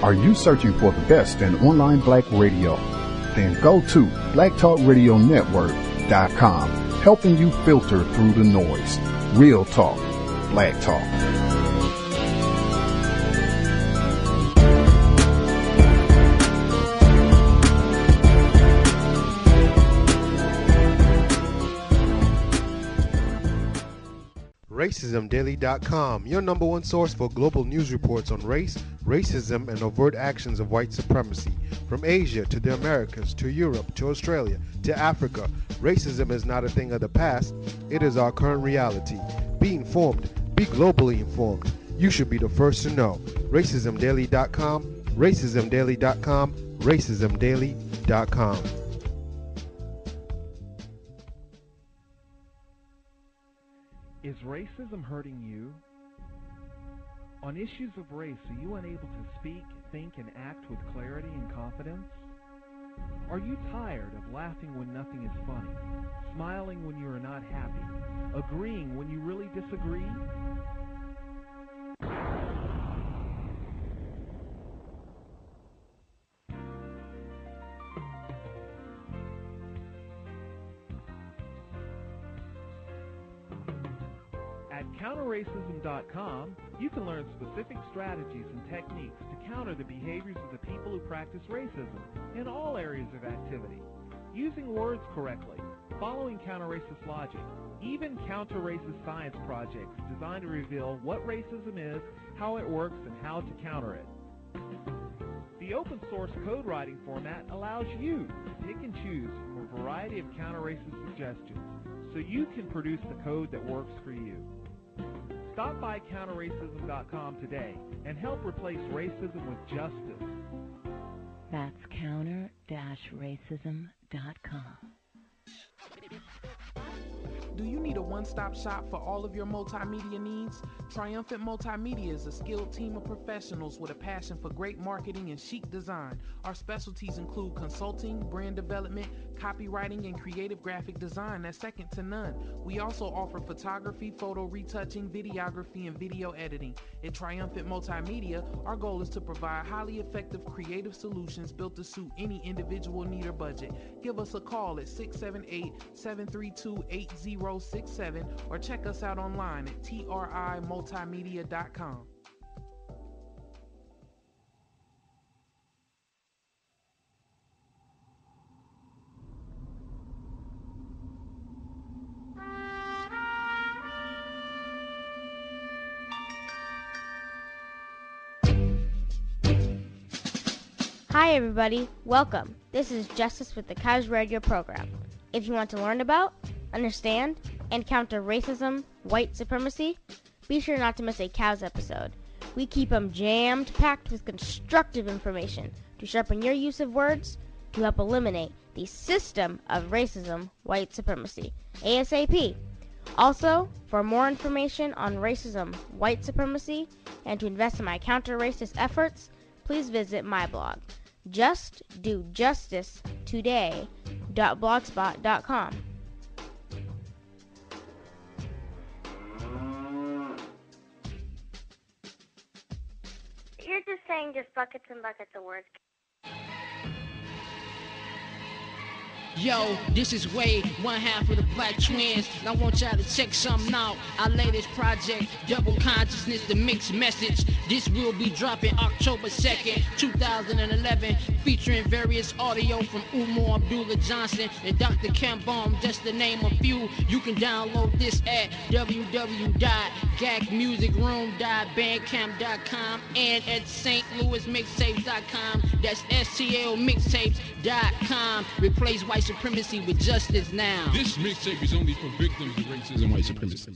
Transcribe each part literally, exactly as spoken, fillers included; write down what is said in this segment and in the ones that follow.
Are you searching for the best in online black radio? Then go to black talk radio network dot com, helping you filter through the noise. Real talk, black talk. racism daily dot com, your number one source for global news reports on race, racism, and overt actions of white supremacy. From Asia to the Americas, to Europe, to Australia, to Africa, racism is not a thing of the past, it is our current reality. Be informed, be globally informed. You should be the first to know. racism daily dot com, racism daily dot com, racism daily dot com. Is racism hurting you? On issues of race, are you unable to speak, think, and act with clarity and confidence? Are you tired of laughing when nothing is funny, smiling when you are not happy, agreeing when you really disagree? At counter racism dot com, you can learn specific strategies and techniques to counter the behaviors of the people who practice racism in all areas of activity, using words correctly, following counter-racist logic, even counter-racist science projects designed to reveal what racism is, how it works, and how to counter it. The open-source code writing format allows you to pick and choose from a variety of counter-racist suggestions so you can produce the code that works for you. Stop by counter racism dot com today and help replace racism with justice. That's counter racism dot com. Do you need a one-stop shop for all of your multimedia needs? Triumphant Multimedia is a skilled team of professionals with a passion for great marketing and chic design. Our specialties include consulting, brand development, copywriting, and creative graphic design that's second to none. We also offer photography, photo retouching, videography, and video editing. At Triumphant Multimedia, our goal is to provide highly effective creative solutions built to suit any individual need or budget. Give us a call at six seven eight, seven three two, eight zero six seven or check us out online at T R I multimedia dot com. Hi everybody, welcome. This is Justice with the Cows Radio program. If you want to learn about, understand, and counter racism, white supremacy, be sure not to miss a Cows episode. We keep them jammed packed with constructive information to sharpen your use of words to help eliminate the system of racism, white supremacy, ASAP. Also, for more information on racism, white supremacy, and to invest in my counter-racist efforts, please visit my blog, just do justice today dot blogspot dot com. You're just saying just buckets and buckets of words. Yo, this is Wade, one half of the Black Twins, and I want y'all to check something out. Our latest project, Double Consciousness, the Mixed Message. This will be dropping October second, two thousand eleven, featuring various audio from Umar Abdullah Johnson and Doctor Cambone, just to name a few. You can download this at w w w dot gac music room dot bandcamp dot com and at st louis mixtapes dot com. That's S T L mixtapes dot com. Replace white supremacy with justice now. This mixtape is only for victims of racism and white supremacy.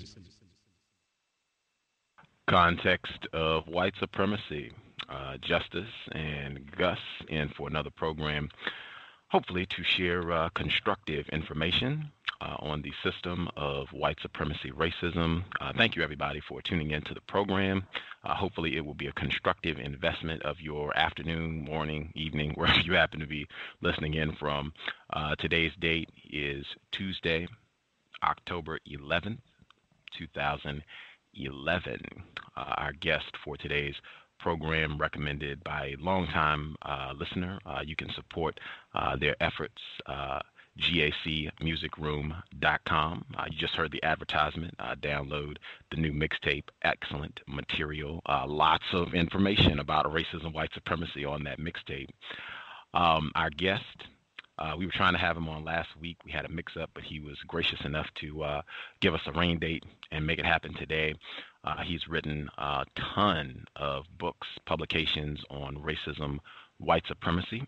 Context of white supremacy, uh, Justice and Gus in for another program, hopefully to share uh, constructive information uh, on the system of white supremacy racism. Uh, thank you everybody for tuning in to the program. Uh, hopefully it will be a constructive investment of your afternoon, morning, evening, wherever you happen to be listening in from. Uh, today's date is Tuesday, October eleventh, two thousand eleven. Uh, our guest for today's program recommended by a longtime uh, listener. Uh, you can support uh, their efforts, uh, G A C music room dot com. Uh, you just heard the advertisement. Uh, download the new mixtape, excellent material, uh, lots of information about racism, white supremacy on that mixtape. Um, our guest, uh, we were trying to have him on last week. We had a mix-up, but he was gracious enough to uh, give us a rain date and make it happen today. Uh, he's written a ton of books, publications on racism, white supremacy.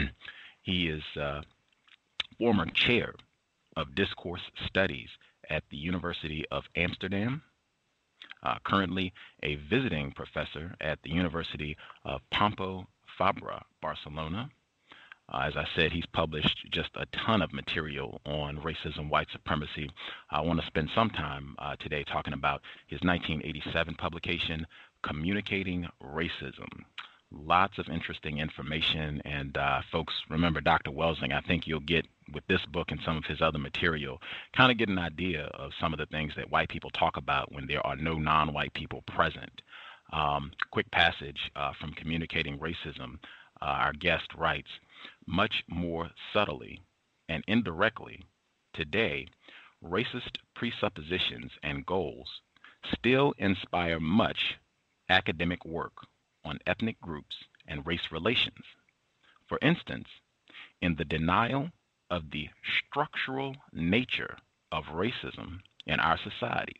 He is uh, former chair of discourse studies at the University of Amsterdam, uh, currently a visiting professor at the University of Pompeu Fabra, Barcelona. Uh, as I said, he's published just a ton of material on racism, white supremacy. I want to spend some time uh, today talking about his nineteen eighty-seven publication, Communicating Racism. Lots of interesting information, and uh, folks, remember Doctor Welsing. I think you'll get, with this book and some of his other material, kind of get an idea of some of the things that white people talk about when there are no non-white people present. Um, quick passage uh, from Communicating Racism. Uh, our guest writes, much more subtly and indirectly, today, racist presuppositions and goals still inspire much academic work on ethnic groups and race relations. For instance, in the denial of the structural nature of racism in our societies.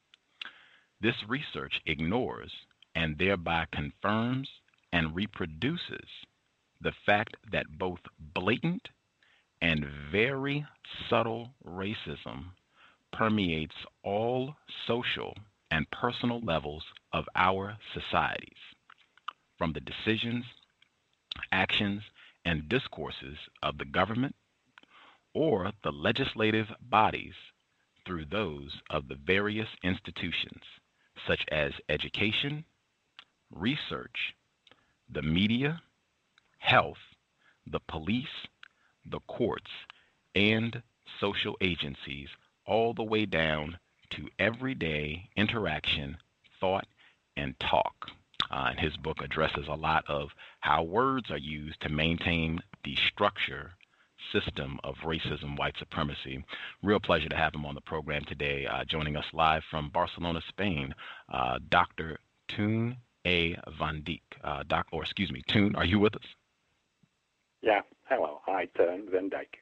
This research ignores and thereby confirms and reproduces the fact that both blatant and very subtle racism permeates all social and personal levels of our societies, from the decisions, actions, and discourses of the government or the legislative bodies through those of the various institutions, such as education, research, the media, health, the police, the courts, and social agencies, all the way down to everyday interaction, thought, and talk. Uh, and his book addresses a lot of how words are used to maintain the structure system of racism, white supremacy. Real pleasure to have him on the program today, uh, joining us live from Barcelona, Spain, uh, Doctor Toon A. van Dijk. Uh, doc, or excuse me, Toon, are you with us? Yeah, hello. Hi, Toon van Dijk.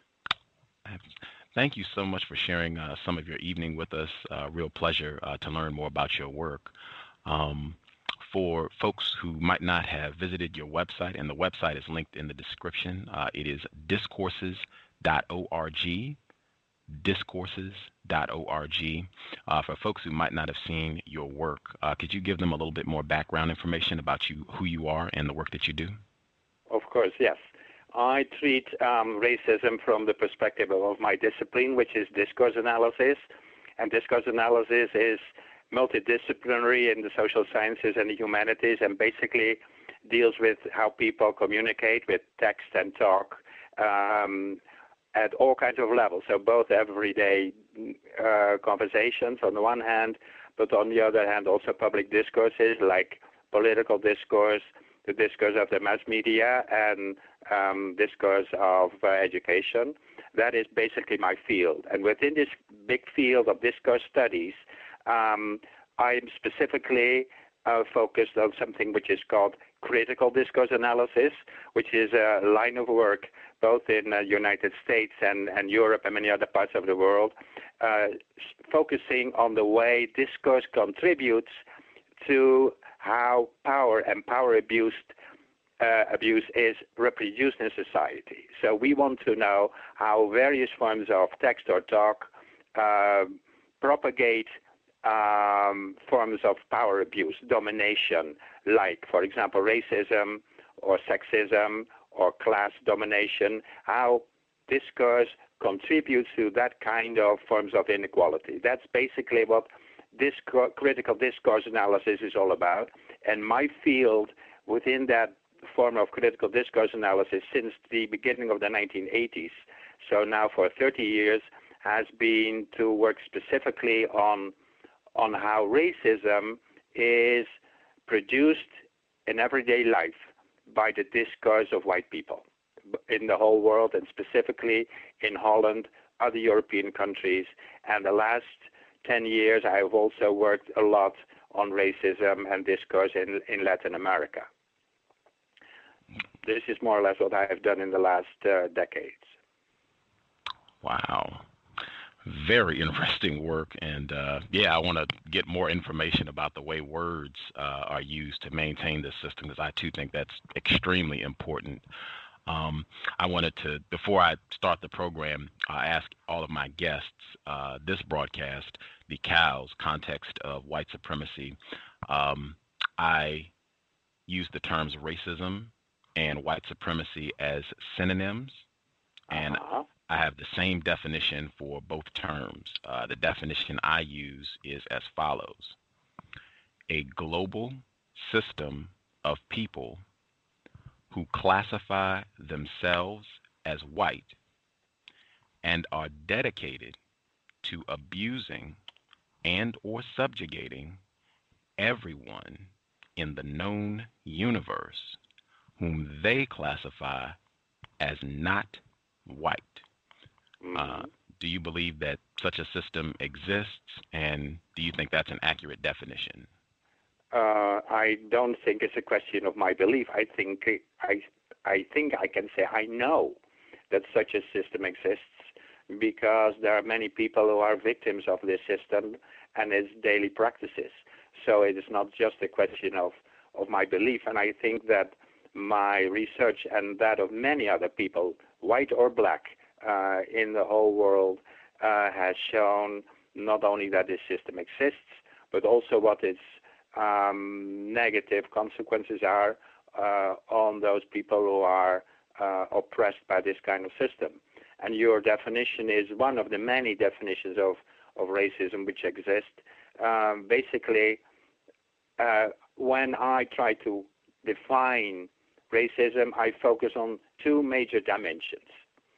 Thank you so much for sharing uh, some of your evening with us. Uh, real pleasure uh, to learn more about your work. Um, for folks who might not have visited your website, and the website is linked in the description, uh, it is discourses dot org, discourses dot org. Uh, for folks who might not have seen your work, uh, could you give them a little bit more background information about you, who you are, and the work that you do? Of course, yes. I treat um, racism from the perspective of my discipline, which is discourse analysis. And discourse analysis is multidisciplinary in the social sciences and the humanities, and basically deals with how people communicate with text and talk um, at all kinds of levels. So both everyday uh, conversations on the one hand, but on the other hand also public discourses like political discourse, the discourse of the mass media, and um, discourse of uh, education. That is basically my field. And within this big field of discourse studies, um, I'm specifically uh, focused on something which is called critical discourse analysis, which is a line of work both in the uh, United States and, and Europe and many other parts of the world, uh, focusing on the way discourse contributes to how power and power abuse, uh, abuse is reproduced in society. So we want to know how various forms of text or talk uh, propagate um, forms of power abuse, domination, like, for example, racism or sexism or class domination, how discourse contributes to that kind of forms of inequality. That's basically what Discourse, critical discourse analysis is all about, and my field within that form of critical discourse analysis since the beginning of the nineteen eighties, so now for thirty years, has been to work specifically on on how racism is produced in everyday life by the discourse of white people in the whole world, and specifically in Holland, other European countries. And the last ten years, I have also worked a lot on racism and discourse in, in Latin America. This is more or less what I have done in the last uh, decades. Wow. Very interesting work. And uh, yeah, I want to get more information about the way words uh, are used to maintain this system, because I too think that's extremely important. Um, I wanted to, before I start the program, uh, ask all of my guests uh, this broadcast, the C O W's context of white supremacy. Um, I use the terms racism and white supremacy as synonyms, and uh-huh. I have the same definition for both terms. Uh, the definition I use is as follows: a global system of people who classify themselves as white and are dedicated to abusing and or subjugating everyone in the known universe whom they classify as not white. Mm-hmm. Uh, do you believe that such a system exists, and do you think that's an accurate definition? Uh, I don't think it's a question of my belief. I think I, I think I can say I know that such a system exists, because there are many people who are victims of this system and its daily practices. So it is not just a question of, of my belief. And I think that my research and that of many other people, white or black, uh, in the whole world, uh, has shown not only that this system exists, but also what its um, negative consequences are uh, on those people who are uh, oppressed by this kind of system. And your definition is one of the many definitions of, of racism which exist. Um, basically, uh, when I try to define racism, I focus on two major dimensions.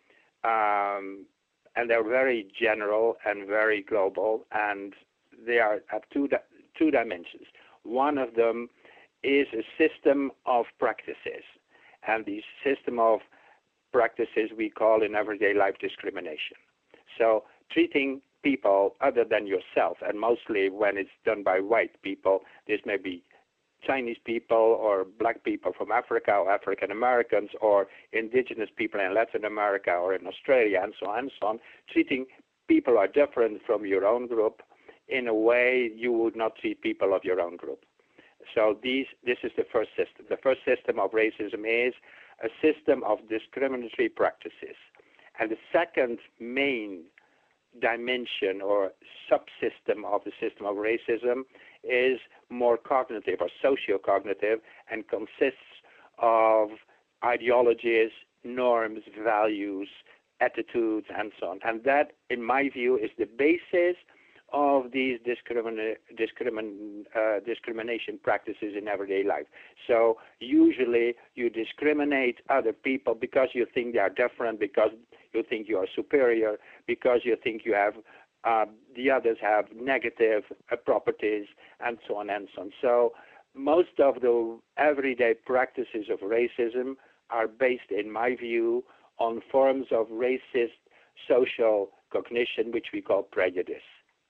Um, and they're very general and very global, and they are have two, di- two dimensions. One of them is a system of practices, and the system of practices we call in everyday life discrimination. So treating people other than yourself, and mostly when it's done by white people, this may be Chinese people or black people from Africa or African Americans or indigenous people in Latin America or in Australia, and so on and so on, treating people who are different from your own group in a way you would not treat people of your own group. So these, this is the first system. The first system of racism is a system of discriminatory practices. And the second main dimension or subsystem of the system of racism is more cognitive or socio-cognitive, and consists of ideologies, norms, values, attitudes, and so on. And that, in my view, is the basis of these discrimin- discrimin- uh, discrimination practices in everyday life. So usually you discriminate other people because you think they are different, because you think you are superior, because you think you have uh, the others have negative uh, properties, and so on and so on. So most of the everyday practices of racism are based, in my view, on forms of racist social cognition, which we call prejudice.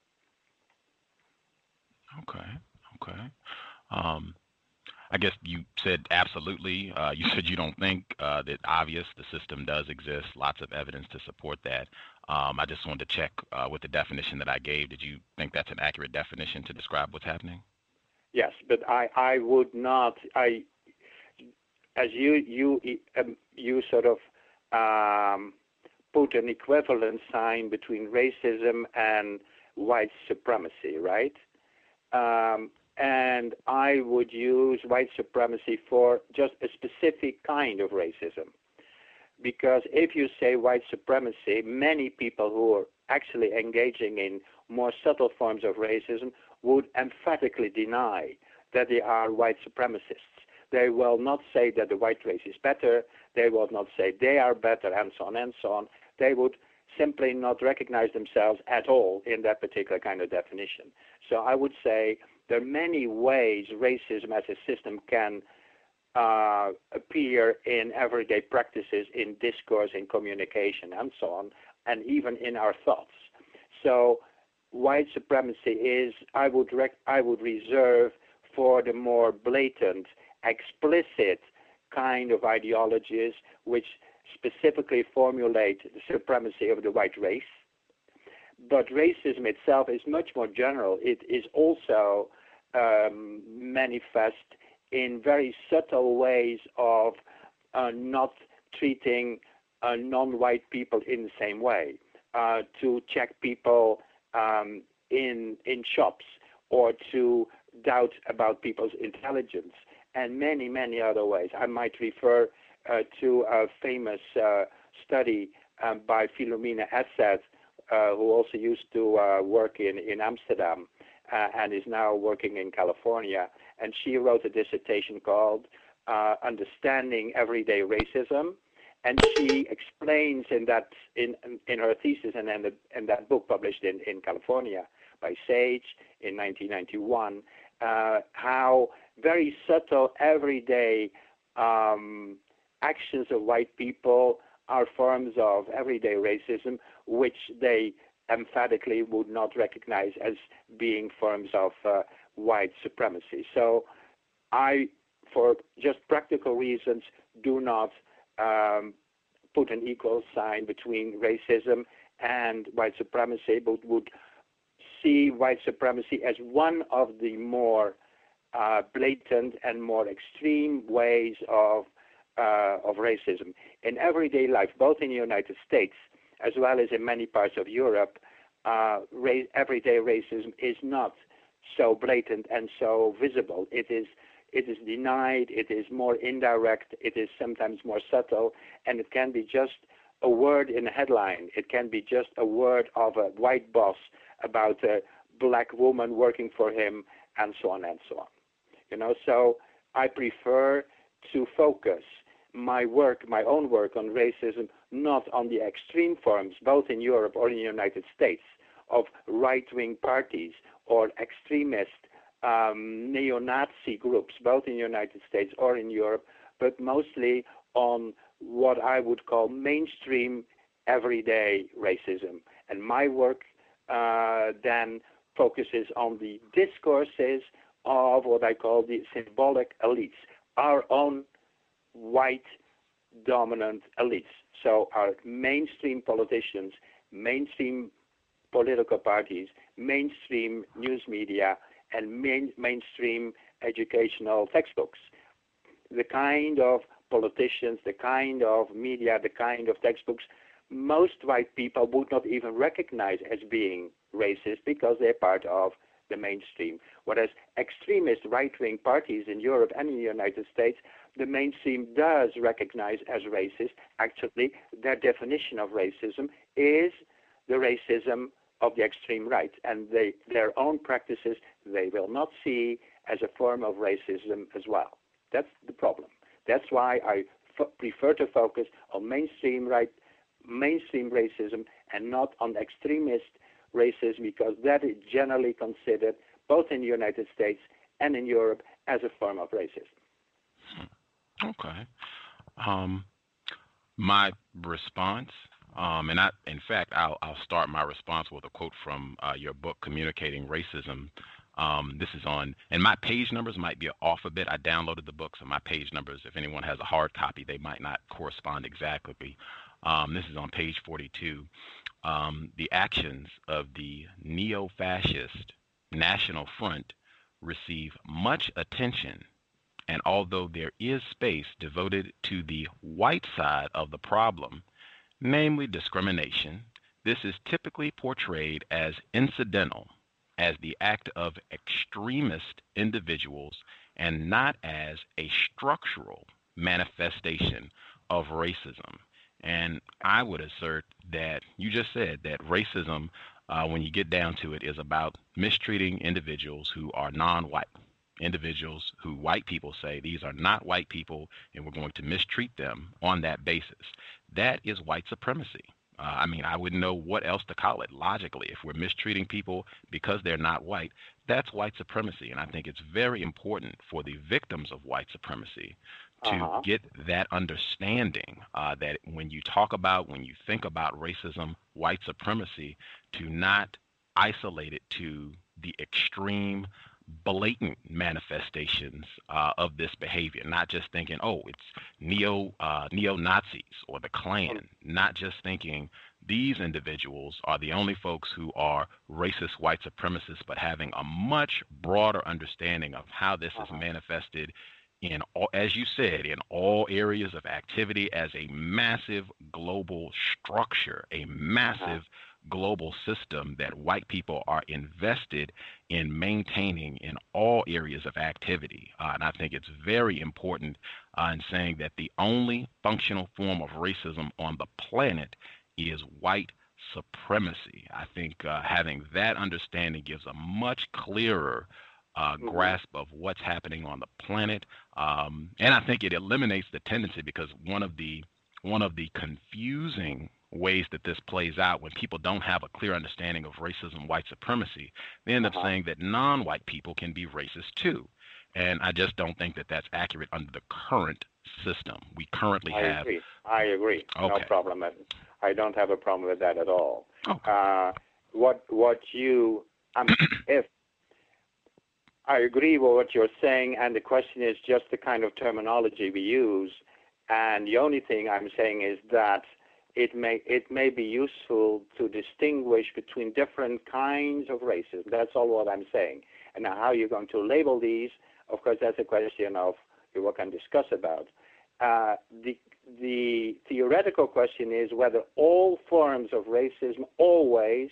Okay, okay. Um, I guess you said absolutely. Uh, you said you don't think uh, that obvious the system does exist. Lots of evidence to support that. Um, I just wanted to check uh, with the definition that I gave. Did you think that's an accurate definition to describe what's happening? Yes, but I, I would not. I, as you you um, you sort of um, put an equivalent sign between racism and white supremacy, right? Um, and I would use white supremacy for just a specific kind of racism. Because if you say white supremacy, many people who are actually engaging in more subtle forms of racism would emphatically deny that they are white supremacists. They will not say that the white race is better. They will not say they are better, and so on and so on. They would simply not recognize themselves at all in that particular kind of definition. So I would say there are many ways racism as a system can uh, appear in everyday practices, in discourse, in communication, and so on, and even in our thoughts. So white supremacy is, I would, rec- I would reserve for the more blatant, explicit kind of ideologies which specifically formulate the supremacy of the white race. But racism itself is much more general. It is also um, manifest in very subtle ways of uh, not treating uh, non-white people in the same way, uh, to check people um, in in shops, or to doubt about people's intelligence, and many, many other ways. I might refer uh, to a famous uh, study um, by Philomena Assad, uh, who also used to uh, work in, in Amsterdam uh, and is now working in California. And she wrote a dissertation called uh, Understanding Everyday Racism. And she explains in that in in her thesis and in, the, in that book published in, in California by Sage in nineteen ninety-one, uh, how very subtle, everyday um, actions of white people are forms of everyday racism, which they emphatically would not recognize as being forms of uh, white supremacy. So I, for just practical reasons, do not um, put an equal sign between racism and white supremacy, but would see white supremacy as one of the more uh, blatant and more extreme ways of uh, of racism. In everyday life, both in the United States as well as in many parts of Europe, uh, ra- everyday racism is not so blatant and so visible. It is it is denied, it is more indirect, it is sometimes more subtle, and it can be just a word in a headline. It can be just a word of a white boss about a black woman working for him, and so on and so on. You know, so I prefer to focus my work, my own work on racism, not on the extreme forms, both in Europe or in the United States, of right-wing parties or extremist um, neo-Nazi groups, both in the United States or in Europe, but mostly on what I would call mainstream everyday racism. And my work uh, then focuses on the discourses of what I call the symbolic elites, our own white dominant elites. So our mainstream politicians, mainstream political parties, mainstream news media, and main, mainstream educational textbooks. The kind of politicians, the kind of media, the kind of textbooks most white people would not even recognize as being racist because they're part of the mainstream. Whereas extremist right-wing parties in Europe and in the United States, the mainstream does recognize as racist. Actually, their definition of racism is the racism of the extreme right, and they, their own practices they will not see as a form of racism as well. That's the problem. That's why I f- prefer to focus on mainstream right, mainstream racism, and not on extremist racism, because that is generally considered, both in the United States and in Europe, as a form of racism. Okay. Um, my response, um, and I, in fact, I'll, I'll start my response with a quote from uh, your book, Communicating Racism. Um, this is on, and my page numbers might be off a bit. I downloaded the book, so my page numbers, if anyone has a hard copy, they might not correspond exactly. Um, this is on page forty-two. Um, the actions of the neo-fascist National Front receive much attention, and although there is space devoted to the white side of the problem, namely discrimination, this is typically portrayed as incidental, as the act of extremist individuals, and not as a structural manifestation of racism. And I would assert that you just said that racism, uh, when you get down to it, is about mistreating individuals who are non-white, individuals who white people say these are not white people and we're going to mistreat them on that basis. That is white supremacy. Uh, I mean, I wouldn't know what else to call it logically. If we're mistreating people because they're not white, that's white supremacy. And I think it's very important for the victims of white supremacy to Uh-huh. get that understanding uh, that when you talk about, when you think about racism, white supremacy, to not isolate it to the extreme, blatant manifestations uh, of this behavior, not just thinking, oh, it's neo uh, neo-Nazis or the Klan, not just thinking these individuals are the only folks who are racist white supremacists, but having a much broader understanding of how this Uh-huh. is manifested in all, as you said, in all areas of activity as a massive global structure, a massive global system that white people are invested in maintaining in all areas of activity. Uh, and I think it's very important uh, in saying that the only functional form of racism on the planet is white supremacy. I think uh, having that understanding gives a much clearer uh, Mhm. grasp of what's happening on the planet. Um, and I think it eliminates the tendency, because one of the one of the confusing ways that this plays out when people don't have a clear understanding of racism, white supremacy, they end up Uh-huh. saying that non-white people can be racist too. And I just don't think that that's accurate under the current system. We currently I have. agree. I agree. No Okay. problem. I don't have a problem with that at all. Okay. Uh, what what you um, if I agree with what you're saying, and the question is just the kind of terminology we use. And the only thing I'm saying is that it may it may be useful to distinguish between different kinds of racism. That's all what I'm saying. And now how you're going to label these, of course, that's a question of what can discuss about. Uh, the the theoretical question is whether all forms of racism always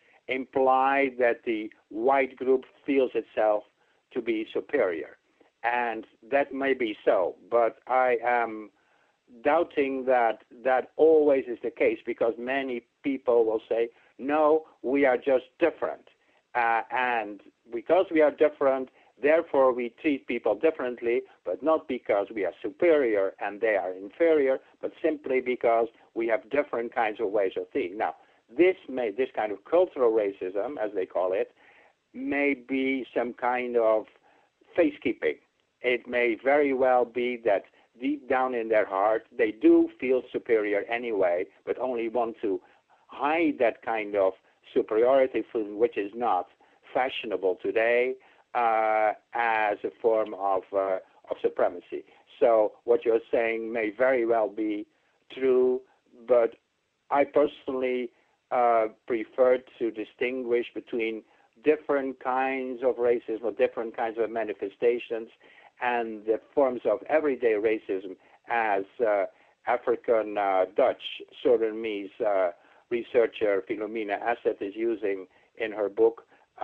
imply that the white group feels itself to be superior. And that may be so, but I am doubting that that always is the case, because many people will say, no, we are just different. Uh, and because we are different, therefore we treat people differently, but not because we are superior and they are inferior, but simply because we have different kinds of ways of thinking. Now, this may, this kind of cultural racism, as they call it, may be some kind of face keeping. It may very well be that deep down in their heart, they do feel superior anyway, but only want to hide that kind of superiority feeling, which is not fashionable today, uh, as a form of uh, of supremacy. So what you're saying may very well be true, but I personally uh, prefer to distinguish between different kinds of racism or different kinds of manifestations and the forms of everyday racism, as uh, African uh, Dutch Surinamese uh, researcher Philomena Asset is using in her book,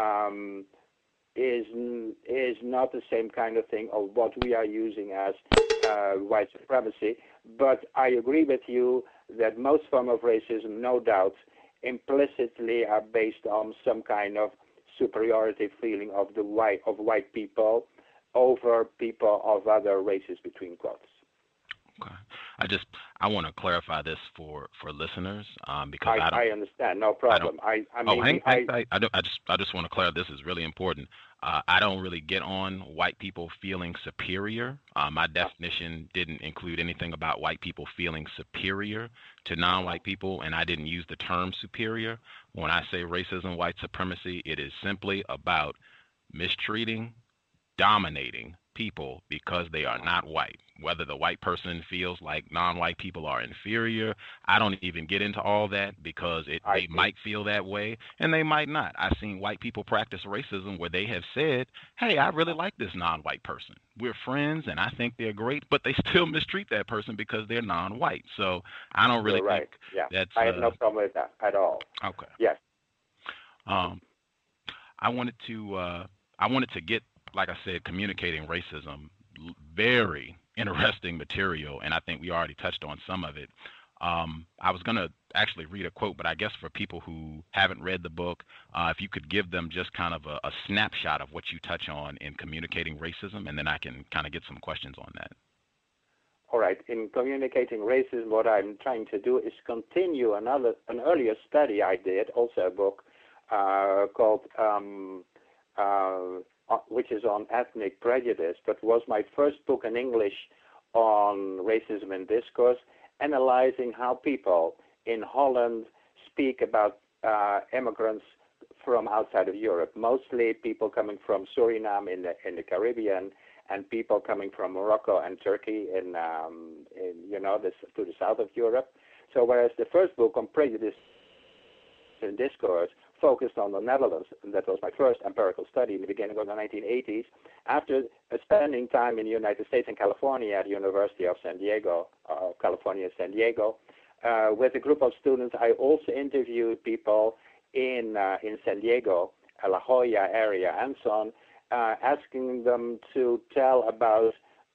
um, is is not the same kind of thing of what we are using as uh, white supremacy. But I agree with you that most forms of racism, no doubt, implicitly are based on some kind of superiority feeling of the white of white people over people of other races, between quotes. Okay. I just I want to clarify this for for listeners um, because I, I, don't. I understand, no problem. I, I, I oh, mean, hang, I, hang, I, I, don't, I just I just want to clarify. This is really important. Uh, I don't really get on white people feeling superior. Uh, my definition didn't include anything about white people feeling superior to non-white people, and I didn't use the term superior. When I say racism, white supremacy, it is simply about mistreating, dominating people because they are not white. Whether the white person feels like non-white people are inferior, I don't even get into all that, because it, they see. might feel that way and they might not. I've seen white people practice racism where they have said, hey, I really like this non-white person. We're friends and I think they're great, but they still mistreat that person because they're non-white. So I don't really You're right. think Yeah. that's... I have uh, no problem with that at all. Okay. Yes. Um, I wanted to, uh, I wanted to get, like I said, communicating racism, very interesting material, and I think we already touched on some of it. Um, I was going to actually read a quote, but I guess for people who haven't read the book, uh, if you could give them just kind of a, a snapshot of what you touch on in communicating racism, and then I can kind of get some questions on that. All right. In communicating racism, what I'm trying to do is continue another an earlier study I did, also a book uh, called um, uh, which is on ethnic prejudice, but was my first book in English on racism and discourse, analyzing how people in Holland speak about uh, immigrants from outside of Europe, mostly people coming from Suriname in the in the Caribbean, and people coming from Morocco and Turkey in, um, in you know, this, to the south of Europe. So whereas the first book on prejudice and discourse focused on the Netherlands, and that was my first empirical study in the beginning of the nineteen eighties, after spending time in the United States and California at the University of San Diego, uh, California, San Diego, uh, with a group of students, I also interviewed people in uh, in San Diego, La Jolla area, and so on, uh, asking them to tell about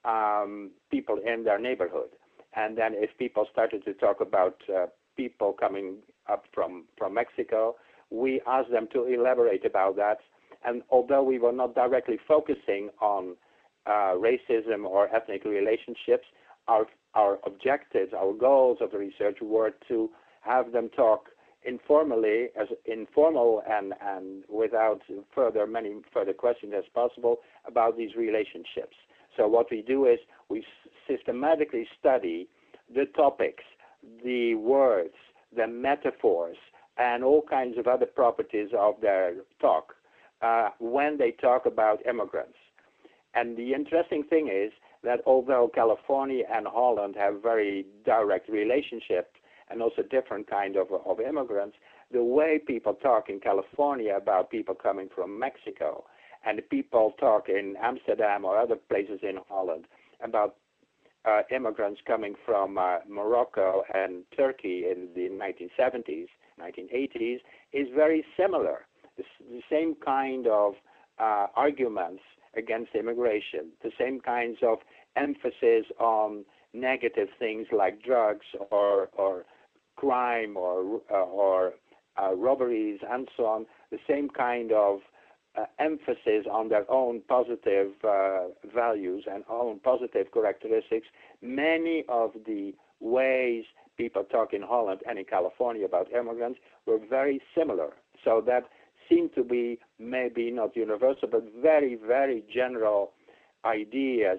um, people in their neighborhood. And then if people started to talk about uh, people coming up from, from Mexico, we asked them to elaborate about that. And although we were not directly focusing on uh, racism or ethnic relationships, our, our objectives, our goals of the research were to have them talk informally, as informal and, and without further many further questions as possible about these relationships. So what we do is we systematically study the topics, the words, the metaphors, and all kinds of other properties of their talk uh, when they talk about immigrants. And the interesting thing is that although California and Holland have very direct relationships, and also different kind of, of immigrants, the way people talk in California about people coming from Mexico, and the people talk in Amsterdam or other places in Holland about uh, immigrants coming from uh, Morocco and Turkey in the nineteen seventies, nineteen eighties, is very similar. The, the same kind of uh, arguments against immigration, the same kinds of emphasis on negative things like drugs or, or crime or uh, or uh, robberies and so on, the same kind of uh, emphasis on their own positive uh, values and own positive characteristics. Many of the ways people talk in Holland and in California about immigrants were very similar. So that seemed to be maybe not universal, but very, very general ideas,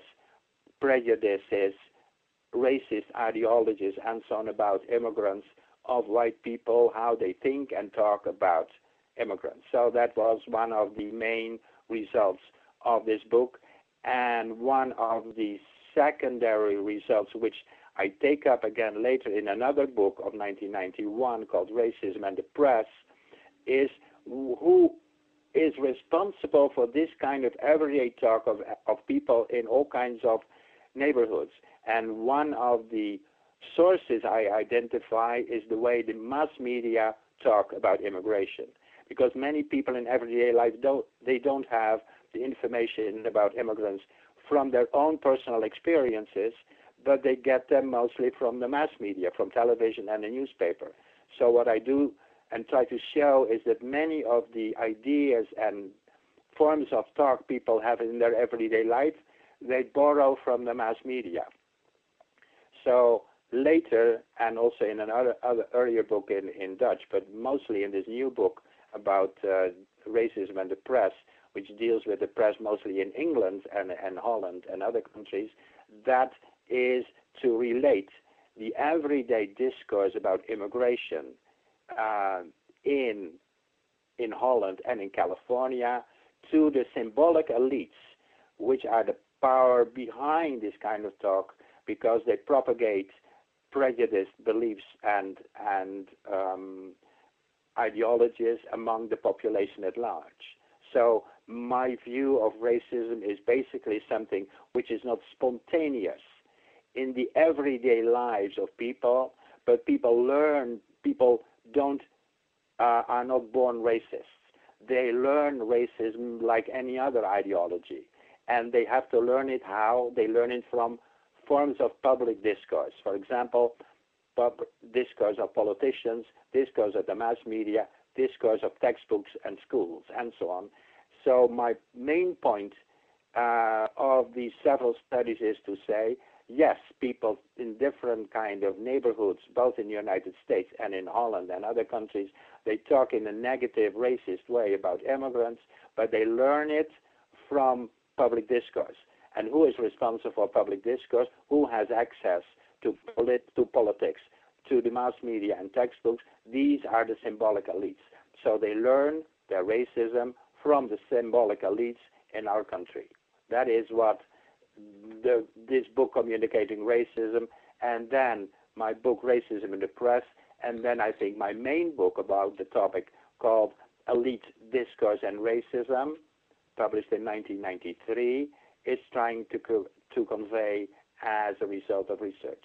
prejudices, racist ideologies, and so on about immigrants, of white people, how they think and talk about immigrants. So that was one of the main results of this book, and one of the secondary results, which I take up again later in another book of nineteen ninety-one called Racism and the Press, is who is responsible for this kind of everyday talk of, of people in all kinds of neighborhoods. And one of the sources I identify is the way the mass media talk about immigration, because many people in everyday life don't they don't have the information about immigrants from their own personal experiences, but they get them mostly from the mass media, from television and the newspaper. So what I do and try to show is that many of the ideas and forms of talk people have in their everyday life, they borrow from the mass media. So later, and also in another other earlier book in, in Dutch, but mostly in this new book about uh, racism and the press, which deals with the press mostly in England and, and Holland and other countries, that is to relate the everyday discourse about immigration uh, in in Holland and in California to the symbolic elites, which are the power behind this kind of talk, because they propagate prejudiced beliefs and and um, ideologies among the population at large. So my view of racism is basically something which is not spontaneous in the everyday lives of people, but people learn, people don't, uh, are not born racists. They learn racism like any other ideology, and they have to learn it how? They learn it from forms of public discourse. For example, pub- discourse of politicians, discourse of the mass media, discourse of textbooks and schools, and so on. So my main point uh, of these several studies is to say yes, people in different kind of neighborhoods, both in the United States and in Holland and other countries, they talk in a negative, racist way about immigrants, but they learn it from public discourse. And who is responsible for public discourse? Who has access to polit- to politics, to the mass media and textbooks? These are the symbolic elites. So they learn their racism from the symbolic elites in our country. That is what the, this book, Communicating Racism, and then my book, Racism in the Press, and then I think my main book about the topic called Elite Discourse and Racism, published in nineteen ninety-three, is trying to co- to convey as a result of research.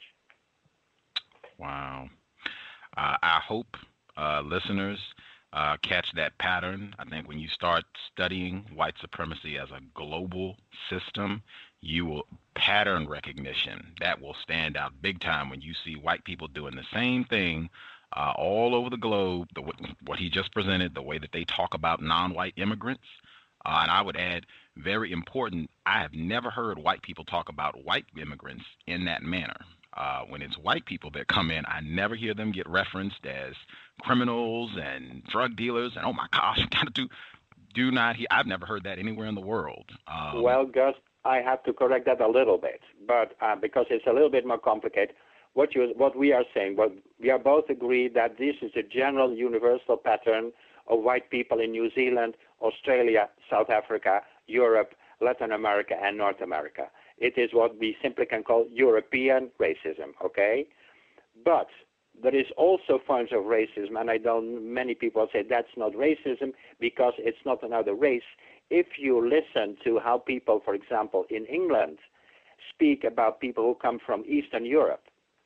Wow. Uh, I hope uh, listeners uh, catch that pattern. I think when you start studying white supremacy as a global system, you will pattern recognition. That will stand out big time when you see white people doing the same thing uh, all over the globe, the, what he just presented, the way that they talk about non-white immigrants. Uh, and I would add, very important, I have never heard white people talk about white immigrants in that manner. Uh, when it's white people that come in, I never hear them get referenced as criminals and drug dealers. And, oh, my gosh, you got to do, do not hear. I've never heard that anywhere in the world. Um, well, Gus, I have to correct that a little bit, but uh, because it's a little bit more complicated. What, you, what we are saying, what we are both agreed that this is a general universal pattern of white people in New Zealand, Australia, South Africa, Europe, Latin America, and North America. It is what we simply can call European racism, okay? But there is also forms of racism, and I don't, many people say that's not racism because it's not another race. If you listen to how people, for example, in England, speak about people who come from Eastern Europe,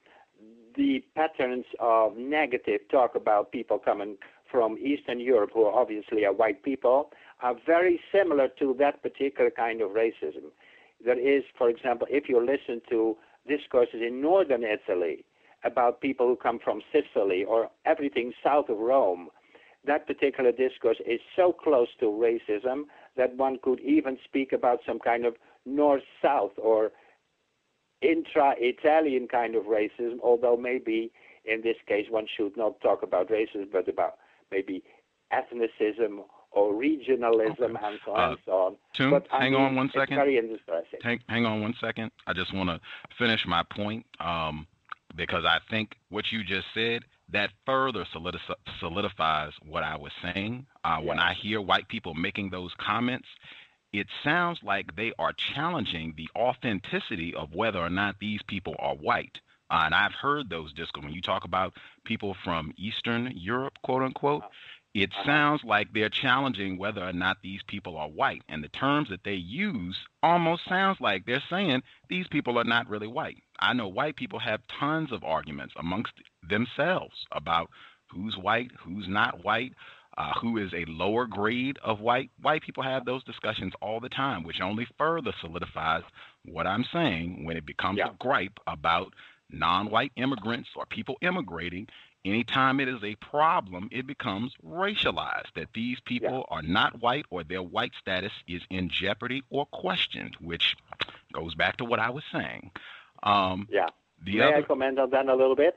the patterns of negative talk about people coming from Eastern Europe, who obviously are white people, are very similar to that particular kind of racism. There is, for example, if you listen to discourses in northern Italy about people who come from Sicily or everything south of Rome, that particular discourse is so close to racism that one could even speak about some kind of north-south or intra-Italian kind of racism, although maybe in this case one should not talk about racism, but about maybe ethnicism or regionalism, okay. and so on uh, and so on. Toon, but, hang I mean, on one second. It's very interesting. Hang, hang on one second. I just want to finish my point um, because I think what you just said, that further solidif- solidifies what I was saying. Uh, yeah. When I hear white people making those comments, it sounds like they are challenging the authenticity of whether or not these people are white. Uh, and I've heard those discourses. When you talk about people from Eastern Europe, quote unquote, it uh-huh. sounds like they're challenging whether or not these people are white. And the terms that they use almost sounds like they're saying these people are not really white. I know white people have tons of arguments amongst themselves about who's white, who's not white, uh, who is a lower grade of white. White people have those discussions all the time, which only further solidifies what I'm saying when it becomes yeah. a gripe about non-white immigrants or people immigrating. Anytime it is a problem, it becomes racialized, that these people yeah. are not white or their white status is in jeopardy or questioned, which goes back to what I was saying. Um, yeah. The May other, I comment on that a little bit?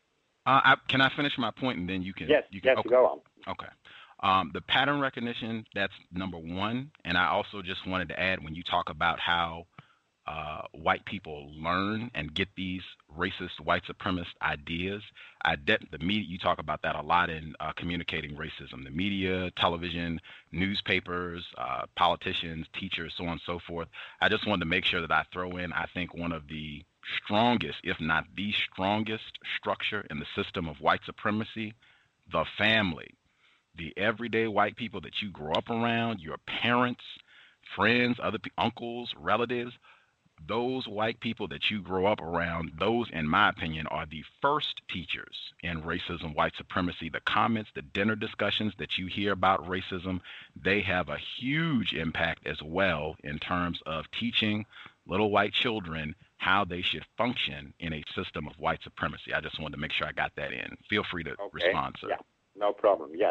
Uh, I, can I finish my point and then you can? Yes, you can, yes, okay. go on. Okay. Um, the pattern recognition, that's number one. And I also just wanted to add, when you talk about how Uh, white people learn and get these racist, white supremacist ideas. I de- the media, you talk about that a lot in uh, Communicating Racism. The media, television, newspapers, uh, politicians, teachers, so on and so forth. I just wanted to make sure that I throw in, I think, one of the strongest, if not the strongest structure in the system of white supremacy, the family. The everyday white people that you grow up around, your parents, friends, other pe- uncles, relatives. Those white people that you grow up around, those, in my opinion, are the first teachers in racism, white supremacy. The comments, the dinner discussions that you hear about racism, they have a huge impact as well in terms of teaching little white children how they should function in a system of white supremacy. I just wanted to make sure I got that in. Feel free to okay. respond, sir. Yeah, no problem. Yes.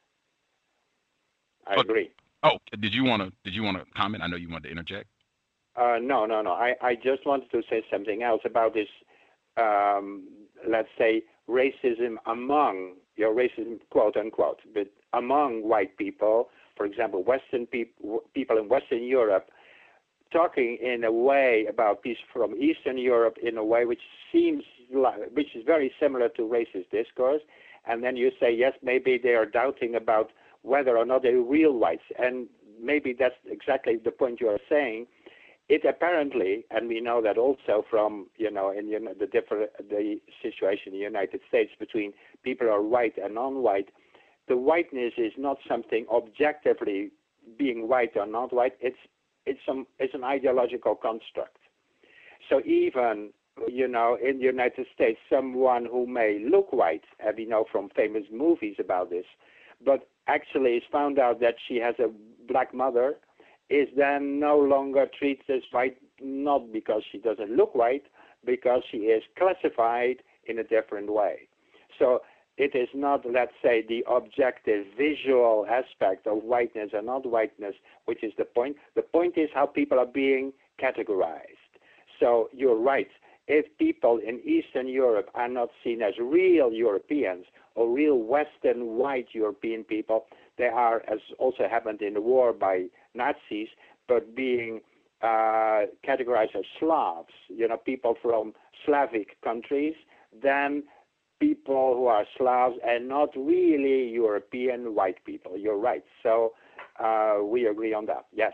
I oh, agree. Oh, did you want to did you want to comment? I know you wanted to interject. Uh, no, no, no. I, I just wanted to say something else about this, um, let's say, racism among, your racism, quote unquote, but among white people, for example, Western peop- people in Western Europe, talking in a way about people from Eastern Europe in a way which seems like, which is very similar to racist discourse. And then you say, yes, maybe they are doubting about whether or not they're real whites. And maybe that's exactly the point you are saying. It apparently, and we know that also from, you know, in you know, the different the situation in the United States between people who are white and non-white, the whiteness is not something objectively being white or not white. It's it's some it's an ideological construct. So even, you know, in the United States, someone who may look white, and we know from famous movies about this, but actually is found out that she has a black mother, is then no longer treated as white, not because she doesn't look white, because she is classified in a different way. So it is not, let's say, the objective visual aspect of whiteness or not whiteness, which is the point. The point is how people are being categorized. So you're right. If people in Eastern Europe are not seen as real Europeans or real Western white European people, they are, as also happened in the war by Nazis, but being uh, categorized as Slavs, you know, people from Slavic countries, then people who are Slavs and not really European white people. You're right. So uh, we agree on that. Yes.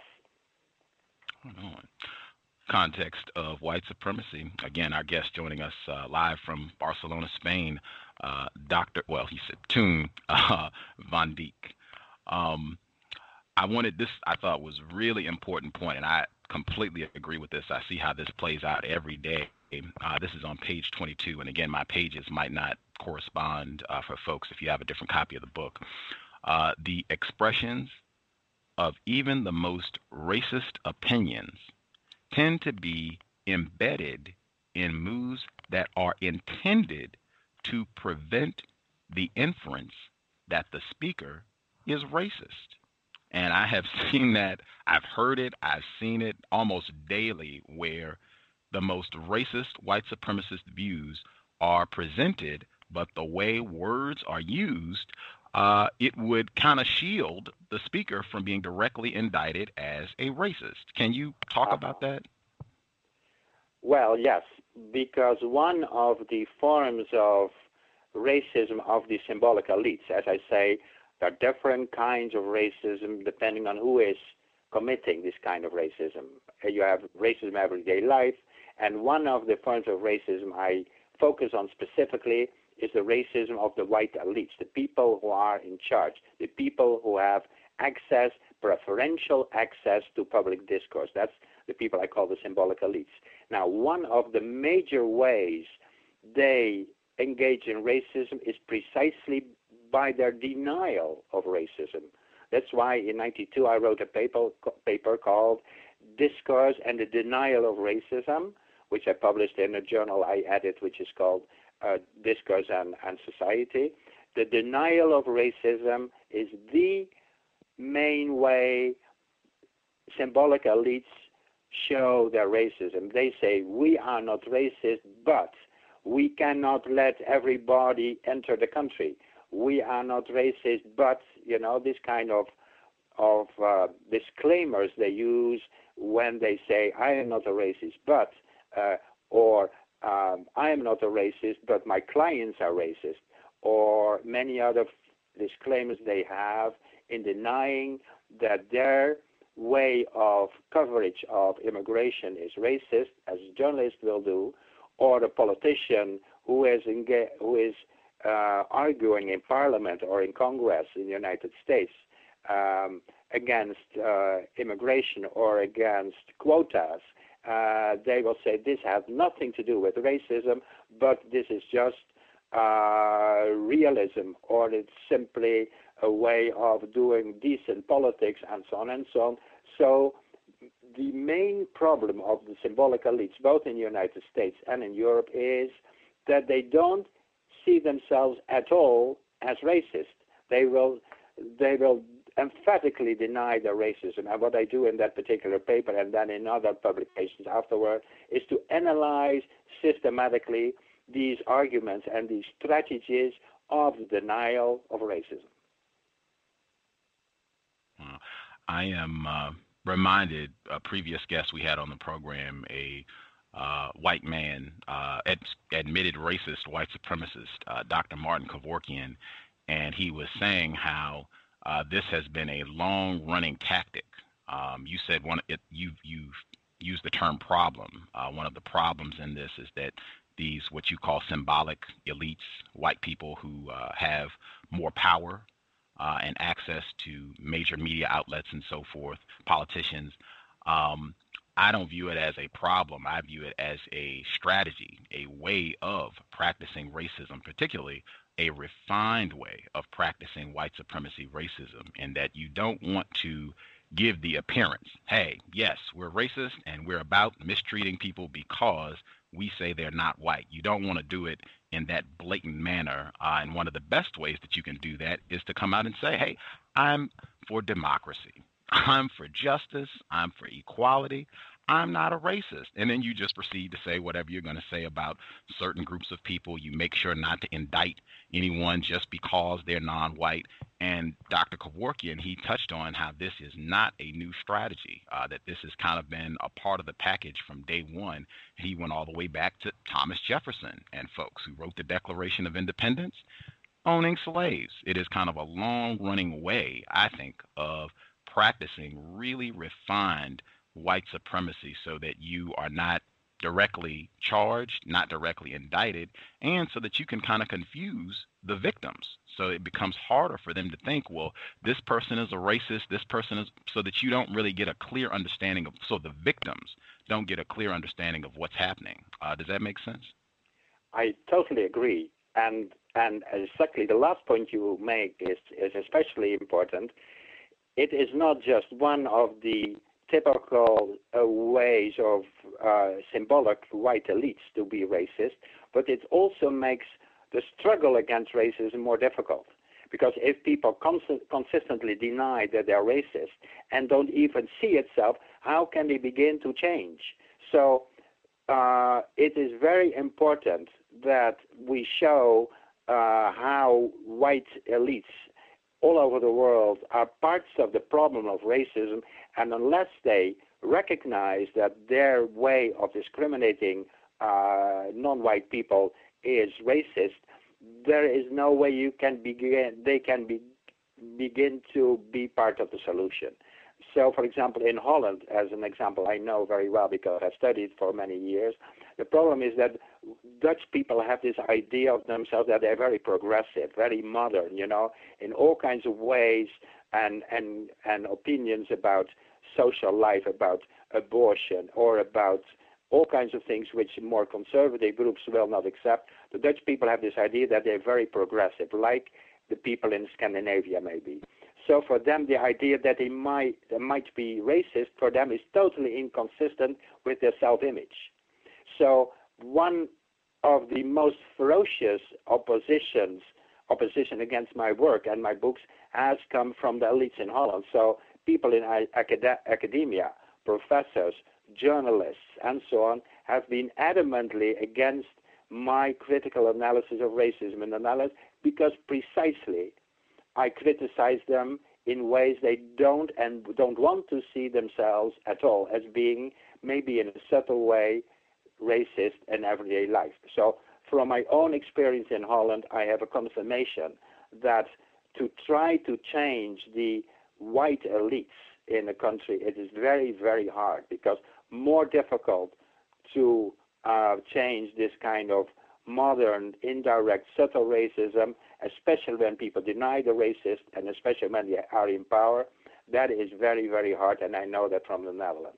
Hold on. Context of white supremacy. Again, our guest joining us uh, live from Barcelona, Spain, uh, Doctor Well, he said Toon uh, Van Dijk. Um, I wanted this, I thought was really important point, and I completely agree with this. I see how this plays out every day. Uh, this is on page twenty-two, and again, my pages might not correspond uh, for folks if you have a different copy of the book. Uh, the expressions of even the most racist opinions tend to be embedded in moves that are intended to prevent the inference that the speaker is racist. And I have seen that, I've heard it, I've seen it almost daily, where the most racist white supremacist views are presented, but the way words are used, uh, it would kind of shield the speaker from being directly indicted as a racist. Can you talk uh, about that? Well, yes, because one of the forms of racism of the symbolic elites, as I say, there are different kinds of racism depending on who is committing this kind of racism. You have racism everyday life, and one of the forms of racism I focus on specifically is the racism of the white elites, the people who are in charge, the people who have access, preferential access to public discourse. That's the people I call the symbolic elites. Now, one of the major ways they engage in racism is precisely by their denial of racism. That's why in ninety-two I wrote a paper, paper called Discourse and the Denial of Racism, which I published in a journal I edit, which is called uh, Discourse and, and Society. The denial of racism is the main way symbolic elites show their racism. They say, we are not racist, but we cannot let everybody enter the country. We are not racist, but, you know, this kind of of uh, disclaimers they use when they say, I am not a racist, but, uh, or um, I am not a racist, but my clients are racist, or many other disclaimers they have in denying that their way of coverage of immigration is racist, as journalists will do, or the politician who is enga- who is uh, arguing in Parliament or in Congress in the United States um, against uh, immigration or against quotas. Uh, they will say this has nothing to do with racism, but this is just uh, realism, or it's simply a way of doing decent politics, and so on and so on. So the main problem of the symbolic elites, both in the United States and in Europe, is that they don't see themselves at all as racist. They will, they will emphatically deny their racism. And what I do in that particular paper and then in other publications afterward is to analyze systematically these arguments and these strategies of denial of racism. I am uh, reminded, a previous guest we had on the program, a uh, white man, uh, ad- admitted racist white supremacist, uh, Doctor Martin Kevorkian, and he was saying how uh, this has been a long-running tactic. Um, you said one, it, you've, you've used the term problem. Uh, one of the problems in this is that these, what you call symbolic elites, white people who uh, have more power uh, and access to major media outlets and so forth, politicians, um, I don't view it as a problem. I view it as a strategy, a way of practicing racism, particularly a refined way of practicing white supremacy racism, in that you don't want to give the appearance, hey, yes, we're racist and we're about mistreating people because we say they're not white. You don't want to do it in that blatant manner. Uh, and one of the best ways that you can do that is to come out and say, hey, I'm for democracy. I'm for justice. I'm for equality. I'm not a racist. And then you just proceed to say whatever you're going to say about certain groups of people. You make sure not to indict anyone just because they're non-white. And Doctor Kevorkian, he touched on how this is not a new strategy, uh, that this has kind of been a part of the package from day one. He went all the way back to Thomas Jefferson and folks who wrote the Declaration of Independence, owning slaves. It is kind of a long-running way, I think, of practicing really refined white supremacy so that you are not directly charged, not directly indicted, and so that you can kind of confuse the victims. So it becomes harder for them to think, well, this person is a racist, this person is, so that you don't really get a clear understanding of, so the victims don't get a clear understanding of what's happening. Uh, does that make sense? I totally agree. And and exactly the last point you make is, is especially important. It is not just one of the typical uh, ways of uh, symbolic white elites to be racist, but it also makes the struggle against racism more difficult. Because if people cons- consistently deny that they're racist and don't even see itself, how can they begin to change? So uh, it is very important that we show uh, how white elites all over the world are parts of the problem of racism, and unless they recognize that their way of discriminating uh, non-white people is racist, there is no way you can begin. They can be, begin to be part of the solution. So, for example, in Holland, as an example I know very well because I've studied for many years, the problem is that Dutch people have this idea of themselves that they're very progressive, very modern, you know, in all kinds of ways, and and and opinions about social life, about abortion, or about all kinds of things which more conservative groups will not accept. The Dutch people have this idea that they're very progressive, like the people in Scandinavia maybe. So for them, the idea that they might, they might be racist, for them is totally inconsistent with their self-image. So one of the most ferocious oppositions, opposition against my work and my books has come from the elites in Holland. So people in acad- academia, professors, journalists, and so on, have been adamantly against my critical analysis of racism and analysis because precisely I criticize them in ways they don't and don't want to see themselves at all as being maybe in a subtle way racist in everyday life. So from my own experience in Holland, I have a confirmation that to try to change the white elites in a country, it is very, very hard because more difficult to uh, change this kind of modern, indirect, subtle racism, especially when people deny the racist and especially when they are in power. That is very, very hard, and I know that from the Netherlands.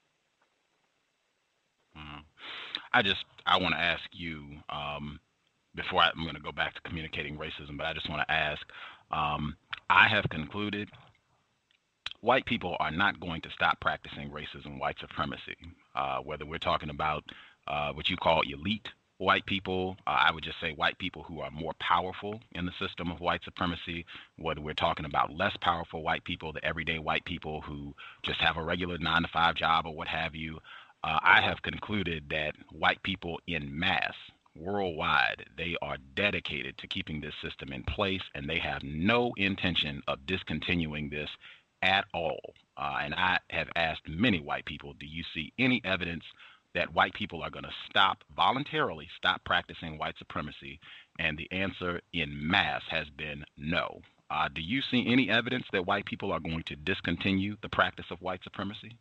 Mm. I just, I want to ask you, um, before I, I'm going to go back to communicating racism, but I just want to ask, um, I have concluded white people are not going to stop practicing racism, white supremacy, uh, whether we're talking about uh, what you call elite white people, uh, I would just say white people who are more powerful in the system of white supremacy, whether we're talking about less powerful white people, the everyday white people who just have a regular nine to five job or what have you. Uh, I have concluded that white people in mass worldwide, they are dedicated to keeping this system in place, and they have no intention of discontinuing this at all. Uh, and I have asked many white people, do you see any evidence that white people are going to stop voluntarily, stop practicing white supremacy? And the answer in mass has been no. Uh, do you see any evidence that white people are going to discontinue the practice of white supremacy?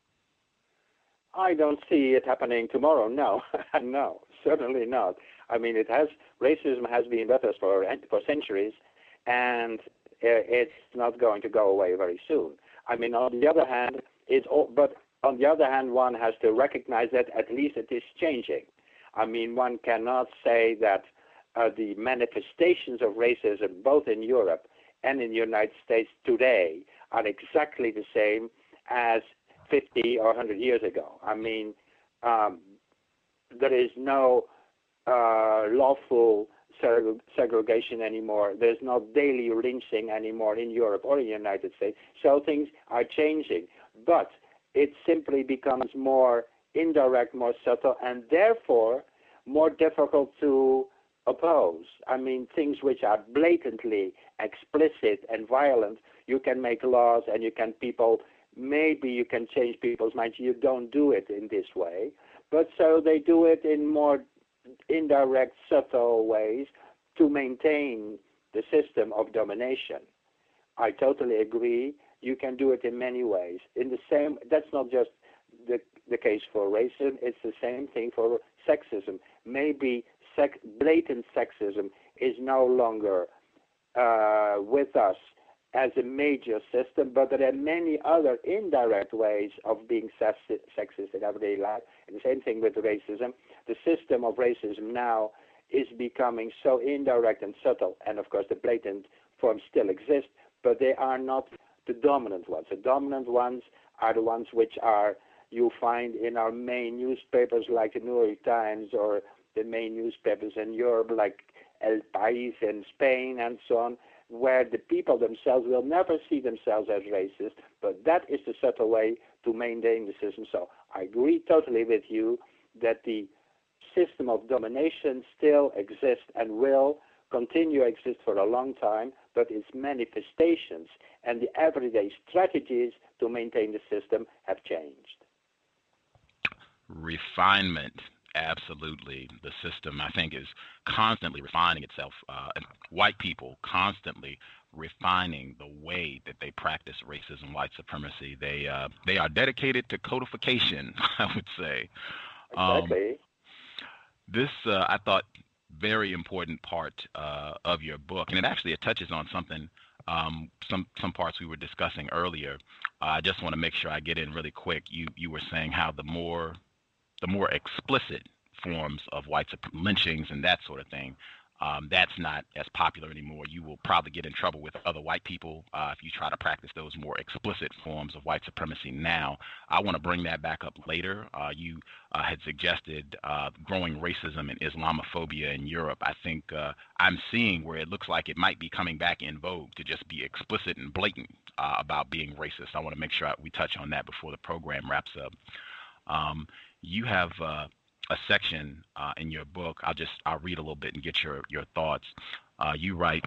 I don't see it happening tomorrow. No, no, certainly not. I mean, it has racism has been with us for for centuries, and it's not going to go away very soon. I mean, on the other hand, it's all, but on the other hand, one has to recognize that at least it is changing. I mean, one cannot say that uh, the manifestations of racism, both in Europe and in the United States today, are exactly the same as fifty or one hundred years ago. I mean, um, there is no uh, lawful seg- segregation anymore. There's no daily lynching anymore in Europe or in the United States. So things are changing. But it simply becomes more indirect, more subtle, and therefore more difficult to oppose. I mean, things which are blatantly explicit and violent, you can make laws and you can people... Maybe you can change people's minds. You don't do it in this way. But so they do it in more indirect, subtle ways to maintain the system of domination. I totally agree. You can do it in many ways. In the same, that's not just the, the case for racism. It's the same thing for sexism. Maybe sex, blatant sexism is no longer uh, with us as a major system, but there are many other indirect ways of being sexist in everyday life. And the same thing with racism. The system of racism now is becoming so indirect and subtle, and of course the blatant forms still exist, but they are not the dominant ones. The dominant ones are the ones which are you find in our main newspapers like the New York Times, or the main newspapers in Europe like El País in Spain and so on, where the people themselves will never see themselves as racist, but that is the subtle way to maintain the system. So I agree totally with you that the system of domination still exists and will continue to exist for a long time, but its manifestations and the everyday strategies to maintain the system have changed. Refinement. Absolutely. The system, I think, is constantly refining itself. Uh, and white people constantly refining the way that they practice racism, white supremacy. They uh, they are dedicated to codification, I would say. Exactly. Um, this, uh, I thought, very important part uh, of your book, and it actually it touches on something, um, some some parts we were discussing earlier. Uh, I just want to make sure I get in really quick. You you were saying how the more the more explicit forms of white lynchings and that sort of thing, um, that's not as popular anymore. You will probably get in trouble with other white people uh, if you try to practice those more explicit forms of white supremacy now. I want to bring that back up later. Uh, you uh, had suggested uh, growing racism and Islamophobia in Europe. I think uh, I'm seeing where it looks like it might be coming back in vogue to just be explicit and blatant uh, about being racist. I want to make sure we touch on that before the program wraps up. Um, You have uh, a section uh, in your book. I'll just I'll read a little bit and get your your thoughts. Uh, you write,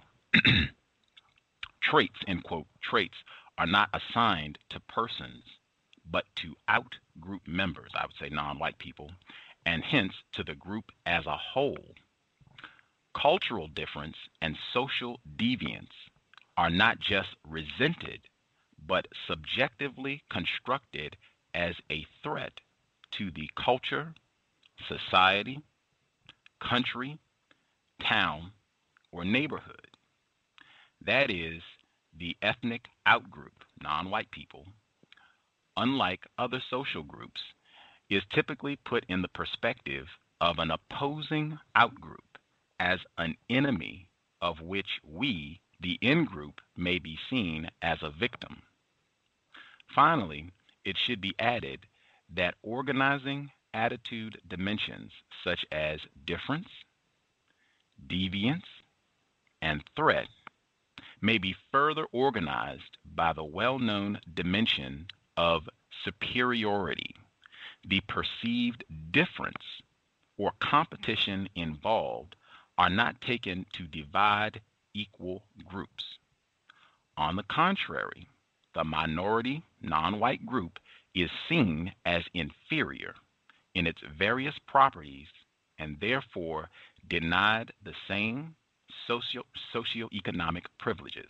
traits, end quote, traits are not assigned to persons, but to out-group members, I would say non-white people, and hence to the group as a whole. Cultural difference and social deviance are not just resented, but subjectively constructed as a threat to the culture, society, country, town, or neighborhood. That is, the ethnic outgroup, non-white people, unlike other social groups, is typically put in the perspective of an opposing outgroup as an enemy of which we, the in-group, may be seen as a victim. Finally, it should be added that organizing attitude dimensions such as difference, deviance, and threat may be further organized by the well-known dimension of superiority. The perceived difference or competition involved are not taken to divide equal groups. On the contrary, the minority non-white group is seen as inferior in its various properties and therefore denied the same socio socioeconomic privileges.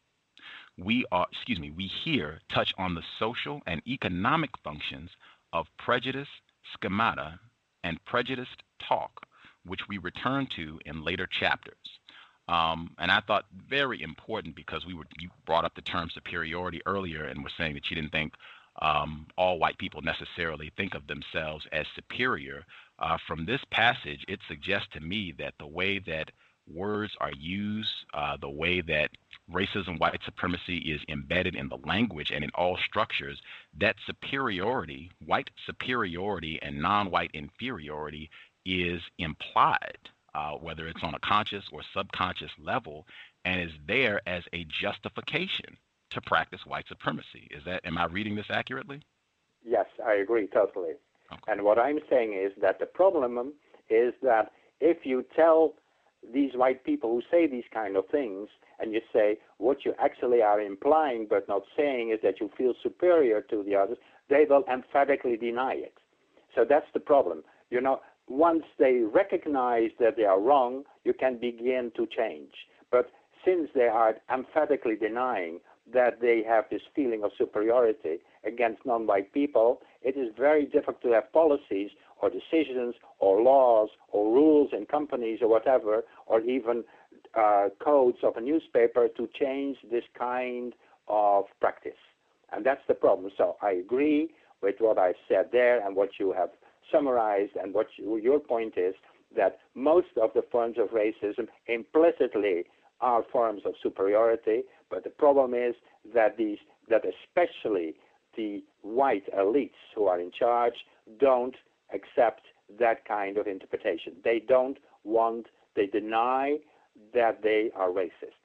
We are, excuse me, we here touch on the social and economic functions of prejudice schemata and prejudiced talk, which we return to in later chapters. Um, and I thought very important because we were, you brought up the term superiority earlier and were saying that you didn't think um, all white people necessarily think of themselves as superior. Uh, from this passage, it suggests to me that the way that words are used, uh, the way that racism, white supremacy is embedded in the language and in all structures, that superiority, white superiority and non-white inferiority is implied, uh, whether it's on a conscious or subconscious level, and is there as a justification to practice white supremacy. Is that, am I reading this accurately? Yes, I agree totally. Okay. And what I'm saying is that the problem is that if you tell these white people who say these kind of things, and you say what you actually are implying but not saying is that you feel superior to the others, they will emphatically deny it. So that's the problem. You know, once they recognize that they are wrong, you can begin to change. But since they are emphatically denying that they have this feeling of superiority against non-white people, it is very difficult to have policies or decisions or laws or rules in companies or whatever, or even uh, codes of a newspaper to change this kind of practice. And that's the problem. So I agree with what I've said there and what you have summarized, and what you, your point is that most of the forms of racism implicitly are forms of superiority, but the problem is that these, that especially the white elites who are in charge don't accept that kind of interpretation. They don't want, they deny that they are racist.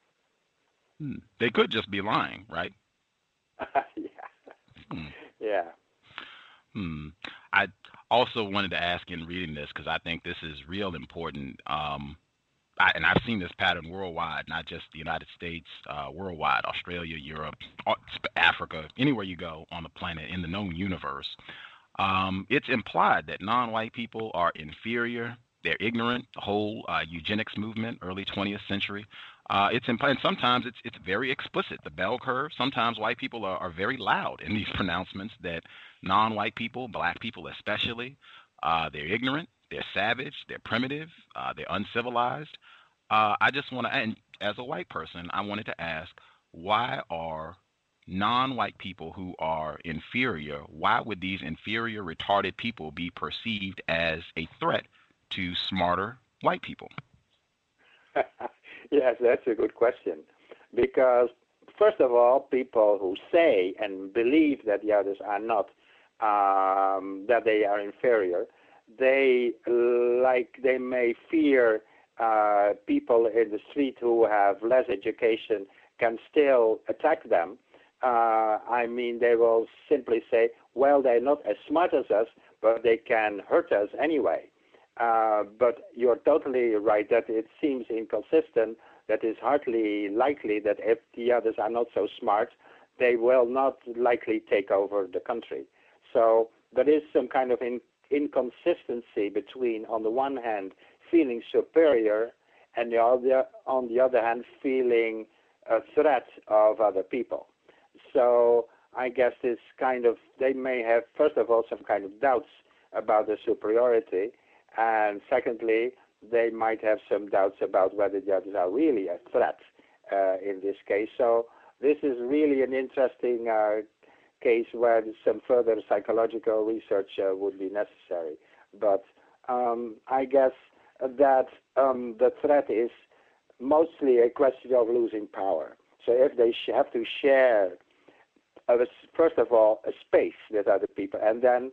Hmm. They could just be lying, right? yeah. Hmm. Yeah. Hmm. I also wanted to ask in reading this, because I think this is real important, um, I, and I've seen this pattern worldwide, not just the United States, uh, worldwide, Australia, Europe, Africa, anywhere you go on the planet, in the known universe. Um, it's implied that non-white people are inferior, they're ignorant. The whole uh, eugenics movement, early twentieth century, uh, it's implied, and sometimes it's it's very explicit, the bell curve. Sometimes white people are, are very loud in these pronouncements that non-white people, black people especially, uh, they're ignorant, they're savage, they're primitive, uh, they're uncivilized. Uh, I just want to, and as a white person, I wanted to ask, why are non-white people who are inferior, why would these inferior, retarded people be perceived as a threat to smarter white people? Yes, that's a good question. Because, first of all, people who say and believe that the others are not, um, that they are inferior, they like they may fear uh, people in the street who have less education can still attack them. Uh, I mean, they will simply say, well, they're not as smart as us, but they can hurt us anyway. Uh, but you're totally right that it seems inconsistent, that it's hardly likely that if the others are not so smart, they will not likely take over the country. So there is some kind of in, inconsistency between, on the one hand, feeling superior, and the other, on the other hand, feeling a threat of other people. So I guess this kind of, they may have, first of all, some kind of doubts about the superiority, and secondly, they might have some doubts about whether the others are really a threat uh, in this case. So this is really an interesting uh, case where some further psychological research uh, would be necessary. But um, I guess that um, the threat is mostly a question of losing power. So if they sh- have to share, uh, first of all, a space with other people, and then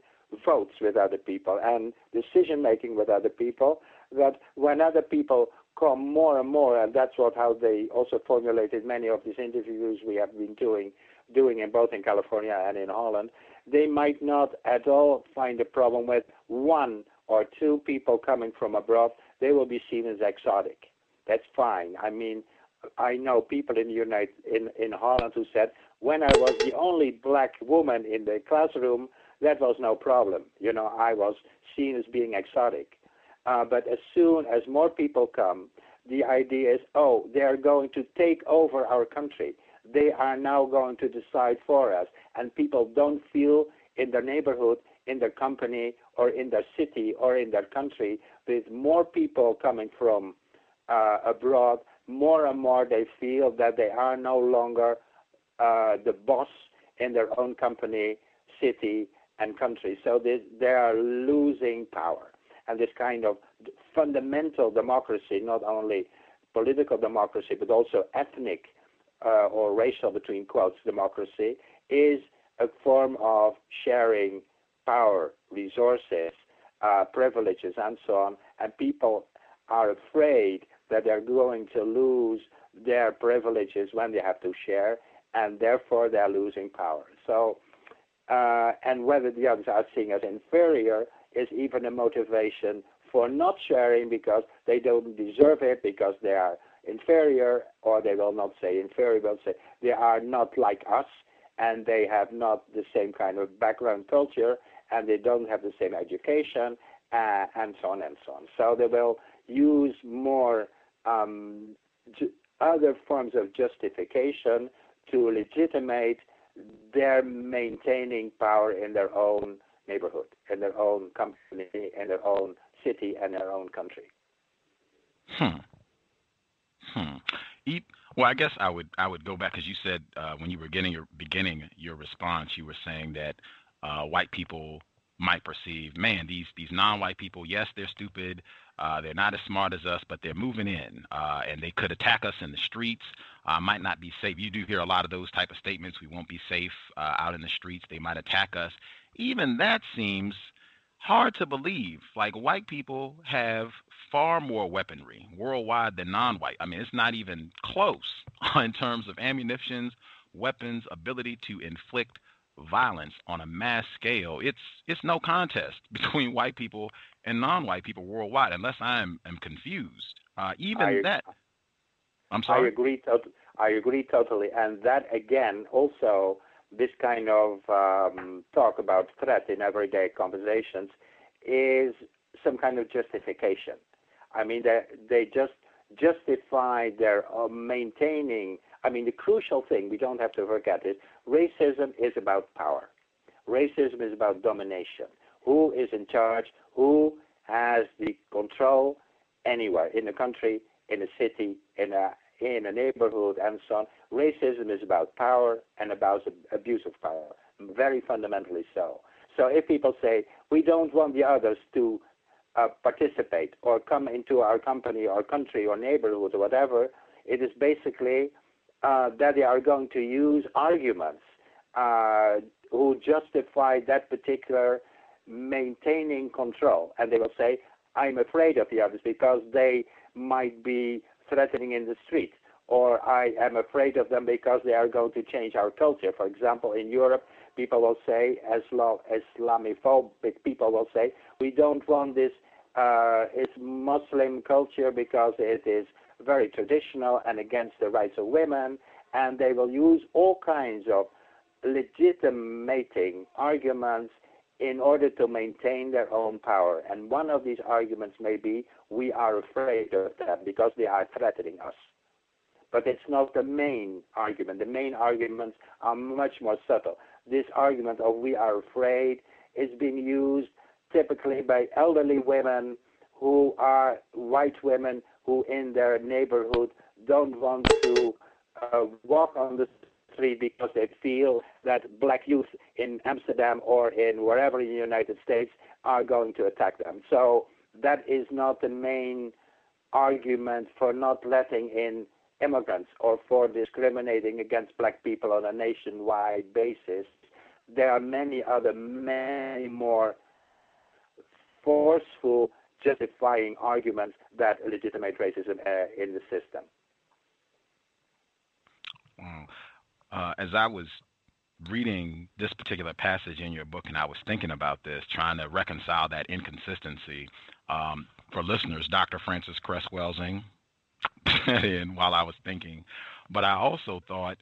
votes with other people and decision making with other people, that when other people come more and more, and that's what how they also formulated many of these interviews we have been doing, doing in both in California and in Holland, they might not at all find a problem with one or two people coming from abroad. They will be seen as exotic. That's fine. I mean, I know people in the United in in Holland who said, when I was the only black woman in the classroom, that was no problem. You know, I was seen as being exotic. Uh, but as soon as more people come, the idea is, oh, they are going to take over our country. They are now going to decide for us. And people don't feel in their neighborhood, in their company, or in their city, or in their country, with more people coming from uh, abroad, more and more they feel that they are no longer uh, the boss in their own company, city, and country. So they, they are losing power. And this kind of fundamental democracy, not only political democracy, but also ethnic uh, or racial, between quotes, democracy, is a form of sharing power, resources, uh, privileges, and so on. And people are afraid that they're going to lose their privileges when they have to share, and therefore they're losing power. So, uh, and whether the others are seen as inferior is even a motivation for not sharing because they don't deserve it, because they are inferior, or they will not say inferior, they'll say they are not like us, and they have not the same kind of background culture, and they don't have the same education, uh, and so on and so on. So they will use more um, ju- other forms of justification to legitimate their maintaining power in their own neighborhood, in their own company, in their own city, and their own country. Hmm. Hmm. E- well, I guess I would I would go back, because you said uh, when you were getting your beginning your response, you were saying that uh, white people might perceive, man, these these non-white people, yes, they're stupid, uh, they're not as smart as us, but they're moving in, uh, and they could attack us in the streets, uh, might not be safe. You do hear a lot of those type of statements. We won't be safe uh, out in the streets. They might attack us. Even that seems hard to believe. Like, white people have far more weaponry worldwide than non-white. I mean, it's not even close in terms of ammunitions, weapons, ability to inflict violence on a mass scale. It's it's no contest between white people and non-white people worldwide, unless I'm am confused. Uh, even I, that. I'm sorry. I agree. To- I agree totally, and that again also. This kind of um, talk about threat in everyday conversations is some kind of justification. I mean, they, they just justify their uh, maintaining. I mean, the crucial thing we don't have to forget is racism is about power. Racism is about domination. Who is in charge? Who has the control anywhere in the country, in a city, in a in a neighborhood, and so on. Racism is about power and about abuse of power, very fundamentally so. So if people say, we don't want the others to uh, participate or come into our company or country or neighborhood or whatever, it is basically uh, that they are going to use arguments uh, who justify that particular maintaining control. And they will say, I'm afraid of the others because they might be threatening in the street, or I am afraid of them because they are going to change our culture. For example, in Europe, people will say, Islam, Islamophobic people will say, we don't want this uh, it's Muslim culture because it is very traditional and against the rights of women, and they will use all kinds of legitimating arguments in order to maintain their own power. And one of these arguments may be, we are afraid of them because they are threatening us. But it's not the main argument. The main arguments are much more subtle. This argument of we are afraid is being used typically by elderly women who are white women who in their neighborhood don't want to uh, walk on the street because they feel that black youth in Amsterdam or in wherever in the United States are going to attack them. So that is not the main argument for not letting in immigrants or for discriminating against black people on a nationwide basis. There are many other, many more forceful, justifying arguments that legitimate racism uh, in the system. Wow. Uh, as I was reading this particular passage in your book, and I was thinking about this, trying to reconcile that inconsistency. Um, for listeners, Doctor Frances Cress Welsing, and while I was thinking, but I also thought,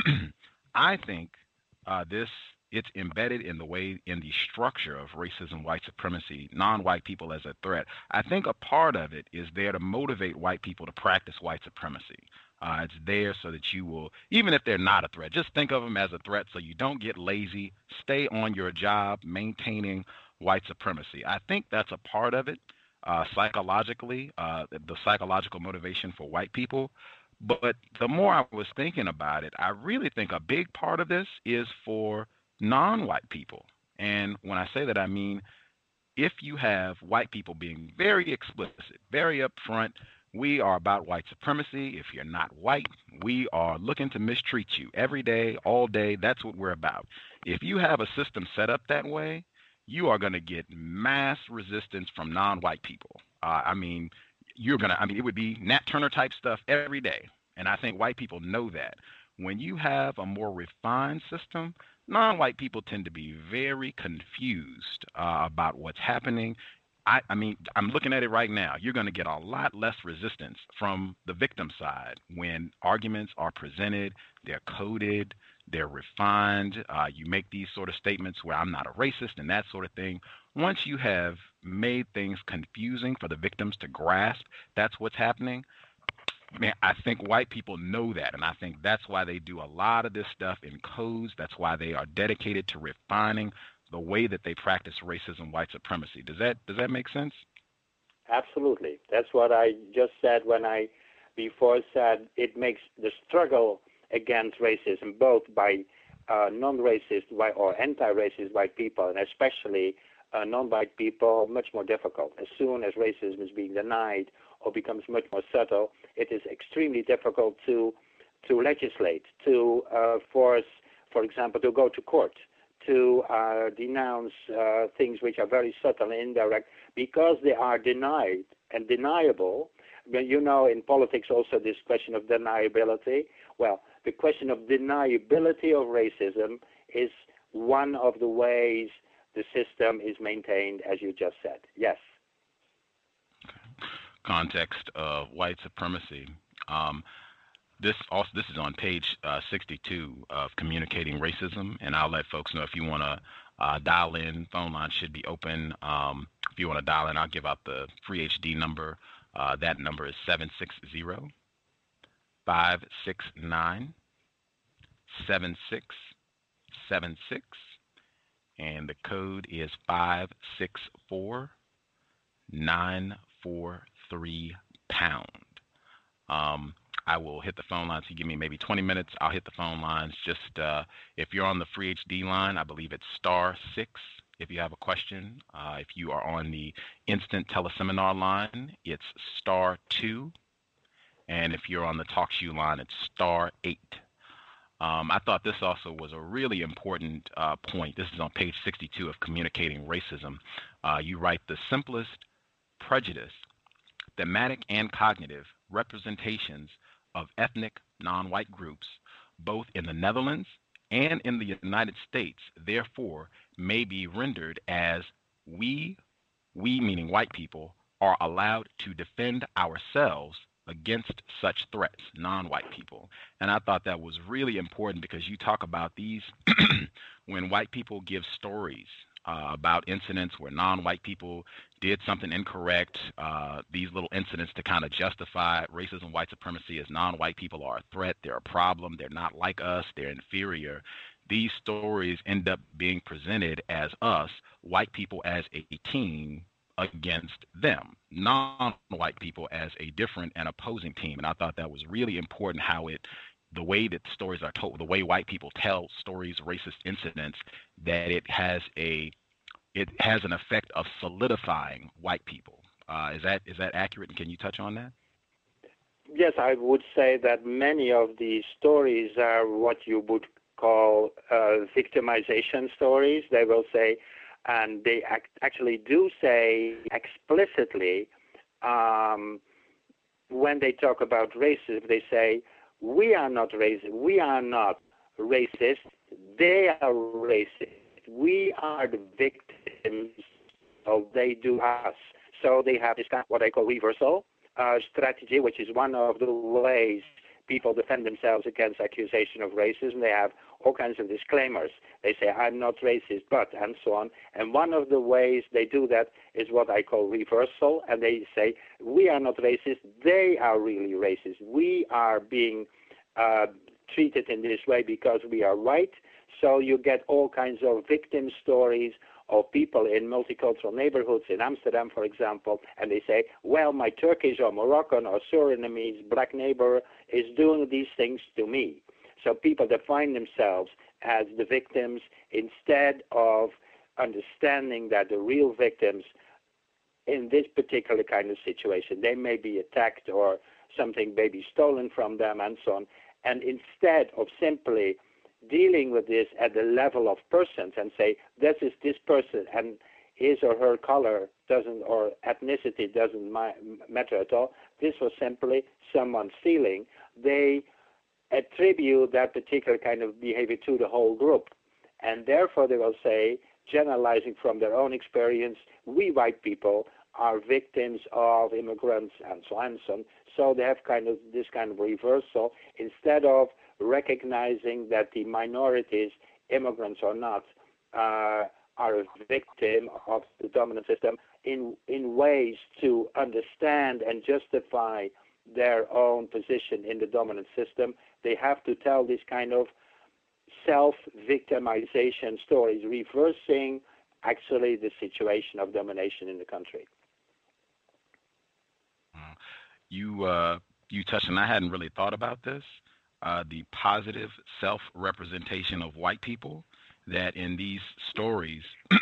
I think uh, this, it's embedded in the way, in the structure of racism, white supremacy, non-white people as a threat. I think a part of it is there to motivate white people to practice white supremacy. Uh, it's there so that you will, even if they're not a threat, just think of them as a threat so you don't get lazy. Stay on your job maintaining white supremacy. I think that's a part of it uh, psychologically, uh, the psychological motivation for white people. But the more I was thinking about it, I really think a big part of this is for non-white people. And when I say that, I mean, if you have white people being very explicit, very upfront, we are about white supremacy. If you're not white, we are looking to mistreat you every day, all day. That's what we're about. If you have a system set up that way, you are going to get mass resistance from non-white people. Uh, I mean, you're going to, I mean, it would be Nat Turner type stuff every day. And I think white people know that. When you have a more refined system, non-white people tend to be very confused uh, about what's happening. I, I mean, I'm looking at it right now. You're going to get a lot less resistance from the victim side when arguments are presented, they're coded, they're refined. Uh, you make these sort of statements where I'm not a racist and that sort of thing. Once you have made things confusing for the victims to grasp that's what's happening, man, I think white people know that, and I think that's why they do a lot of this stuff in codes. That's why they are dedicated to refining the way that they practice racism, white supremacy. Does that does that make sense? Absolutely. That's what I just said when I before said it makes the struggle against racism, both by uh, non-racist white or anti-racist white people, and especially uh, non-white people, much more difficult. As soon as racism is being denied or becomes much more subtle, it is extremely difficult to to legislate, to uh, force, for example, to go to court, to uh, denounce uh, things which are very subtle and indirect, because they are denied and deniable. But you know, in politics also this question of deniability. Well, the question of deniability of racism is one of the ways the system is maintained, as you just said. Yes. Context of white supremacy. Um, This also this is on page uh, sixty-two of Communicating Racism, and I'll let folks know if you want to uh, dial in. Phone line should be open. Um, if you want to dial in, I'll give out the free H D number. Uh, that number is seven six zero, five six nine, seven six seven six, and the code is five six four, nine four three pound. Um, I will hit the phone lines. You give me maybe twenty minutes. I'll hit the phone lines. Just uh, if you're on the free H D line, I believe it's star six. If you have a question, uh, if you are on the instant teleseminar line, it's star two. And if you're on the TalkShoe line, it's star eight. Um, I thought this also was a really important uh, point. This is on page sixty-two of Communicating Racism. Uh, you write, the simplest prejudice, thematic and cognitive representations of ethnic non-white groups, both in the Netherlands and in the United States, therefore, may be rendered as we, we meaning white people, are allowed to defend ourselves against such threats, non-white people. And I thought that was really important because you talk about these when white people give stories uh, about incidents where non-white people did something incorrect, uh, these little incidents to kind of justify racism, white supremacy, as non-white people are a threat, they're a problem, they're not like us, they're inferior. These stories end up being presented as us, white people, as a team against them, non-white people as a different and opposing team. And I thought that was really important, how it, the way that stories are told, the way white people tell stories, racist incidents, that it has a, it has an effect of solidifying white people. Uh, is that is that accurate? And can you touch on that? Yes, I would say that many of the stories are what you would call uh, victimization stories. They will say, And they act, actually do say explicitly, um, when they talk about racism, they say, we are not racist, we are not racist, they are racist. We are the victims of they do us. So they have this kind of what I call reversal uh, strategy, which is one of the ways people defend themselves against accusation of racism. They have all kinds of disclaimers. They say, I'm not racist, but, and so on. And one of the ways they do that is what I call reversal. And they say, we are not racist, they are really racist. We are being uh, treated in this way because we are white. So you get all kinds of victim stories of people in multicultural neighborhoods in Amsterdam, for example, and they say, well, my Turkish or Moroccan or Surinamese black neighbor is doing these things to me. So people define themselves as the victims instead of understanding that the real victims in this particular kind of situation, they may be attacked or something may be stolen from them and so on. And instead of simply dealing with this at the level of persons and say, this is this person and his or her color doesn't or ethnicity doesn't matter at all. This was simply someone stealing. They attribute that particular kind of behavior to the whole group. And therefore they will say, generalizing from their own experience, we white people are victims of immigrants and so on and so on. So they have kind of this kind of reversal instead of recognizing that the minorities, immigrants or not, uh, are a victim of the dominant system in in ways to understand and justify their own position in the dominant system. They have to tell this kind of self-victimization stories, reversing actually the situation of domination in the country. You uh, you touched, and I hadn't really thought about this, uh, the positive self-representation of white people, that in these stories,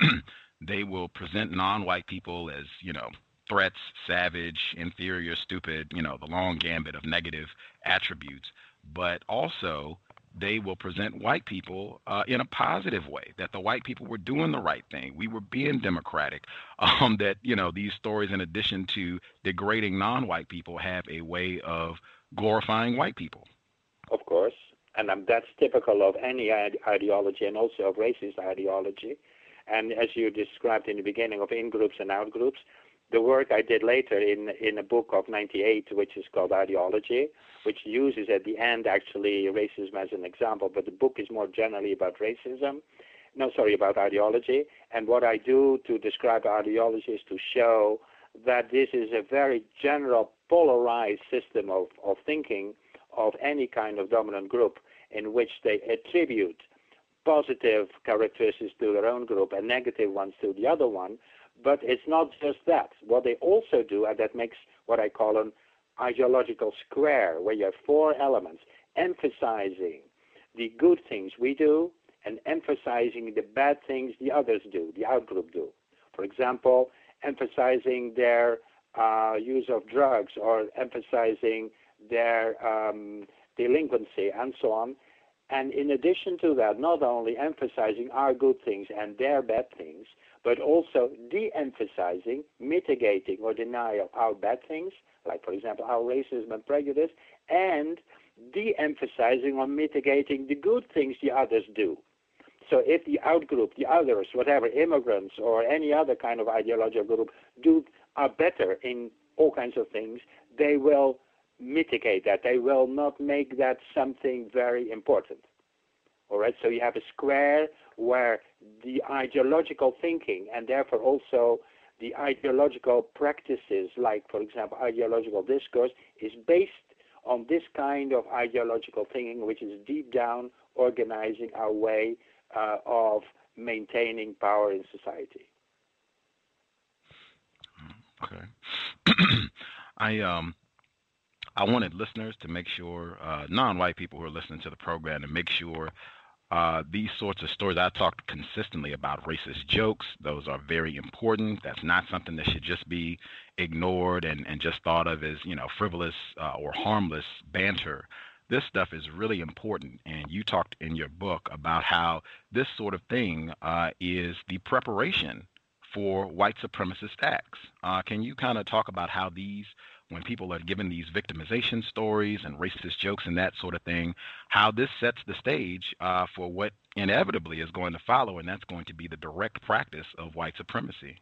they will present non-white people as, you know, threats, savage, inferior, stupid, you know, the long gambit of negative attributes, but also they will present white people uh, in a positive way, that the white people were doing the right thing. We were being democratic, um, that, you know, these stories, in addition to degrading non-white people, have a way of glorifying white people. Of course. And um, that's typical of any ide- ideology and also of racist ideology. And as you described in the beginning of in-groups and out-groups, the work I did later in in a book of ninety-eight, which is called Ideology, which uses at the end actually racism as an example, but the book is more generally about racism. No, sorry, about ideology. And what I do to describe ideology is to show that this is a very general polarized system of, of thinking of any kind of dominant group in which they attribute positive characteristics to their own group and negative ones to the other one. But it's not just that. What they also do, and that makes what I call an ideological square, where you have four elements, emphasizing the good things we do and emphasizing the bad things the others do, the outgroup do. For example, emphasizing their uh, use of drugs or emphasizing their um, delinquency and so on. And in addition to that, not only emphasizing our good things and their bad things, but also de-emphasizing, mitigating or denial our bad things, like, for example, our racism and prejudice, and de-emphasizing or mitigating the good things the others do. So if the outgroup, the others, whatever, immigrants or any other kind of ideological group do are better in all kinds of things, they will mitigate that. They will not make that something very important. All right, so you have a square where the ideological thinking and therefore also the ideological practices, like, for example, ideological discourse, is based on this kind of ideological thinking, which is deep down organizing our way uh, of maintaining power in society. Okay. I um. I wanted listeners to make sure, uh, non-white people who are listening to the program, to make sure uh, these sorts of stories, I talked consistently about racist jokes. Those are very important. That's not something that should just be ignored and, and just thought of as, you know, frivolous uh, or harmless banter. this stuff is really important. And you talked in your book about how this sort of thing uh, is the preparation for white supremacist acts. Uh, can you kind of talk about how these, when people are given these victimization stories and racist jokes and that sort of thing, how this sets the stage uh, for what inevitably is going to follow, and that's going to be the direct practice of white supremacy?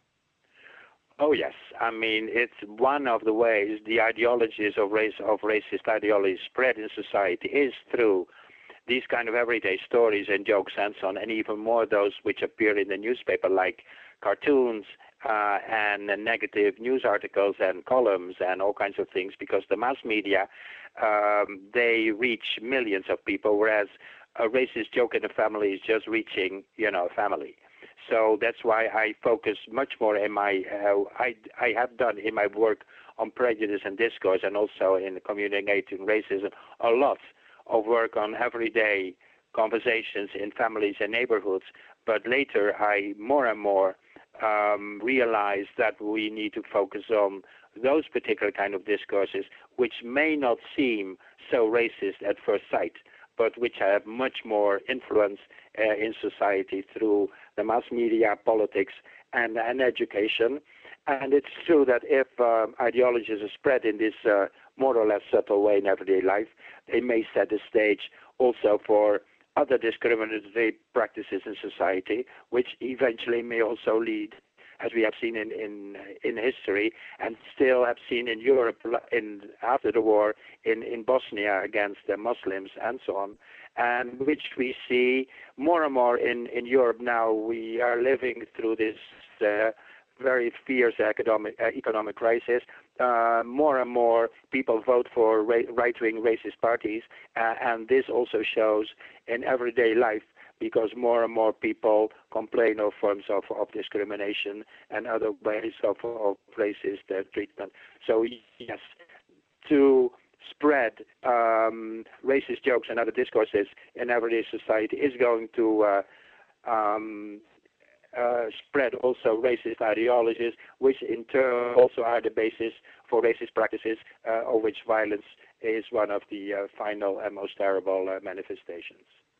Oh yes, I mean it's one of the ways the ideologies of race of racist ideologies spread in society is through these kind of everyday stories and jokes and so on, and even more those which appear in the newspaper like cartoons uh, and uh, negative news articles and columns and all kinds of things, because the mass media um, they reach millions of people, whereas a racist joke in a family is just reaching you know a family. So that's why I focus much more in my, uh, I, I have done in my work on prejudice and discourse, and also in communicating racism, a lot of work on everyday conversations in families and neighborhoods. But later I more and more um, realized that we need to focus on those particular kind of discourses which may not seem so racist at first sight, but which have much more influence uh, in society through the mass media, politics, and, and education. And it's true that if uh, ideologies are spread in this uh, more or less subtle way in everyday life, they may set the stage also for other discriminatory practices in society, which eventually may also lead, as we have seen in, in in history, and still have seen in Europe in after the war in, in Bosnia against the Muslims and so on, and which we see more and more in, in Europe now. We are living through this uh, very fierce economic uh, economic crisis. Uh, more and more people vote for ra- right-wing racist parties, uh, and this also shows in everyday life, because more and more people complain of forms of, of discrimination and other ways of, of racist uh, treatment. So yes, to spread um, racist jokes and other discourses in everyday society is going to uh, um, uh, spread also racist ideologies, which in turn also are the basis for racist practices, uh, of which violence is one of the uh, final and most terrible uh, manifestations.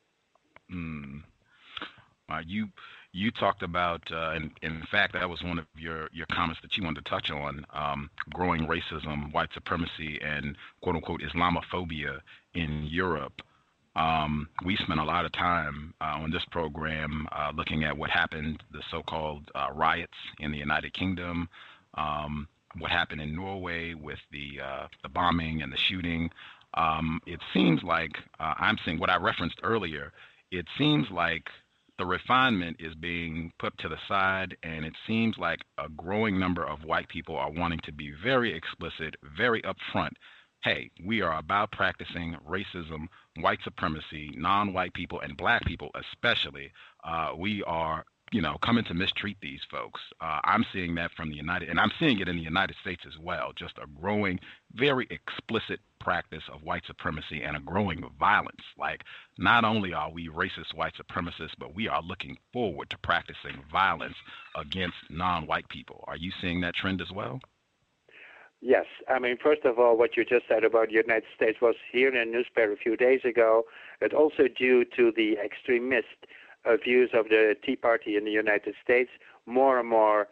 Mm. Uh, you you talked about, uh, and in fact, that was one of your, your comments that you wanted to touch on, um, growing racism, white supremacy, and quote-unquote Islamophobia in Europe. Um, we spent a lot of time uh, on this program uh, looking at what happened, the so-called uh, riots in the United Kingdom, um, what happened in Norway with the, uh, the bombing and the shooting. Um, it seems like, uh, I'm seeing what I referenced earlier, it seems like the refinement is being put to the side, and it seems like a growing number of white people are wanting to be very explicit, very upfront. Hey, we are about practicing racism, white supremacy, non-white people, and black people especially. Uh, we are, you know, coming to mistreat these folks. Uh, I'm seeing that from the United, and I'm seeing it in the United States as well, just a growing, very explicit practice of white supremacy and a growing violence. Like, not only are we racist white supremacists, but we are looking forward to practicing violence against non-white people. Are you seeing that trend as well? Yes. I mean, first of all, what you just said about the United States was here in a newspaper a few days ago, but also due to the extremist uh, views of the Tea Party in the United States, more and more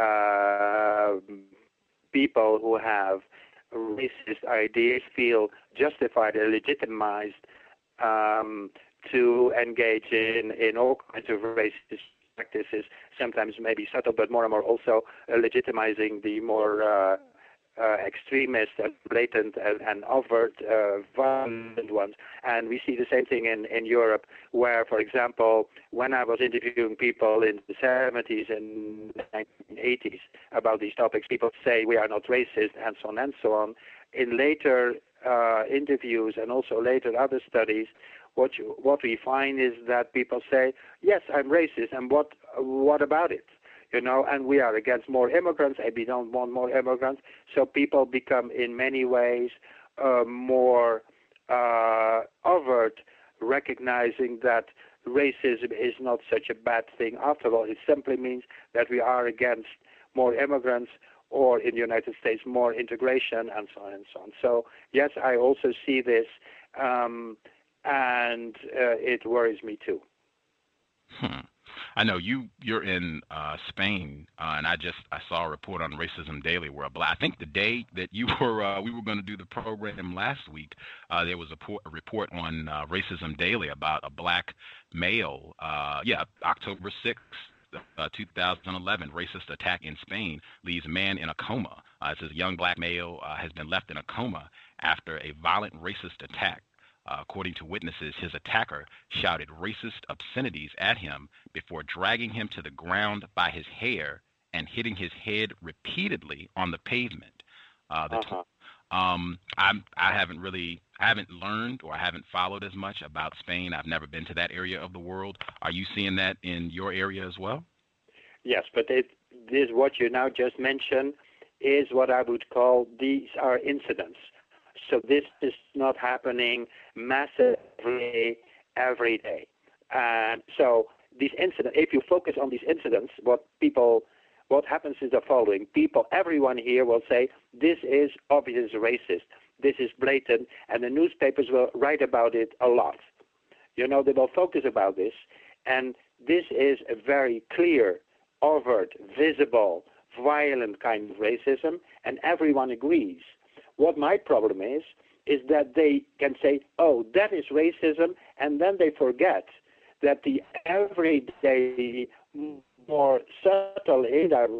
uh, people who have racist ideas feel justified and legitimized um, to engage in, in all kinds of racist practices, sometimes maybe subtle, but more and more also uh, legitimizing the more uh, uh, extremist and blatant and, and overt uh, violent ones. And we see the same thing in, in Europe, where, for example, when I was interviewing people in the seventies and nineteen eighties about these topics, people say we are not racist and so on and so on. In later uh, interviews and also later other studies, what you, what we find is that people say, yes, I'm racist, and what what about it? You know, and we are against more immigrants, and we don't want more immigrants. So people become, in many ways, uh, more uh, overt, recognizing that racism is not such a bad thing after all. It simply means that we are against more immigrants, or in the United States, more integration, and so on and so on. So, yes, I also see this um, and uh, it worries me too. Hmm. I know you. You're in uh, Spain, uh, and I just I saw a report on Racism Daily where a black. I think the day that you were uh, we were going to do the program last week, uh, there was a, por- a report on uh, Racism Daily about a black male. Uh, yeah, October sixth. Uh, two thousand eleven racist attack in Spain leaves man in a coma. Uh, it says a young black male uh, has been left in a coma after a violent racist attack. Uh, according to witnesses, his attacker shouted racist obscenities at him before dragging him to the ground by his hair and hitting his head repeatedly on the pavement. Uh, the uh-huh. t- um, I'm, I haven't really, I haven't learned or I haven't followed as much about Spain. I've never been to that area of the world. Are you seeing that in your area as well? Yes, but it, this what you now just mentioned is what I would call these are incidents. So this is not happening massively every day. And so these incidents, if you focus on these incidents, what people, what happens is the following. People, everyone here will say, this is obvious racist, this is blatant, and the newspapers will write about it a lot. You know, they will focus about this, and this is a very clear, overt, visible, violent kind of racism, and everyone agrees. What my problem is, is that they can say, oh, that is racism, and then they forget that the everyday, more subtle, indirect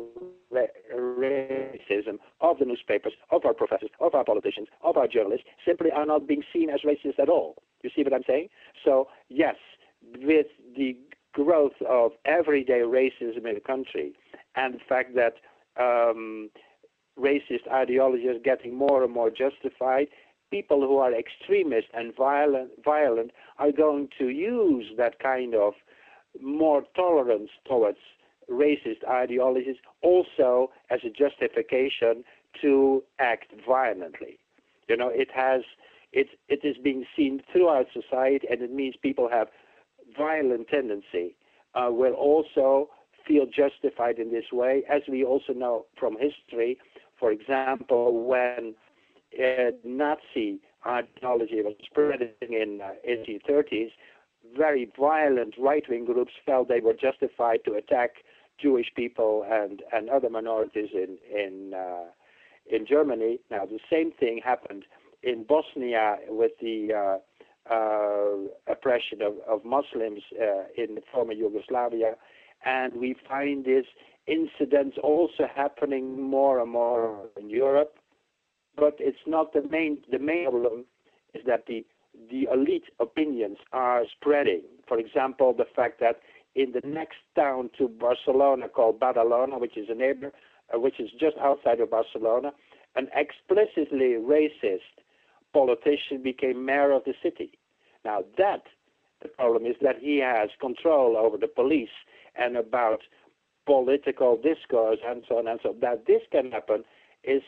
racism of the newspapers, of our professors, of our politicians, of our journalists, simply are not being seen as racist at all. You see what I'm saying? So, yes, with the growth of everyday racism in the country and the fact that um, racist ideology is getting more and more justified, people who are extremist and violent, violent are going to use that kind of more tolerance towards racist ideologies also as a justification to act violently. You know, it has, it, it is being seen throughout society, and it means people have violent tendency uh, will also feel justified in this way, as we also know from history. For example, when uh, Nazi ideology was spreading in uh, eighteen thirties, very violent right-wing groups felt they were justified to attack Jewish people and, and other minorities in in uh, in Germany. Now, the same thing happened in Bosnia with the uh, uh, oppression of, of Muslims uh, in the former Yugoslavia, and we find this incidents also happening more and more in Europe, but it's not the main. The main problem is that the the elite opinions are spreading. For example, the fact that in the next town to Barcelona called Badalona, which is a neighbor, uh, which is just outside of Barcelona, an explicitly racist politician became mayor of the city. Now that, the problem is that he has control over the police and about political discourse and so on and so on. That this can happen is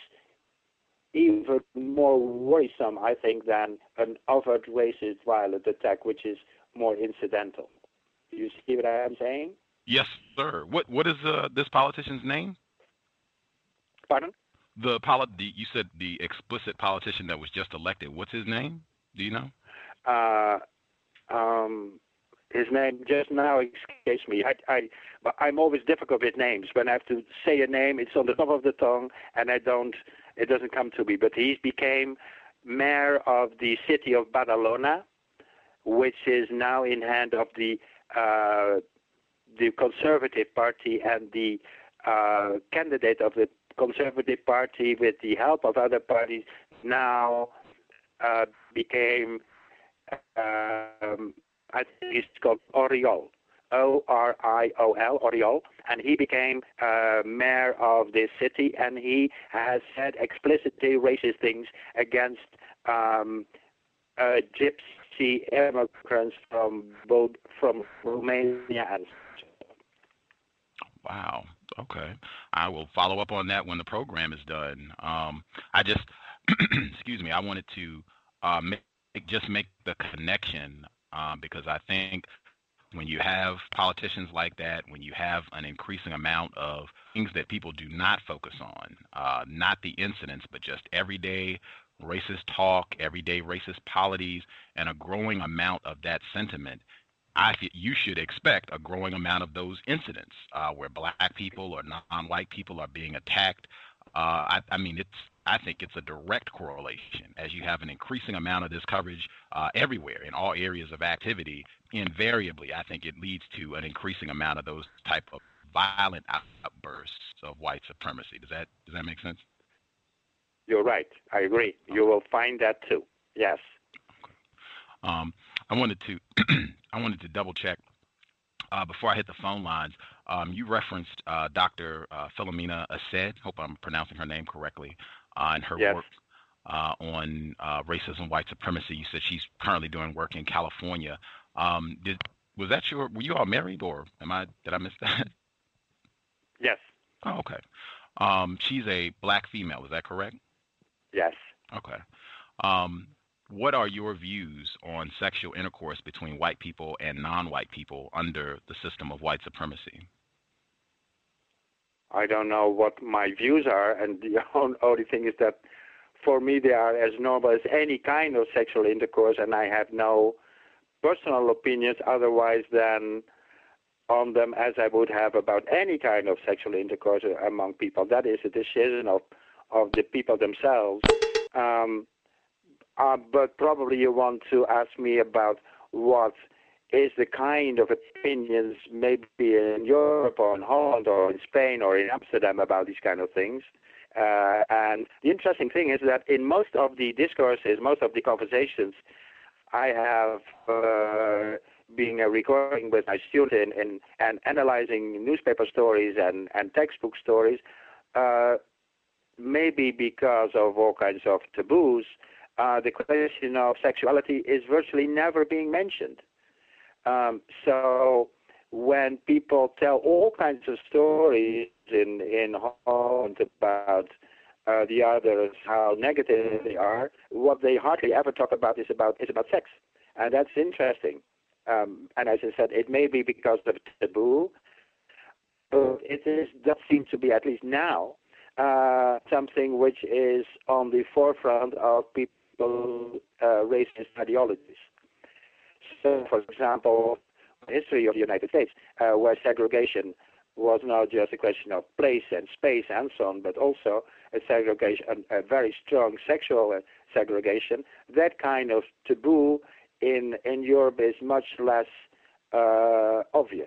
even more worrisome, I think, than an overt racist violent attack, which is more incidental. You see what I am saying? Yes, sir. What What is uh, this politician's name? Pardon? The, poli- the You said the explicit politician that was just elected. What's his name? Do you know? Uh, um, his name just now escapes me. I, I, I'm always difficult with names. When I have to say a name, it's on the top of the tongue, and I don't. It doesn't come to me. But he became mayor of the city of Badalona, which is now in hand of the uh, the Conservative Party, and the uh, candidate of the Conservative Party, with the help of other parties, now uh, became. Um, I think it's called Oriol, O R I O L, Oriol, and he became uh, mayor of this city, and he has said explicitly racist things against um, uh, gypsy immigrants from both from Romania and. Wow. Okay. I will follow up on that when the program is done. Um, I just, excuse me, I wanted to uh, make, just make the connection um, because I think when you have politicians like that, when you have an increasing amount of things that people do not focus on, uh, not the incidents, but just everyday racist talk, everyday racist polities, and a growing amount of that sentiment, I feel you should expect a growing amount of those incidents uh, where black people or non-white people are being attacked. Uh, I, I mean, it's I think it's a direct correlation. As you have an increasing amount of this coverage uh, everywhere in all areas of activity, invariably, I think it leads to an increasing amount of those type of violent outbursts of white supremacy. Does that does that make sense? You're right. I agree. You will find that too. Yes. Um, I wanted to I wanted to double check uh, before I hit the phone lines. Um, you referenced uh, Doctor Uh, Philomena Assed. Hope I'm pronouncing her name correctly. Uh, and her yes. work uh, on uh, racism, white supremacy. You said she's currently doing work in California. Um, did was that your? Were you all married, or am I? Did I miss that? Yes. Oh, okay. Um, she's a black female. Is that correct? Yes. Okay. Um, what are your views on sexual intercourse between white people and non-white people under the system of white supremacy? I don't know what my views are, and the only thing is that for me they are as normal as any kind of sexual intercourse, and I have no personal opinions otherwise than on them as I would have about any kind of sexual intercourse among people. That is a decision of, of the people themselves. Um, uh, but probably you want to ask me about what is the kind of opinions maybe in Europe or in Holland or in Spain or in Amsterdam about these kind of things. Uh, and the interesting thing is that in most of the discourses, most of the conversations I have uh, been uh, recording with my students in, in, and analyzing newspaper stories and, and textbook stories, uh, maybe because of all kinds of taboos, uh, the question of sexuality is virtually never being mentioned. Um, so when people tell all kinds of stories in, in Holland about uh, the others, how negative they are, what they hardly ever talk about is about is about sex. And that's interesting. Um, and as I said, it may be because of taboo, but it is, does seem to be, at least now, uh, something which is on the forefront of people's uh, racist ideologies. So, for example, the history of the United States, uh, where segregation was not just a question of place and space and so on, but also a segregation, a, a very strong sexual uh, segregation, that kind of taboo in in Europe is much less uh, obvious.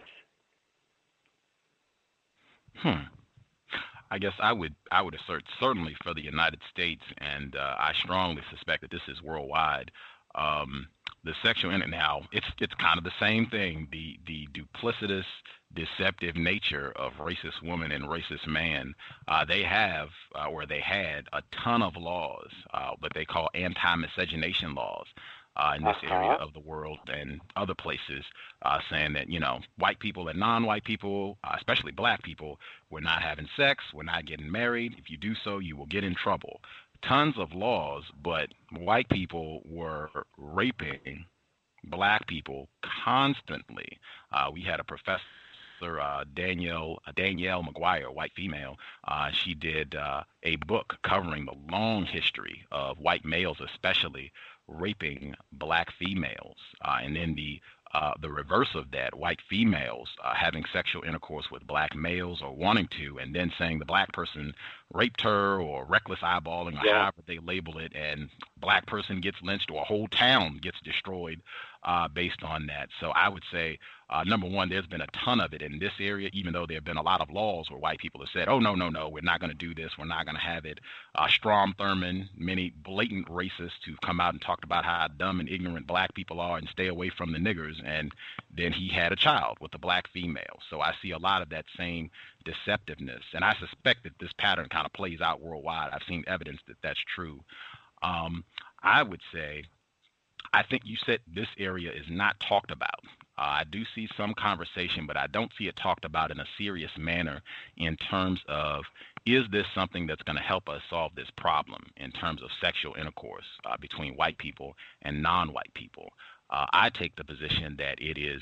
Hmm. I guess I would I would assert certainly for the United States, and uh, I strongly suspect that this is worldwide. Um, the sexual and now it's it's kind of the same thing. The the duplicitous, deceptive nature of racist woman and racist man. Uh, they have uh, or they had a ton of laws, uh, what they call anti-miscegenation laws. Uh, in this uh-huh. area of the world and other places, uh, saying that, you know, white people and non-white people, uh, especially black people, we're not having sex, we're not getting married. If you do so, you will get in trouble. Tons of laws, but white people were raping black people constantly. Uh, we had a professor, uh, Danielle, uh, Danielle McGuire, white female. Uh, she did uh, a book covering the long history of white males, especially raping black females, uh, and then the uh, the reverse of that, white females uh, having sexual intercourse with black males or wanting to, and then saying the black person raped her or reckless eyeballing or yeah. however they label it, and black person gets lynched or a whole town gets destroyed uh, based on that. So I would say, uh, number one, there's been a ton of it in this area, even though there have been a lot of laws where white people have said, oh, no, no, no, we're not going to do this, we're not going to have it. Uh, Strom Thurmond, many blatant racists who've come out and talked about how dumb and ignorant black people are and stay away from the niggers, and then he had a child with a black female. So I see a lot of that same deceptiveness, and I suspect that this pattern kind of plays out worldwide. I've seen evidence that that's true. Um, I would say, I think you said this area is not talked about. Uh, I do see some conversation, but I don't see it talked about in a serious manner in terms of, is this something that's going to help us solve this problem in terms of sexual intercourse uh, between white people and non-white people? Uh, I take the position that it is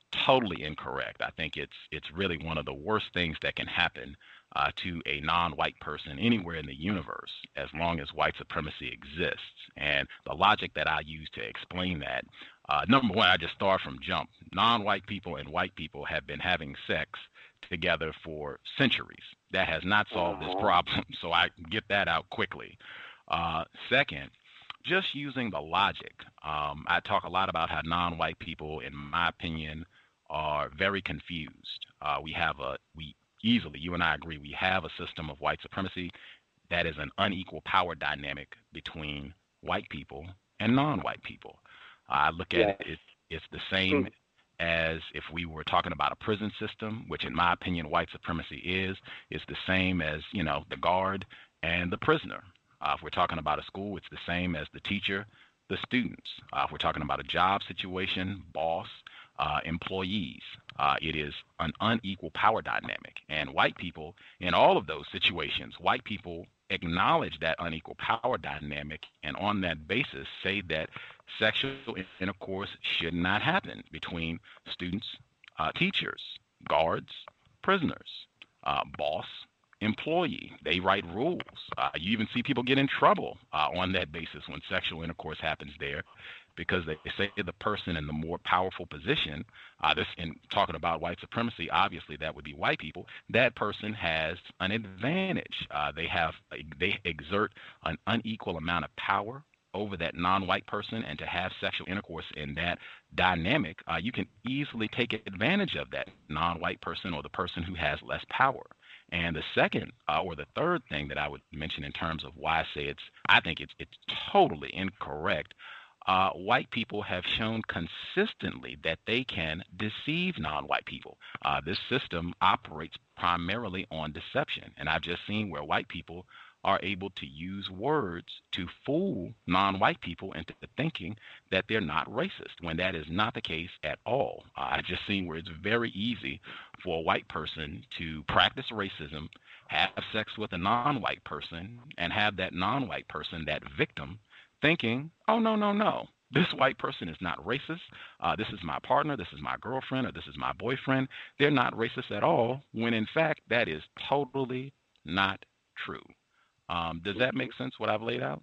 totally incorrect. I think it's it's really one of the worst things that can happen uh, to a non-white person anywhere in the universe, as long as white supremacy exists. And the logic that I use to explain that, uh, number one, I just start from jump. Non-white people and white people have been having sex together for centuries. That has not solved this problem, so I get that out quickly. Uh, second, just using the logic. Um, I talk a lot about how non-white people, in my opinion, are very confused. Uh, we have a, we easily, you and I agree, we have a system of white supremacy that is an unequal power dynamic between white people and non-white people. Uh, I look at yes. it, it, it's the same mm. as if we were talking about a prison system, which in my opinion, white supremacy is. It's the same as, you know, the guard and the prisoner. Uh, if we're talking about a school, it's the same as the teacher, the students. Uh, if we're talking about a job situation, boss, uh, employees, uh, it is an unequal power dynamic. And white people, in all of those situations, white people acknowledge that unequal power dynamic, and on that basis say that sexual intercourse should not happen between students, uh, teachers, guards, prisoners, uh, boss, employee. They write rules. Uh, you even see people get in trouble uh, on that basis when sexual intercourse happens there, because they say the person in the more powerful position, uh, this in talking about white supremacy, obviously that would be white people, that person has an advantage. Uh, they have, they exert an unequal amount of power over that non-white person, and to have sexual intercourse in that dynamic, uh, you can easily take advantage of that non-white person or the person who has less power. And the second uh, or the third thing that I would mention in terms of why I say it's, I think it's it's totally incorrect. Uh, white people have shown consistently that they can deceive non-white people. Uh, this system operates primarily on deception, and I've just seen where white people are able to use words to fool non-white people into thinking that they're not racist, when that is not the case at all. Uh, I've just seen where it's very easy for a white person to practice racism, have sex with a non-white person, and have that non-white person, that victim, thinking, oh, no, no, no, this white person is not racist. Uh, this is my partner, this is my girlfriend, or this is my boyfriend. They're not racist at all, when in fact that is totally not true. Um, does that make sense, what I've laid out?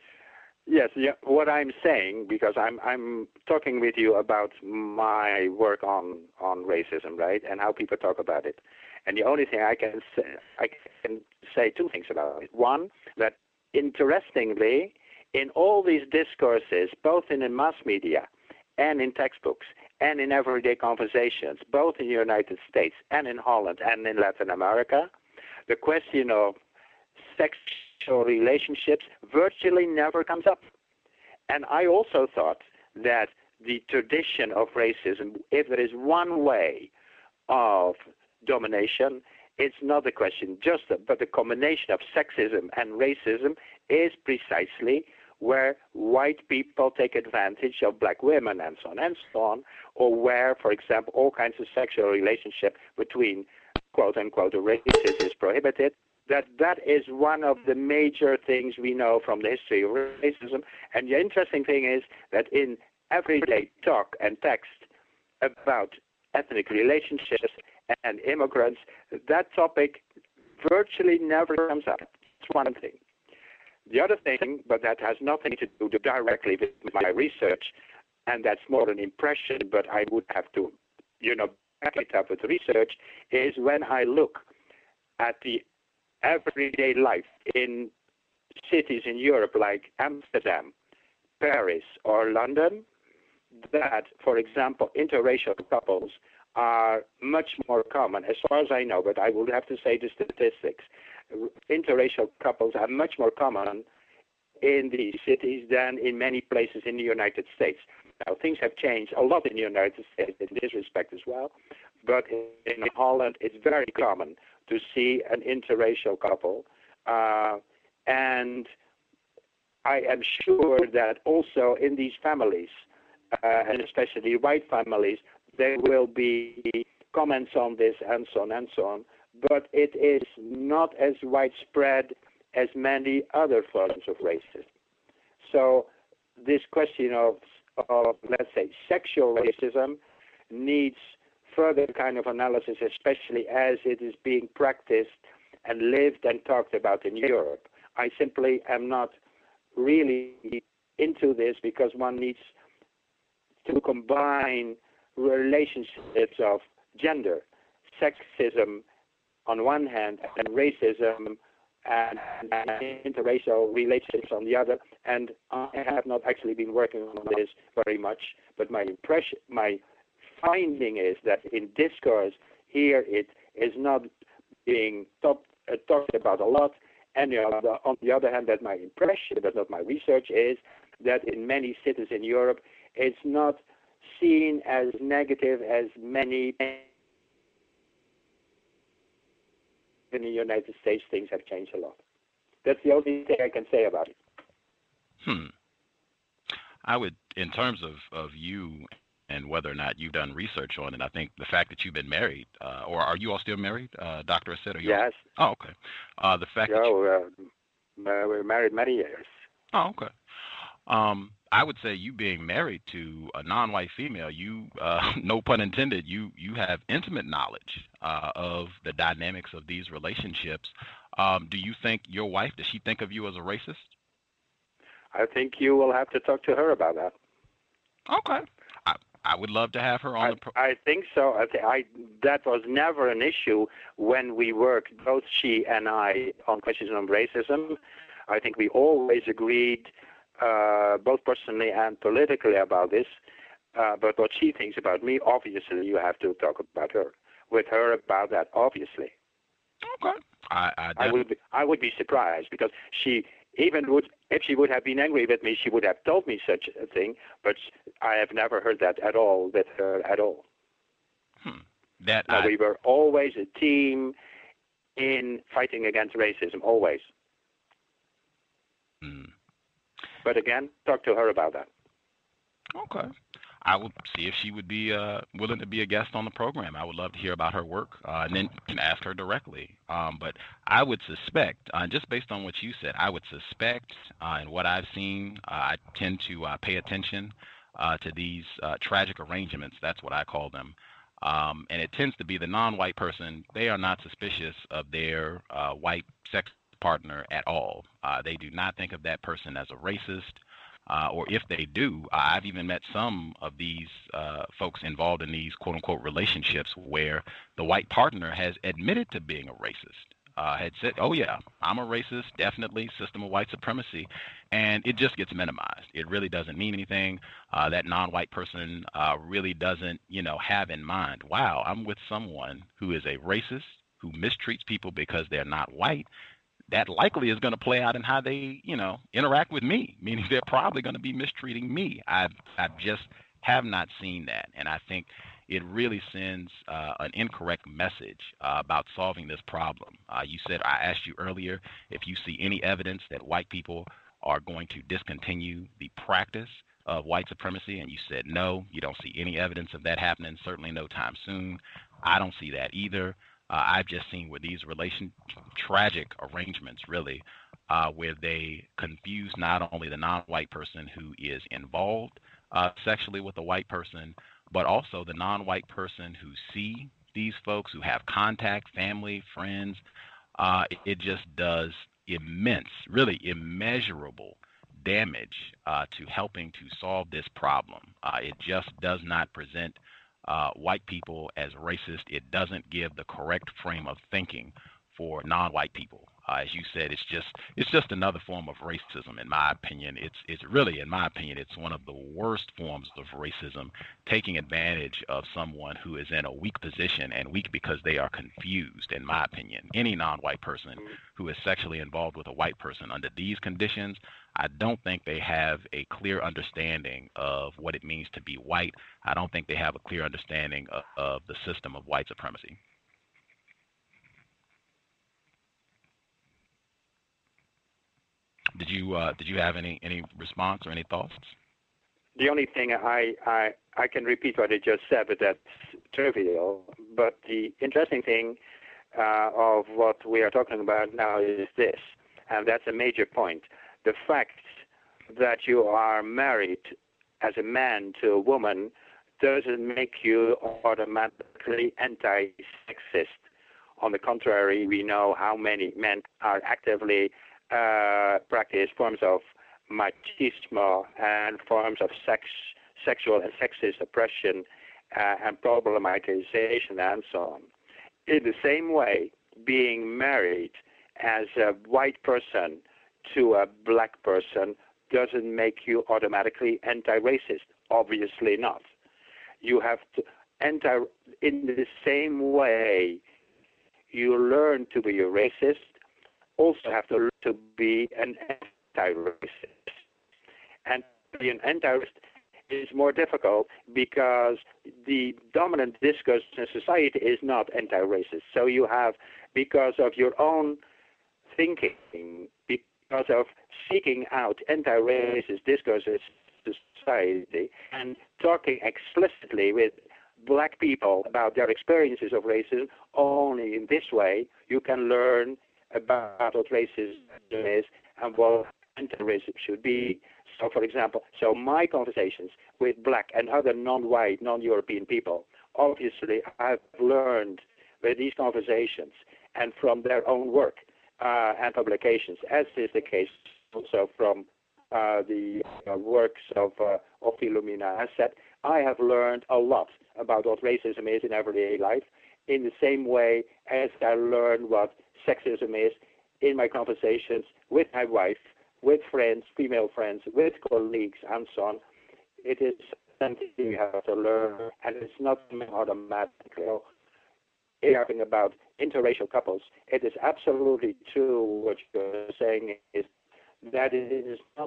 Yes, yeah, what I'm saying, because I'm I'm talking with you about my work on, on racism, right, and how people talk about it. And the only thing I can say, I can say two things about it. One, that interestingly, in all these discourses, both in the mass media and in textbooks and in everyday conversations, both in the United States and in Holland and in Latin America, the question of sexual relationships virtually never comes up. And I also thought that the tradition of racism, if there is one way of domination, it's not a question just, but the combination of sexism and racism is precisely where white people take advantage of black women and so on and so on, or where, for example, all kinds of sexual relationship between quote-unquote races is prohibited. That that is one of the major things we know from the history of racism. And the interesting thing is that in everyday talk and text about ethnic relationships and immigrants, that topic virtually never comes up. That's one thing. The other thing, but that has nothing to do directly with my research, and that's more an impression, but I would have to, you know, back it up with research, is when I look at the everyday life in cities in Europe like Amsterdam, Paris, or London, that, for example, interracial couples are much more common, as far as I know, but I would have to say the statistics. Interracial couples are much more common in these cities than in many places in the United States. Now, things have changed a lot in the United States in this respect as well, but in, in Holland it's very common to see an interracial couple, uh, and I am sure that also in these families, uh, and especially white families, there will be comments on this and so on and so on, but it is not as widespread as many other forms of racism. So this question of, of let's say, sexual racism needs further kind of analysis, especially as it is being practiced and lived and talked about in Europe. I simply am not really into this because one needs to combine relationships of gender, sexism on one hand, and racism and, and interracial relationships on the other. And I have not actually been working on this very much, but my impression, my finding is that in discourse here it is not being top, uh, talked about a lot. And on the, on the other hand, that my impression, but not my research, is that in many cities in Europe, it's not seen as negative as many. In the United States, things have changed a lot. That's the only thing I can say about it. Hmm. I would, in terms of, of you and whether or not you've done research on it, I think the fact that you've been married, uh, or are you all still married, uh, Doctor Asset? Yes. All... Oh, okay. Uh, the fact no, that you... uh, we're married many years. Oh, okay. Um, I would say you being married to a non-white female, you, uh, no pun intended, you you have intimate knowledge uh, of the dynamics of these relationships. Um, do you think your wife, does she think of you as a racist? I think you will have to talk to her about that. Okay. I, I would love to have her on I, the pro- I think so. I, th- I that was never an issue when we worked, both she and I, on questions on racism. I think we always agreed, uh, both personally and politically, about this. Uh, but what she thinks about me, obviously, you have to talk about her with her about that. Obviously. Okay. I I, I would be, I would be surprised because she even would, if she would have been angry with me, she would have told me such a thing. But I have never heard that at all with her at all. Hmm. That no, I... we were always a team in fighting against racism, always. Hmm. But again, talk to her about that. Okay. I will see if she would be uh, willing to be a guest on the program. I would love to hear about her work, uh, and then you can ask her directly. Um, but I would suspect, uh, just based on what you said, I would suspect, uh, and what I've seen, uh, I tend to uh, pay attention uh, to these uh, tragic arrangements. That's what I call them. Um, and it tends to be the non-white person. They are not suspicious of their uh, white sex partner at all. Uh, they do not think of that person as a racist. Uh, or if they do, uh, I've even met some of these uh, folks involved in these quote-unquote relationships where the white partner has admitted to being a racist, uh, had said, oh, yeah, I'm a racist, definitely, system of white supremacy, and it just gets minimized. It really doesn't mean anything. Uh, that non-white person uh, really doesn't, you know, have in mind, wow, I'm with someone who is a racist, who mistreats people because they're not white. That likely is going to play out in how they, you know, interact with me, meaning they're probably going to be mistreating me. I I just have not seen that, and I think it really sends uh, an incorrect message uh, about solving this problem. Uh, you said, I asked you earlier if you see any evidence that white people are going to discontinue the practice of white supremacy, and you said no, you don't see any evidence of that happening, certainly no time soon. I don't see that either. Uh, I've just seen where these relation tragic arrangements really, uh, where they confuse not only the non-white person who is involved uh, sexually with a white person, but also the non-white person who see these folks, who have contact, family, friends. Uh, it, it just does immense, really immeasurable damage uh, to helping to solve this problem. Uh, it just does not present Uh, white people as racist. It doesn't give the correct frame of thinking for non-white people. Uh, as you said, it's just it's just another form of racism, in my opinion. It's it's really, in my opinion, it's one of the worst forms of racism, taking advantage of someone who is in a weak position, and weak because they are confused, in my opinion. Any non-white person who is sexually involved with a white person under these conditions, I don't think they have a clear understanding of what it means to be white. I don't think they have a clear understanding of, of the system of white supremacy. Did you uh, did you have any, any response or any thoughts? The only thing I, I I can repeat what I just said, but that's trivial. But the interesting thing uh, of what we are talking about now is this, and that's a major point. The fact that you are married as a man to a woman doesn't make you automatically anti-sexist. On the contrary, we know how many men are actively uh, practice forms of machismo and forms of sex, sexual and sexist oppression uh, and problematization and so on. In the same way, being married as a white person to a black person doesn't make you automatically anti-racist. Obviously not. You have to enter in the same way you learn to be a racist, also have to learn to be an anti-racist. And to be an anti-racist is more difficult because the dominant discourse in society is not anti-racist. So you have, because of your own thinking, because of seeking out anti-racist discourses in society and talking explicitly with black people about their experiences of racism, only in this way you can learn about what racism is and what anti-racism should be. So, for example, so my conversations with black and other non-white, non-European people, obviously I've learned with these conversations and from their own work uh, and publications, as is the case also from uh, the uh, works of uh, of Philomena Asset, I have learned a lot about what racism is in everyday life, in the same way as I learned what sexism is in my conversations with my wife, with friends, female friends, with colleagues, and so on. It is something you have to learn, and it's not automatically. Talking about interracial couples, it is absolutely true what you're saying is that it is not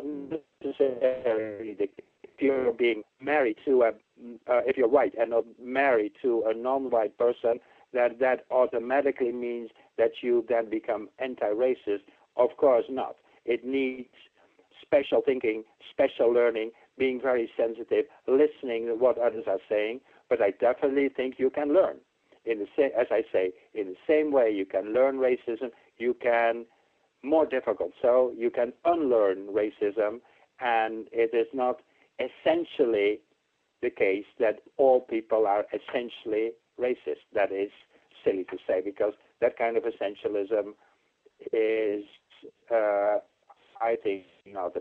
necessarily that if you're being married to a, uh, if you're white and not married to a non-white person, that that automatically means that you then become anti-racist. Of course not. It needs special thinking, special learning, being very sensitive, listening to what others are saying. But I definitely think you can learn. In the same, as I say, in the same way you can learn racism, you can, more difficult, so you can unlearn racism, and it is not essentially the case that all people are essentially racist. That is silly to say, because that kind of essentialism is, uh, I think, not.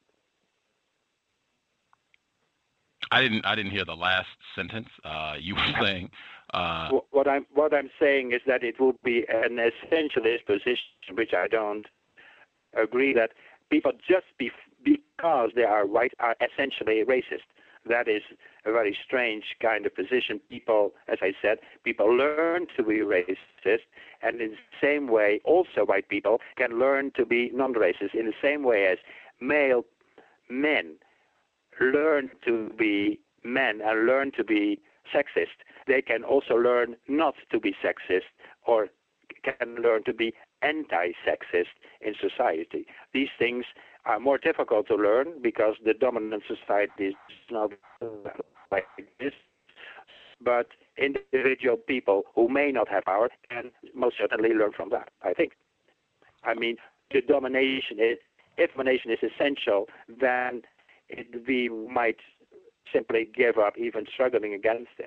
I didn't. I didn't hear the last sentence. Uh, you were saying. Uh, what I'm what I'm saying is that it will be an essentialist position, which I don't agree that people just be, because they are white are essentially racist. That is a very strange kind of position. People, as I said, people learn to be racist, and in the same way, also white people can learn to be non-racist. In the same way as male men learn to be men and learn to be sexist, they can also learn not to be sexist or can learn to be anti-sexist in society. These things are more difficult to learn because the dominant society is not like this. But individual people who may not have power can most certainly learn from that, I think. I mean, the domination is, if domination is essential, then it, we might simply give up even struggling against it.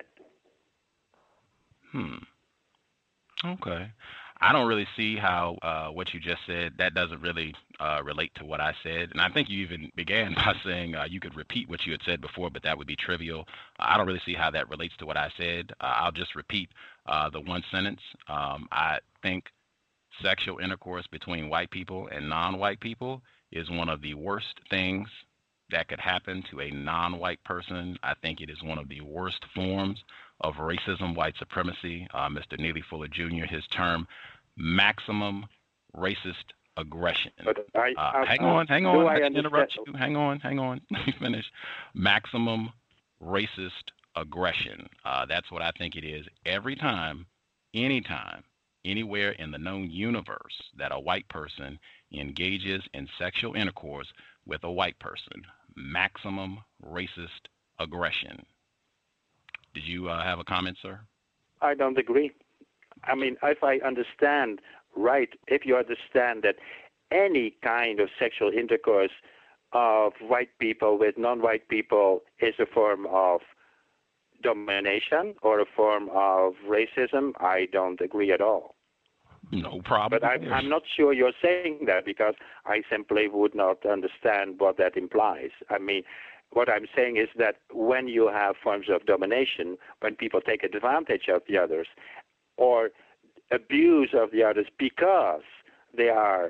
Hmm. Okay. I don't really see how uh, what you just said, that doesn't really uh, relate to what I said. And I think you even began by saying uh, you could repeat what you had said before, but that would be trivial. I don't really see how that relates to what I said. Uh, I'll just repeat uh, the one sentence. Um, I think sexual intercourse between white people and non-white people is one of the worst things that could happen to a non-white person. I think it is one of the worst forms of racism, white supremacy. Uh, Mister Neely Fuller Junior, his term, maximum racist aggression. But I, uh, I, hang I, on, hang on, I, I didn't interrupt you. Hang on, hang on, let me finish. Maximum racist aggression. Uh, that's what I think it is. Every time, anytime, anywhere in the known universe that a white person engages in sexual intercourse with a white person, maximum racist aggression. Did you uh, have a comment, sir? I don't agree. I mean, if I understand right, if you understand that any kind of sexual intercourse of white people with non-white people is a form of domination or a form of racism, I don't agree at all. No problem. But I'm, I'm not sure you're saying that because I simply would not understand what that implies. I mean, what I'm saying is that when you have forms of domination, when people take advantage of the others or abuse of the others because they are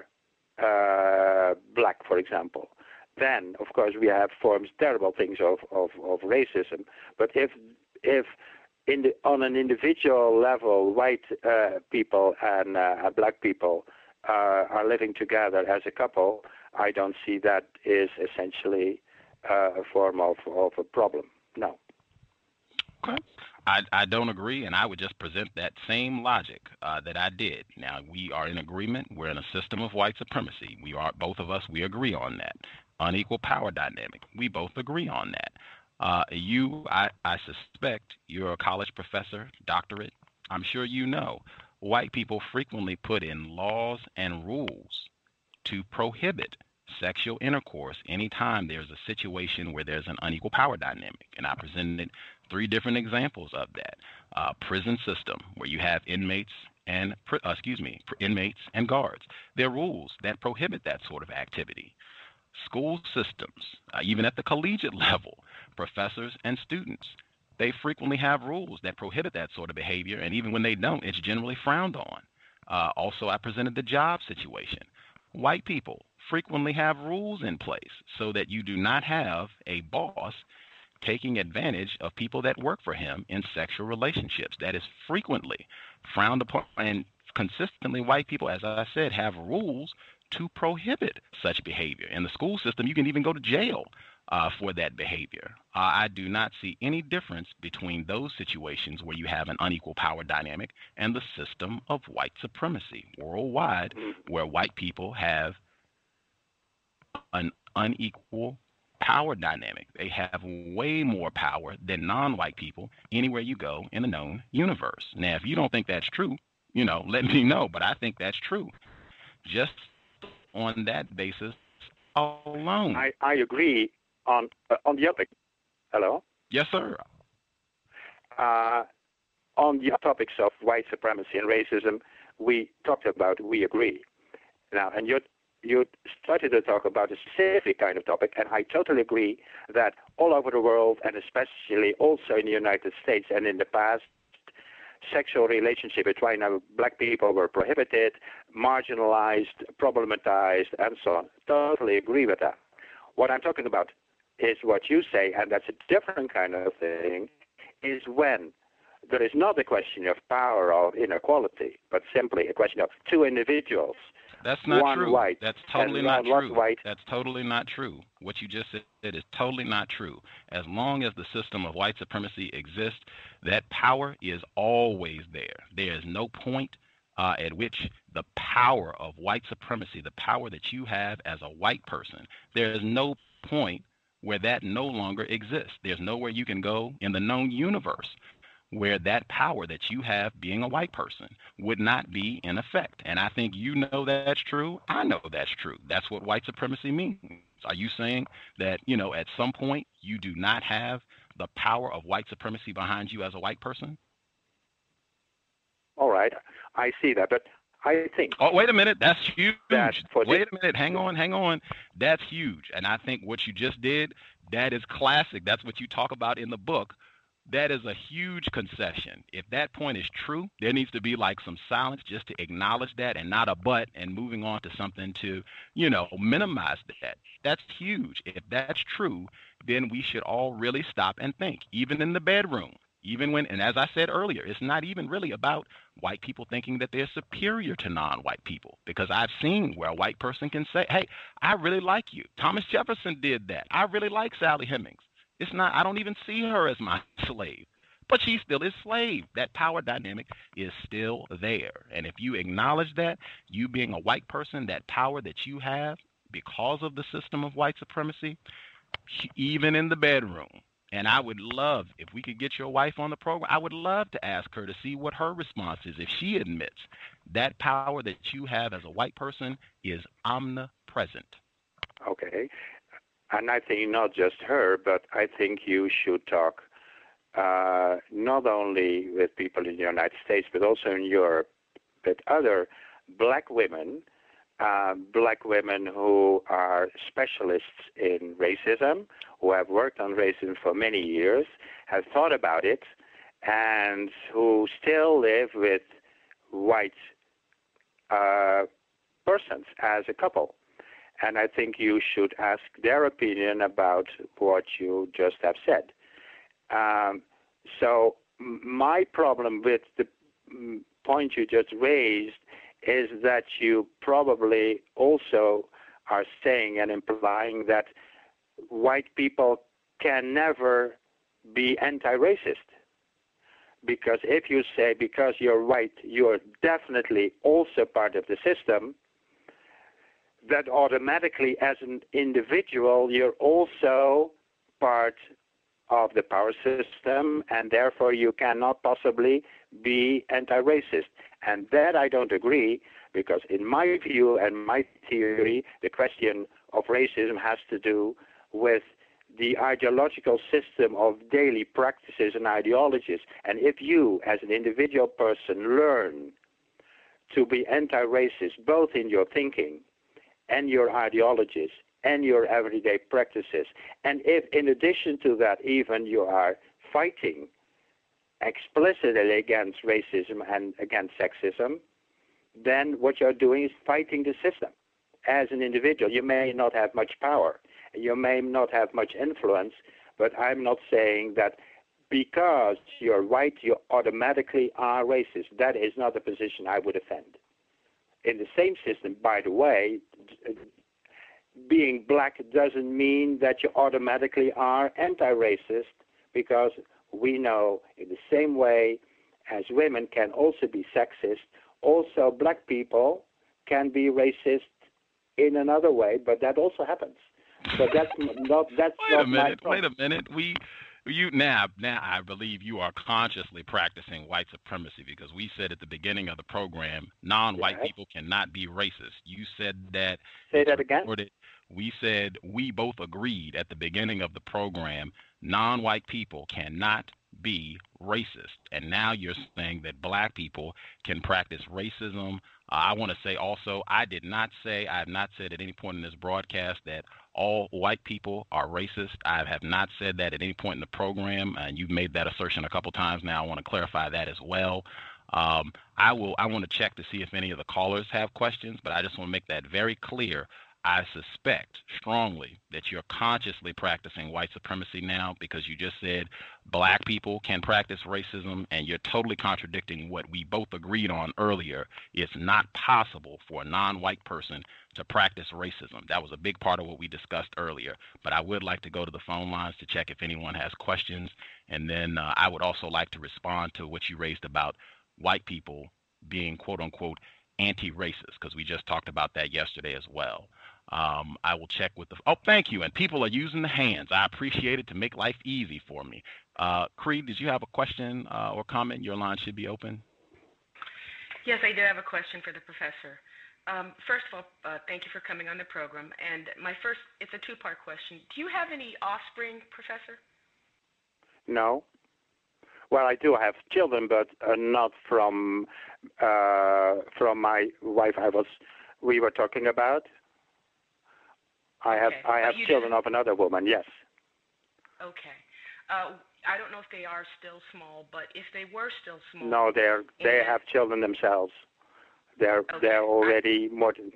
uh, black, for example, then, of course, we have forms, terrible things of, of, of racism. But if if in the, on an individual level, white uh, people and uh, black people uh, are living together as a couple, I don't see that is essentially uh, a form of, of a problem. No. Okay. I, I don't agree, and I would just present that same logic uh, that I did. Now, we are in agreement. We're in a system of white supremacy. We are, both of us, we agree on that. Unequal power dynamic. We both agree on that. Uh, you, I, I suspect you're a college professor, doctorate. I'm sure you know white people frequently put in laws and rules to prohibit sexual intercourse anytime there's a situation where there's an unequal power dynamic. And I presented three different examples of that. Uh, prison system, where you have inmates and, uh, excuse me, inmates and guards. There are rules that prohibit that sort of activity. School systems, uh, even at the collegiate level, professors and students, they frequently have rules that prohibit that sort of behavior, and even when they don't, it's generally frowned on. Uh, also, I presented the job situation. White people frequently have rules in place so that you do not have a boss taking advantage of people that work for him in sexual relationships. That is frequently frowned upon, and consistently white people, as I said, have rules to prohibit such behavior. In the school system, you can even go to jail uh, for that behavior. Uh, I do not see any difference between those situations where you have an unequal power dynamic and the system of white supremacy worldwide, where white people have an unequal power dynamic. They have way more power than non-white people anywhere you go in the known universe. Now, if you don't think that's true, you know, let me know, but I think that's true. Just on that basis alone. I, I agree on uh, on the other. Hello? Yes, sir. Uh, on the topics of white supremacy and racism, we talked about, we agree. Now, and you you started to talk about a specific kind of topic, and I totally agree that all over the world, and especially also in the United States and in the past, sexual relationship between black people were prohibited, marginalized, problematized, and so on. Totally agree with that. What I'm talking about is what you say, and that's a different kind of thing, is when there is not a question of power or inequality, but simply a question of two individuals. That's not one true. White That's totally and not one true. White. That's totally not true. What you just said is totally not true. As long as the system of white supremacy exists, that power is always there. There is no point uh, at which the power of white supremacy, the power that you have as a white person, there is no point where that no longer exists. There's nowhere you can go in the known universe where that power that you have being a white person would not be in effect. And I think you know that's true. I know that's true. That's what white supremacy means. Are you saying that, you know, at some point you do not have the power of white supremacy behind you as a white person? All right. I see that. But I think... Oh, wait a minute. That's huge. That wait a minute. Hang on. Hang on. That's huge. And I think what you just did, that is classic. That's what you talk about in the book. That is a huge concession. If that point is true, there needs to be like some silence just to acknowledge that and not a but and moving on to something to, you know, minimize that. That's huge. If that's true, then we should all really stop and think, even in the bedroom, even when, and as I said earlier, it's not even really about white people thinking that they're superior to non-white people, because I've seen where a white person can say, hey, I really like you. Thomas Jefferson did that. I really like Sally Hemings. It's not, I don't even see her as my slave, but she still is slave. That power dynamic is still there. And if you acknowledge that, you being a white person, that power that you have because of the system of white supremacy, even in the bedroom. And I would love, if we could get your wife on the program, I would love to ask her to see what her response is. If she admits that power that you have as a white person is omnipresent. Okay. And I think not just her, but I think you should talk uh, not only with people in the United States, but also in Europe, with other black women, uh, black women who are specialists in racism, who have worked on racism for many years, have thought about it, and who still live with white uh, persons as a couple. And I think you should ask their opinion about what you just have said. Um, so m- my problem with the m- point you just raised is that you probably also are saying and implying that white people can never be anti-racist. Because if you say because you're white, you're definitely also part of the system, that automatically as an individual, you're also part of the power system, and therefore you cannot possibly be anti-racist. And that I don't agree, because in my view and my theory, the question of racism has to do with the ideological system of daily practices and ideologies. And if you, as an individual person, learn to be anti-racist, both in your thinking and your ideologies and your everyday practices, and if in addition to that even you are fighting explicitly against racism and against sexism, then what you're doing is fighting the system. As an individual, you may not have much power, you may not have much influence, but I'm not saying that because you're white, you automatically are racist. That is not a position I would defend. In the same system, by the way, being black doesn't mean that you automatically are anti-racist, because we know in the same way as women can also be sexist, also black people can be racist in another way, but that also happens. So that's not that's wait not a minute. my Wait a minute. We you now now I believe you are consciously practicing white supremacy, because we said at the beginning of the program non-white yes. people cannot be racist. You said that. Say that again. Recorded. We said we both agreed at the beginning of the program non-white people cannot be racist, and now you're saying that black people can practice racism. Uh, I want to say also, I did not say, I have not said at any point in this broadcast that all white people are racist. I have not said that at any point in the program, and you've made that assertion a couple times now. I want to clarify that as well. Um, I will. I want to check to see if any of the callers have questions, but I just want to make that very clear. I suspect strongly that you're consciously practicing white supremacy now, because you just said black people can practice racism, and you're totally contradicting what we both agreed on earlier. It's not possible for a non-white person to practice racism. That was a big part of what we discussed earlier. But I would like to go to the phone lines to check if anyone has questions. And then uh, I would also like to respond to what you raised about white people being, quote unquote, anti-racist, because we just talked about that yesterday as well. Um, I will check with the, oh, thank you. And people are using the hands. I appreciate it to make life easy for me. Uh, Creed, did you have a question uh, or comment? Your line should be open. Yes, I do have a question for the professor. Um, first of all, uh, thank you for coming on the program. And my first, it's a two-part question. Do you have any offspring, Professor? No. Well, I do have children, but uh, not from uh, from my wife. I was, we were talking about. I have okay. I have children didn't... of another woman. Yes. Okay. Uh, I don't know if they are still small, but if they were still small. No, they're they that... have children themselves. They're okay. they're already I... more than.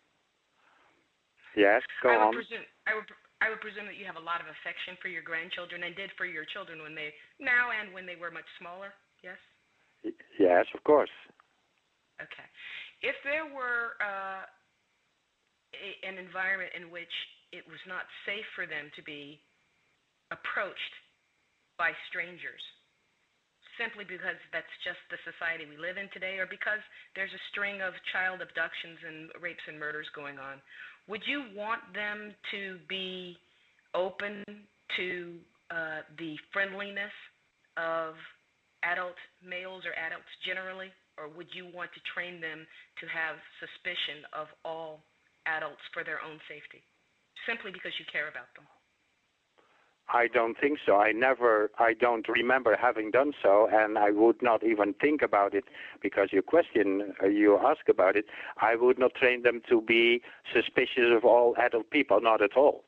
Yes, go I would on. Presume, I would I would presume that you have a lot of affection for your grandchildren, and did for your children when they now and when they were much smaller. Yes. Yes, of course. Okay. If there were uh, a, an environment in which it was not safe for them to be approached by strangers, simply because that's just the society we live in today, or because there's a string of child abductions and rapes and murders going on, would you want them to be open to uh, the friendliness of adult males or adults generally, or would you want to train them to have suspicion of all adults for their own safety, simply because you care about them? I don't think so. I never, I don't remember having done so, and I would not even think about it because you question, uh, you ask about it. I would not train them to be suspicious of all adult people, not at all.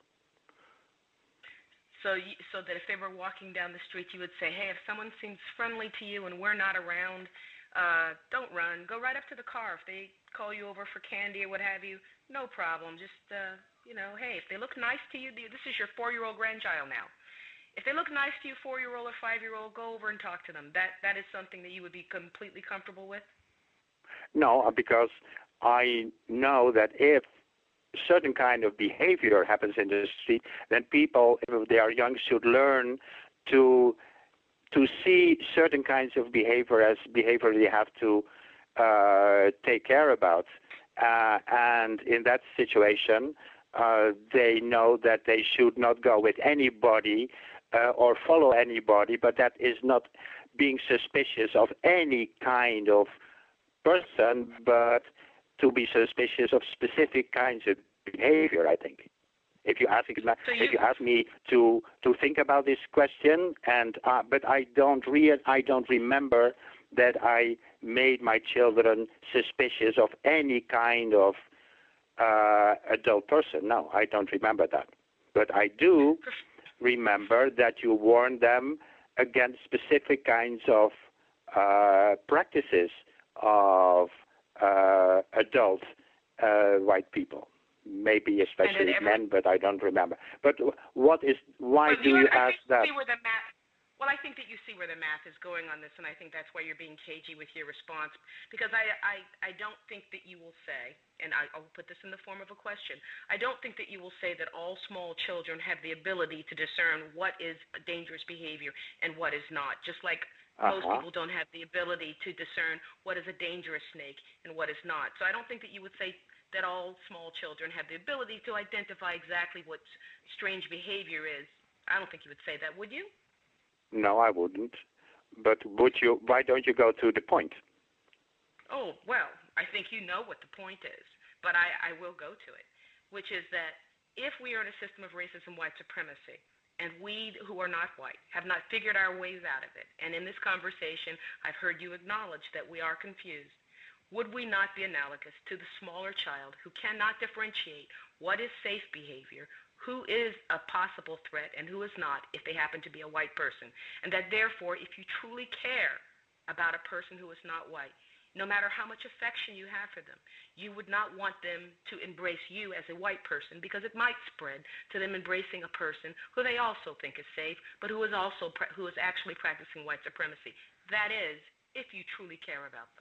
So, you, so that if they were walking down the street, you would say, hey, if someone seems friendly to you and we're not around, uh, don't run. Go right up to the car. If they call you over for candy or what have you, no problem. Just, uh, you know, hey, if they look nice to you, this is your four-year-old grandchild now. If they look nice to you, four-year-old or five-year-old, go over and talk to them. That that is something that you would be completely comfortable with? No, because I know that if certain kind of behavior happens in the street, then people, if they are young, should learn to to see certain kinds of behavior as behavior they have to uh, take care about. Uh, and in that situation, uh, they know that they should not go with anybody uh, or follow anybody, but that is not being suspicious of any kind of person, but to be suspicious of specific kinds of behavior, I think. If you ask, so you, if you ask me to, to think about this question, and uh, but I don't re- I don't remember that I made my children suspicious of any kind of uh, adult person. No, I don't remember that. But I do remember that you warned them against specific kinds of uh, practices of uh, adult uh, white people. Maybe especially every, men, but I don't remember. But what is? Why do you ask that? See where the math, well, I think that you see where the math is going on this, and I think that's why you're being cagey with your response. Because I, I, I don't think that you will say, and I, I'll put this in the form of a question. I don't think that you will say that all small children have the ability to discern what is dangerous behavior and what is not. Just like uh-huh. most people don't have the ability to discern what is a dangerous snake and what is not. So I don't think that you would say that all small children have the ability to identify exactly what strange behavior is. I don't think you would say that, would you? No, I wouldn't. But would you? Why don't you go to the point? Oh, well, I think you know what the point is, but I, I will go to it, which is that if we are in a system of racism, white supremacy, and we who are not white have not figured our ways out of it, and in this conversation I've heard you acknowledge that we are confused, would we not be analogous to the smaller child who cannot differentiate what is safe behavior, who is a possible threat, and who is not if they happen to be a white person? And that therefore, if you truly care about a person who is not white, no matter how much affection you have for them, you would not want them to embrace you as a white person because it might spread to them embracing a person who they also think is safe, but who is also who is actually practicing white supremacy. That is, if you truly care about them.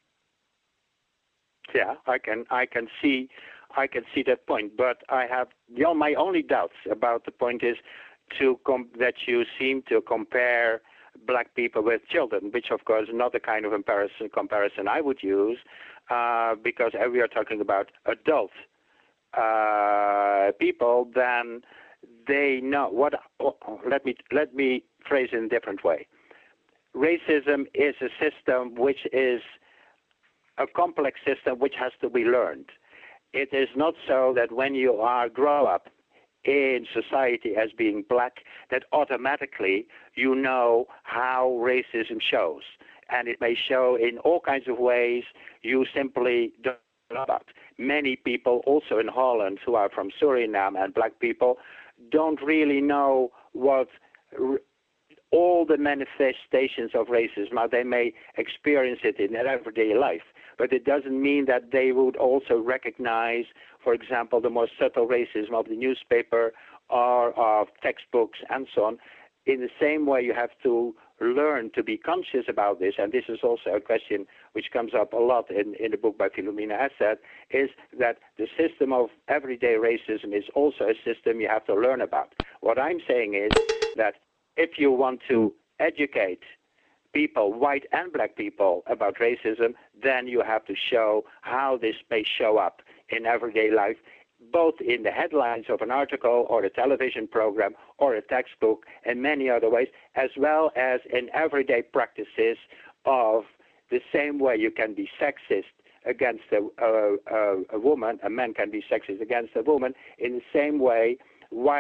Yeah, I can, I can see, I can see that point. But I have, you know, my only doubts about the point is to com- that you seem to compare black people with children, which of course is not the kind of comparison comparison I would use, uh, because if we are talking about adult uh, people, then they know what. Oh, let me let me phrase it in a different way. Racism is a system which is a complex system which has to be learned. It is not so that when you are grow up in society as being black, that automatically you know how racism shows. And it may show in all kinds of ways you simply don't know about. Many people also in Holland who are from Suriname and black people don't really know what r- all the manifestations of racism are. They may experience it in their everyday life. But it doesn't mean that they would also recognize, for example, the more subtle racism of the newspaper or of textbooks and so on. In the same way, you have to learn to be conscious about this, and this is also a question which comes up a lot in, in the book by Philomena Assad, is that the system of everyday racism is also a system you have to learn about. What I'm saying is that if you want to educate people, white and black people, about racism, then you have to show how this may show up in everyday life, both in the headlines of an article or a television program or a textbook and many other ways, as well as in everyday practices of the same way you can be sexist against a, a, a, a woman, a man can be sexist against a woman, in the same way white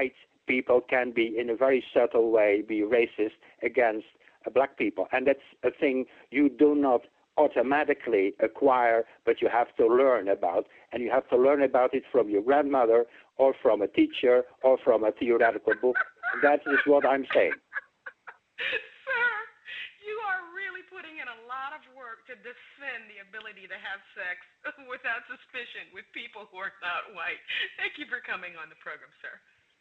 people can be, in a very subtle way, be racist against uh, black people. And that's a thing you do not automatically acquire, but you have to learn about. And you have to learn about it from your grandmother or from a teacher or from a theoretical book. That is what I'm saying. Sir, you are really putting in a lot of work to defend the ability to have sex without suspicion with people who are not white. Thank you for coming on the program, sir.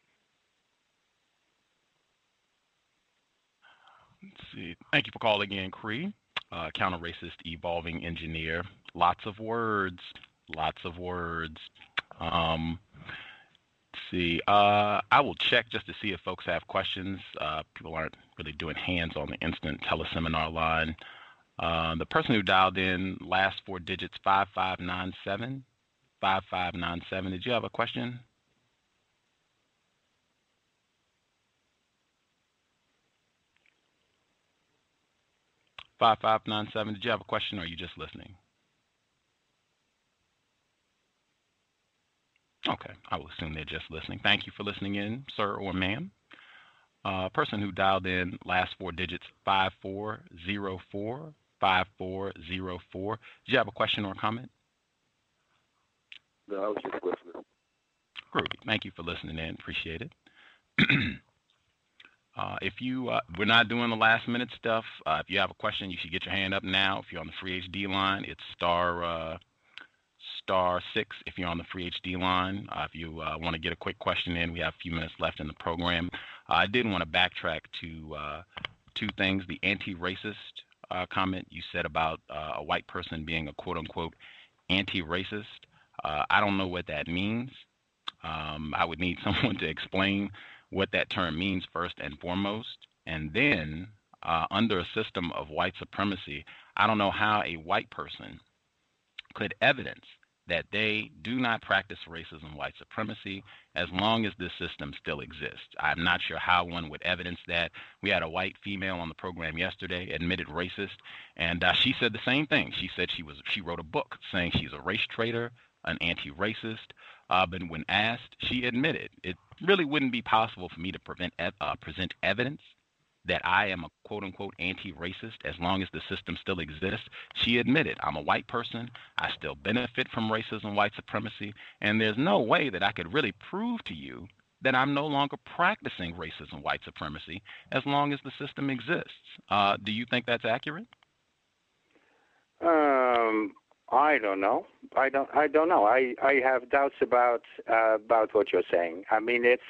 Let's see. Thank you for calling in, Cree. Uh, counter-racist evolving engineer. Lots of words. Lots of words. Um, let's see. Uh, I will check just to see if folks have questions. Uh, people aren't really doing hands on the instant teleseminar line. Uh, the person who dialed in, last four digits, five five nine seven. five five nine seven. Did you have a question? five five nine seven. Did you have a question, or are you just listening? Okay, I will assume they're just listening. Thank you for listening in, sir or ma'am. Uh, person who dialed in, last four digits, five four zero four. five four zero four. Did you have a question or a comment? No, I was just listening. Groovy. Thank you for listening in. Appreciate it. Uh, if you, uh, we're not doing the last minute stuff. Uh, if you have a question, you should get your hand up now. If you're on the free H D line, it's star uh, star six. If you're on the free H D line, uh, if you uh, want to get a quick question in, we have a few minutes left in the program. Uh, I did want to backtrack to uh, two things. The anti-racist uh, comment you said about uh, a white person being a quote-unquote anti-racist. Uh, I don't know what that means. Um, I would need someone to explain what that term means first and foremost. And then uh, under a system of white supremacy, I don't know how a white person could evidence that they do not practice racism, white supremacy, as long as this system still exists. I'm not sure how one would evidence that. We had a white female on the program yesterday, admitted racist, and uh, she said the same thing. She said she was she wrote a book saying she's a race traitor, an anti-racist, uh, but when asked, she admitted it really wouldn't be possible for me to prevent, uh, present evidence that I am a quote-unquote anti-racist as long as the system still exists. She admitted, I'm a white person, I still benefit from racism, white supremacy, and there's no way that I could really prove to you that I'm no longer practicing racism, white supremacy, as long as the system exists. Uh, do you think that's accurate? Um, I don't know. I don't. I don't know. I, I have doubts about uh, about what you're saying. I mean, it's.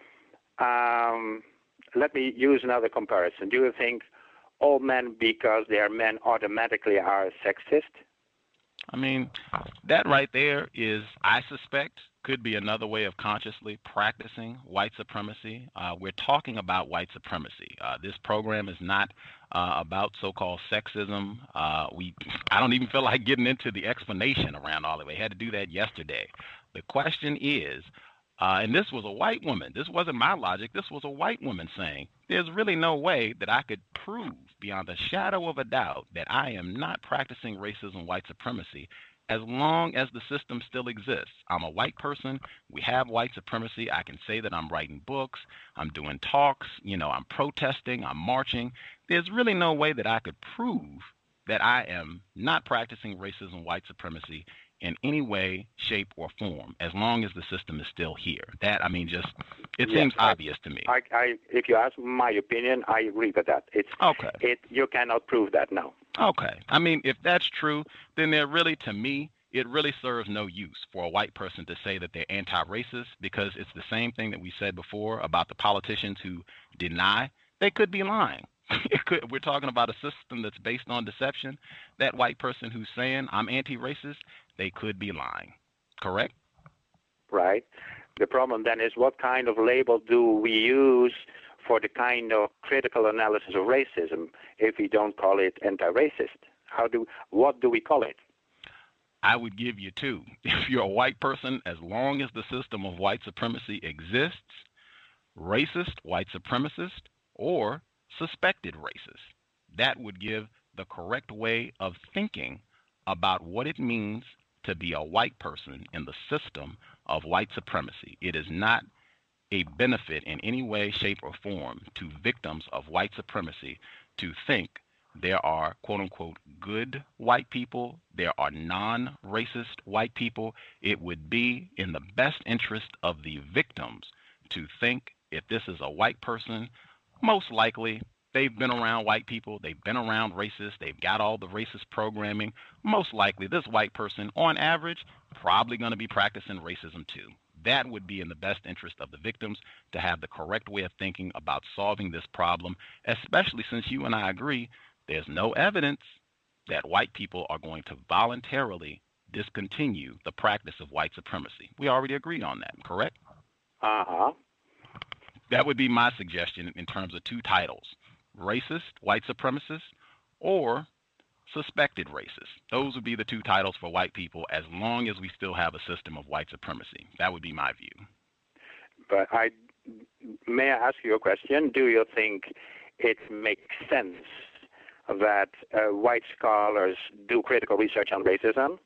Um, let me use another comparison. Do you think all men, because they are men, automatically are sexist? I mean, that right there is, I suspect, could be another way of consciously practicing white supremacy. Uh, we're talking about white supremacy. Uh, this program is not uh, about so-called sexism. Uh, we, I don't even feel like getting into the explanation around all of it. We had to do that yesterday. The question is, uh, and this was a white woman. This wasn't my logic. This was a white woman saying, there's really no way that I could prove beyond a shadow of a doubt that I am not practicing racism, white supremacy, as long as the system still exists. I'm a white person. We have white supremacy. I can say that I'm writing books. I'm doing talks. You know, I'm protesting. I'm marching. There's really no way that I could prove that I am not practicing racism, white supremacy in any way, shape, or form, as long as the system is still here. That, I mean, just, it yes, seems I, obvious to me. I, I, if you ask my opinion, I agree with that. It's, okay. It, you cannot prove that now. Okay. I mean, if that's true, then there really, to me, it really serves no use for a white person to say that they're anti-racist, because it's the same thing that we said before about the politicians who deny. They could be lying. It could, we're talking about a system that's based on deception. That white person who's saying I'm anti-racist, they could be lying. Correct? Right. The problem then is, what kind of label do we use for the kind of critical analysis of racism if we don't call it anti-racist? How do, what do we call it? I would give you two. If you're a white person, as long as the system of white supremacy exists, racist, white supremacist, or suspected racist. That would give the correct way of thinking about what it means to be a white person in the system of white supremacy. It is not a benefit in any way, shape, or form to victims of white supremacy to think there are, quote unquote, good white people, there are non-racist white people, it would be in the best interest of the victims to think if this is a white person, most likely they've been around white people, they've been around racists, they've got all the racist programming. Most likely this white person, on average, probably going to be practicing racism too. That would be in the best interest of the victims to have the correct way of thinking about solving this problem, especially since you and I agree there's no evidence that white people are going to voluntarily discontinue the practice of white supremacy. We already agreed on that, correct? Uh-huh. That would be my suggestion in terms of two titles: racist, white supremacist, or suspected racist. Those would be the two titles for white people as long as we still have a system of white supremacy. That would be my view. But I may I ask you a question? Do you think it makes sense that uh, white scholars do critical research on racism?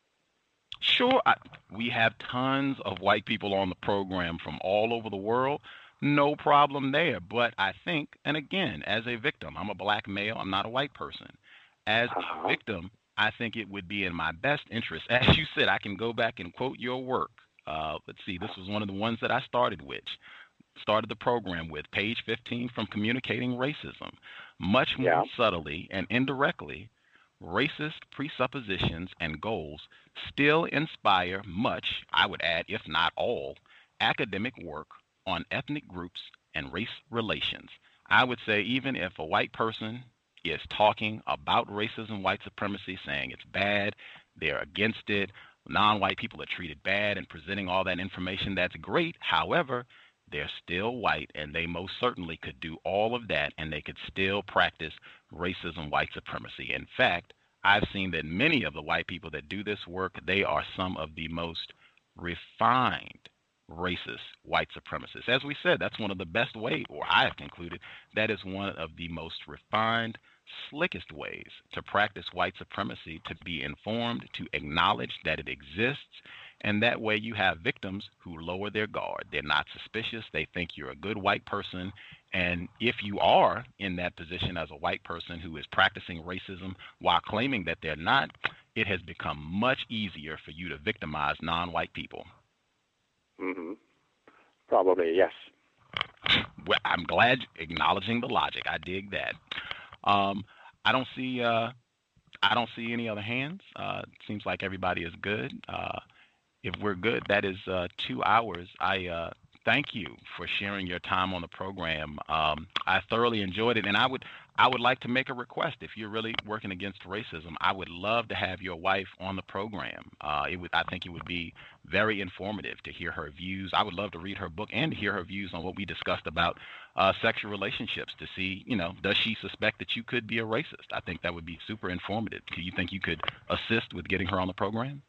Sure. I, we have tons of white people on the program from all over the world. No problem there. But I think, and again, as a victim, I'm a black male, I'm not a white person. As uh-huh. a victim, I think it would be in my best interest. As you said, I can go back and quote your work. Uh, let's see, this was one of the ones that I started with. Started the program with, page fifteen, from Communicating Racism. Much more yeah. subtly and indirectly, racist presuppositions and goals still inspire much, I would add, if not all, academic work on ethnic groups and race relations. I would say even if a white person is talking about racism, white supremacy, saying it's bad, they're against it, non-white people are treated bad, and presenting all that information, that's great. However, they're still white, and they most certainly could do all of that, and they could still practice racism, white supremacy. In fact, I've seen that many of the white people that do this work, they are some of the most refined racist white supremacists. As we said, that's one of the best ways, or I have concluded, that is one of the most refined, slickest ways to practice white supremacy, to be informed, to acknowledge that it exists. And that way you have victims who lower their guard. They're not suspicious. They think you're a good white person. And if you are in that position as a white person who is practicing racism while claiming that they're not, it has become much easier for you to victimize non-white people. Mm-hmm. Probably, yes. Well, I'm glad acknowledging the logic. I dig that. Um, I don't see uh, I don't see any other hands. Uh, it seems like everybody is good. Uh, If we're good, that is uh, two hours. I uh, thank you for sharing your time on the program. Um, I thoroughly enjoyed it, and I would I would like to make a request. If you're really working against racism, I would love to have your wife on the program. Uh, it would I think it would be very informative to hear her views. I would love to read her book and to hear her views on what we discussed about uh, sexual relationships, to see, you know, does she suspect that you could be a racist? I think that would be super informative. Do you think you could assist with getting her on the program?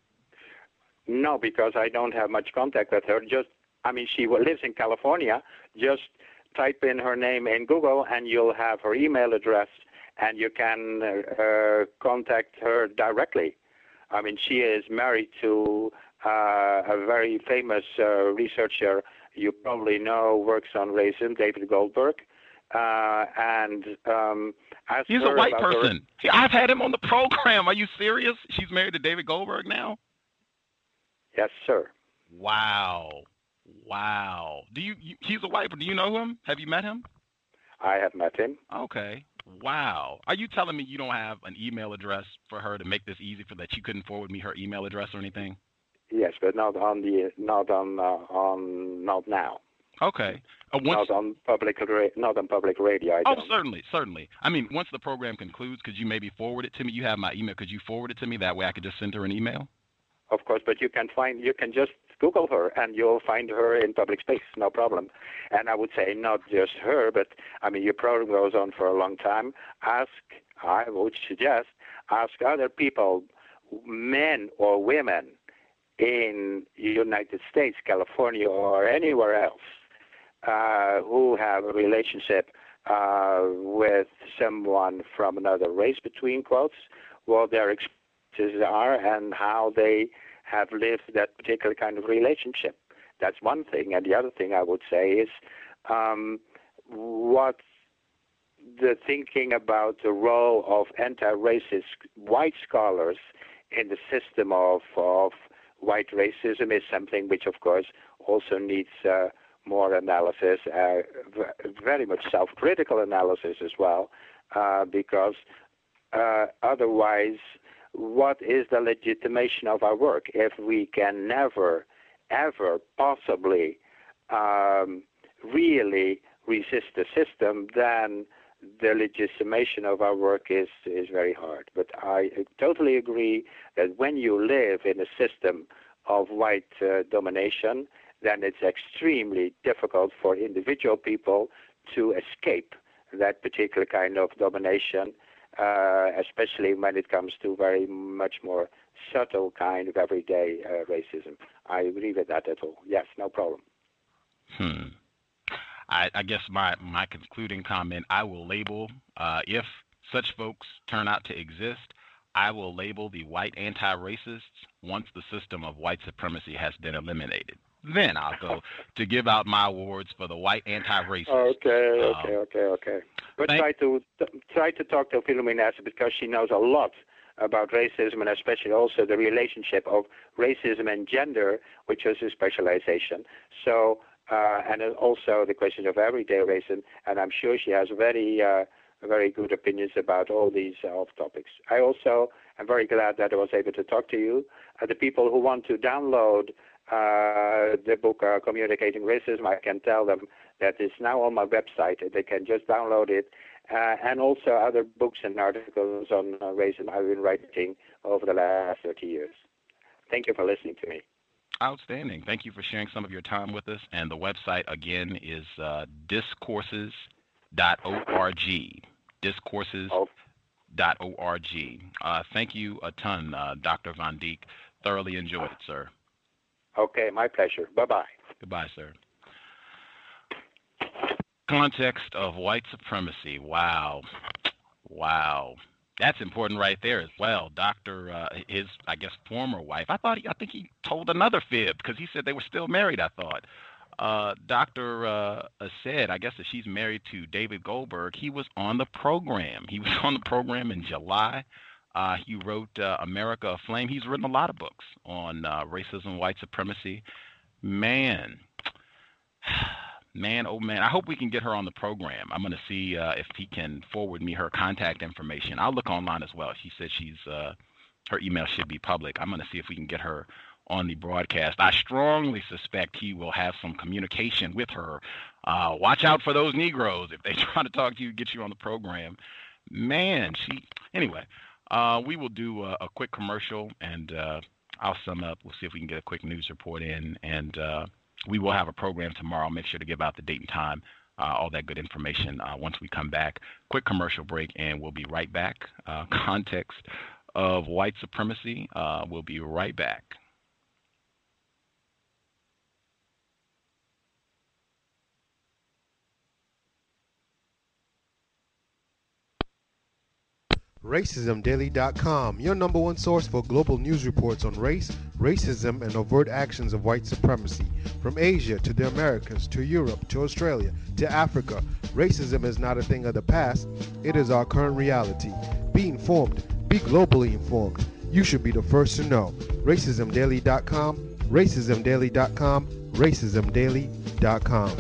No, because I don't have much contact with her. Just, I mean, she lives in California. Just type in her name in Google, and you'll have her email address, and you can uh, contact her directly. I mean, she is married to uh, a very famous uh, researcher you probably know, works on racism, David Goldberg. Uh, and um, he's a white person. Her... I've had him on the program. Are you serious? She's married to David Goldberg now? Yes, sir. Wow. Wow. Do you, you he's a white person. Do you know him? Have you met him? I have met him. Okay. Wow. Are you telling me you don't have an email address for her to make this easy, for that you couldn't forward me her email address or anything? Yes, but not on the not on uh, on not now. Okay. Uh, once, not on public ra- not on public radio. I oh, don't. certainly, certainly. I mean, once the program concludes, could you maybe forward it to me? You have my email. Could you forward it to me? That way, I could just send her an email. Of course, but you can find you can just Google her and you'll find her in public space, no problem. And I would say not just her, but I mean your program goes on for a long time. Ask, I would suggest, ask other people, men or women, in the United States, California, or anywhere else, uh, who have a relationship uh, with someone from another race, between quotes, what their experiences are and how they have lived that particular kind of relationship. That's one thing. And the other thing I would say is um, what the thinking about the role of anti-racist white scholars in the system of, of white racism is something which, of course, also needs uh, more analysis, uh, very much self-critical analysis as well, uh, because uh, otherwise, what is the legitimation of our work if we can never, ever possibly um, really resist the system? Then the legitimation of our work is, is very hard. But I totally agree that when you live in a system of white uh, domination, then it's extremely difficult for individual people to escape that particular kind of domination, uh, especially when it comes to very much more subtle kind of everyday uh, racism. I agree with that at all. Yes, no problem. Hmm. I, I guess my, my concluding comment, I will label, uh, if such folks turn out to exist, I will label the white anti-racists once the system of white supremacy has been eliminated. Then I'll go to give out my awards for the white anti-racists. Okay, um, okay, okay, okay. But thank- try to try to talk to Philomena because she knows a lot about racism and especially also the relationship of racism and gender, which is a specialization. So, uh, and also the question of everyday racism, and I'm sure she has very, uh, very good opinions about all these uh, topics. I also am very glad that I was able to talk to you. Uh, the people who want to download uh, the book uh, Communicating Racism, I can tell them that it's now on my website. They can just download it. Uh, and also other books and articles on uh, racism I've been writing over the last thirty years. Thank you for listening to me. Outstanding. Thank you for sharing some of your time with us. And the website, again, is uh, discourses dot org. discourses dot org. Uh, thank you a ton, uh, Doctor Van Dijk. Thoroughly enjoyed it, sir. Okay, my pleasure. Bye-bye. Goodbye, sir. Context of white supremacy. Wow. Wow. That's important right there as well. Doctor, uh, his, I guess, former wife. I thought he, I think he told another fib because he said they were still married, I thought. Uh, Doctor Uh, said, I guess that she's married to David Goldberg. He was on the program. He was on the program in July. Uh, he wrote uh, America Aflame. He's written a lot of books on uh, racism, white supremacy. Man, man, oh man. I hope we can get her on the program. I'm going to see uh, if he can forward me her contact information. I'll look online as well. She said she's uh, her email should be public. I'm going to see if we can get her on the broadcast. I strongly suspect he will have some communication with her. Uh, watch out for those Negroes. If they try to talk to you, get you on the program. Man, she, anyway, uh, we will do a, a quick commercial and uh, I'll sum up. We'll see if we can get a quick news report in and uh, we will have a program tomorrow. I'll make sure to give out the date and time, uh, all that good information uh, once we come back. Quick commercial break and we'll be right back. Uh, context of white supremacy. Uh, we'll be right back. Racism Daily dot com, your number one source for global news reports on race, racism, and overt actions of white supremacy. From Asia to the Americas, to Europe, to Australia, to Africa, racism is not a thing of the past, it is our current reality. Be informed, be globally informed. You should be the first to know. Racism Daily dot com, Racism Daily dot com, Racism Daily dot com.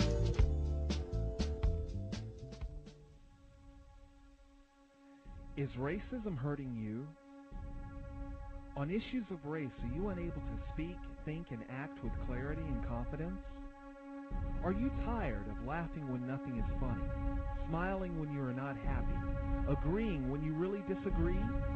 Is racism hurting you? On issues of race, are you unable to speak, think, and act with clarity and confidence? Are you tired of laughing when nothing is funny, smiling when you are not happy, agreeing when you really disagree?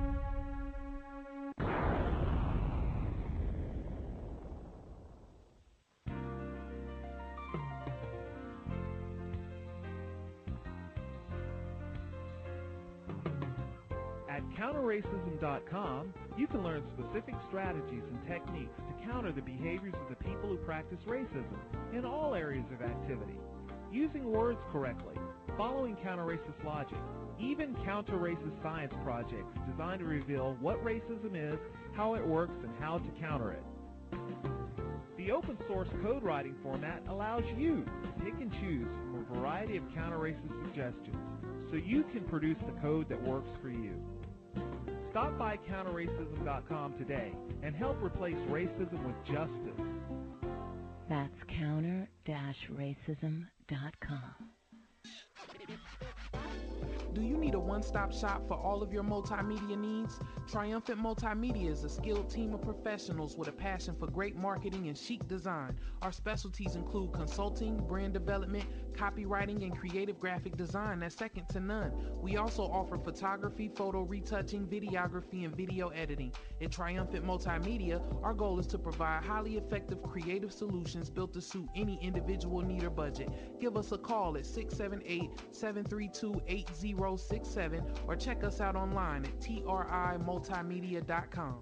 At counter racism dot com, you can learn specific strategies and techniques to counter the behaviors of the people who practice racism in all areas of activity, using words correctly, following counter-racist logic, even counter-racist science projects designed to reveal what racism is, how it works, and how to counter it. The The open source code writing format allows you to pick and choose from a variety of counter-racist suggestions so you can produce the code that works for you. Stop by counter racism dot com today and help replace racism with justice. That's counter racism dot com. Do you need a one-stop shop for all of your multimedia needs? Triumphant Multimedia is a skilled team of professionals with a passion for great marketing and chic design. Our specialties include consulting, brand development, copywriting, and creative graphic design that's second to none. We also offer photography, photo retouching, videography, and video editing. At Triumphant Multimedia, our goal is to provide highly effective creative solutions built to suit any individual need or budget. Give us a call at six seven eight, seven three two, eight zero six seven or check us out online at tri multimedia dot com.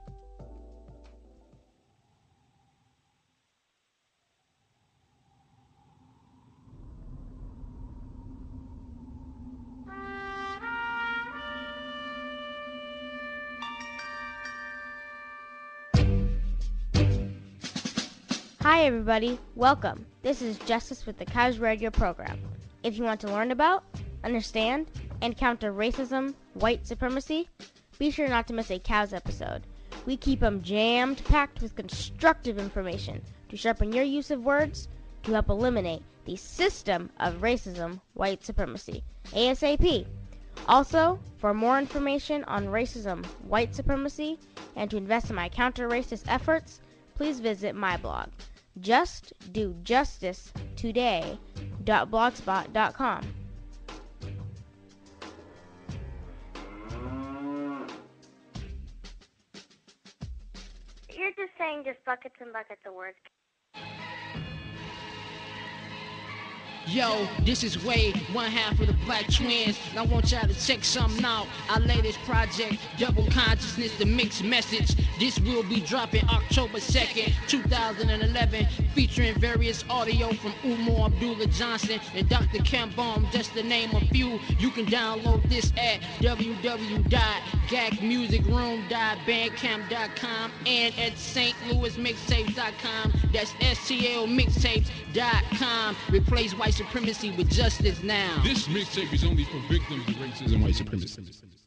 Hi everybody, welcome. This is Justice with the Cows Radio program. If you want to learn about, understand, and counter racism, white supremacy, be sure not to miss a Cows episode. We keep them jammed packed with constructive information to sharpen your use of words to help eliminate the system of racism, white supremacy, ASAP. Also, for more information on racism, white supremacy, and to invest in my counter-racist efforts, please visit my blog, just do justice today dot blogspot dot com. You're just saying just buckets and buckets of words. Yo, this is Wade, one half of the Black Twins, and I want y'all to check something out. Our latest project, Double Consciousness, the Mixed Message. This will be dropping October second, two thousand eleven, featuring various audio from Umar Abdullah Johnson and Doctor Kambom, just to name a few. You can download this at w w w dot gag music room dot bandcamp dot com and at st louis mixtapes dot com. That's S T L mixtapes dot com. Replace white supremacy with justice now. This mixtape is only for victims of racism and white supremacy.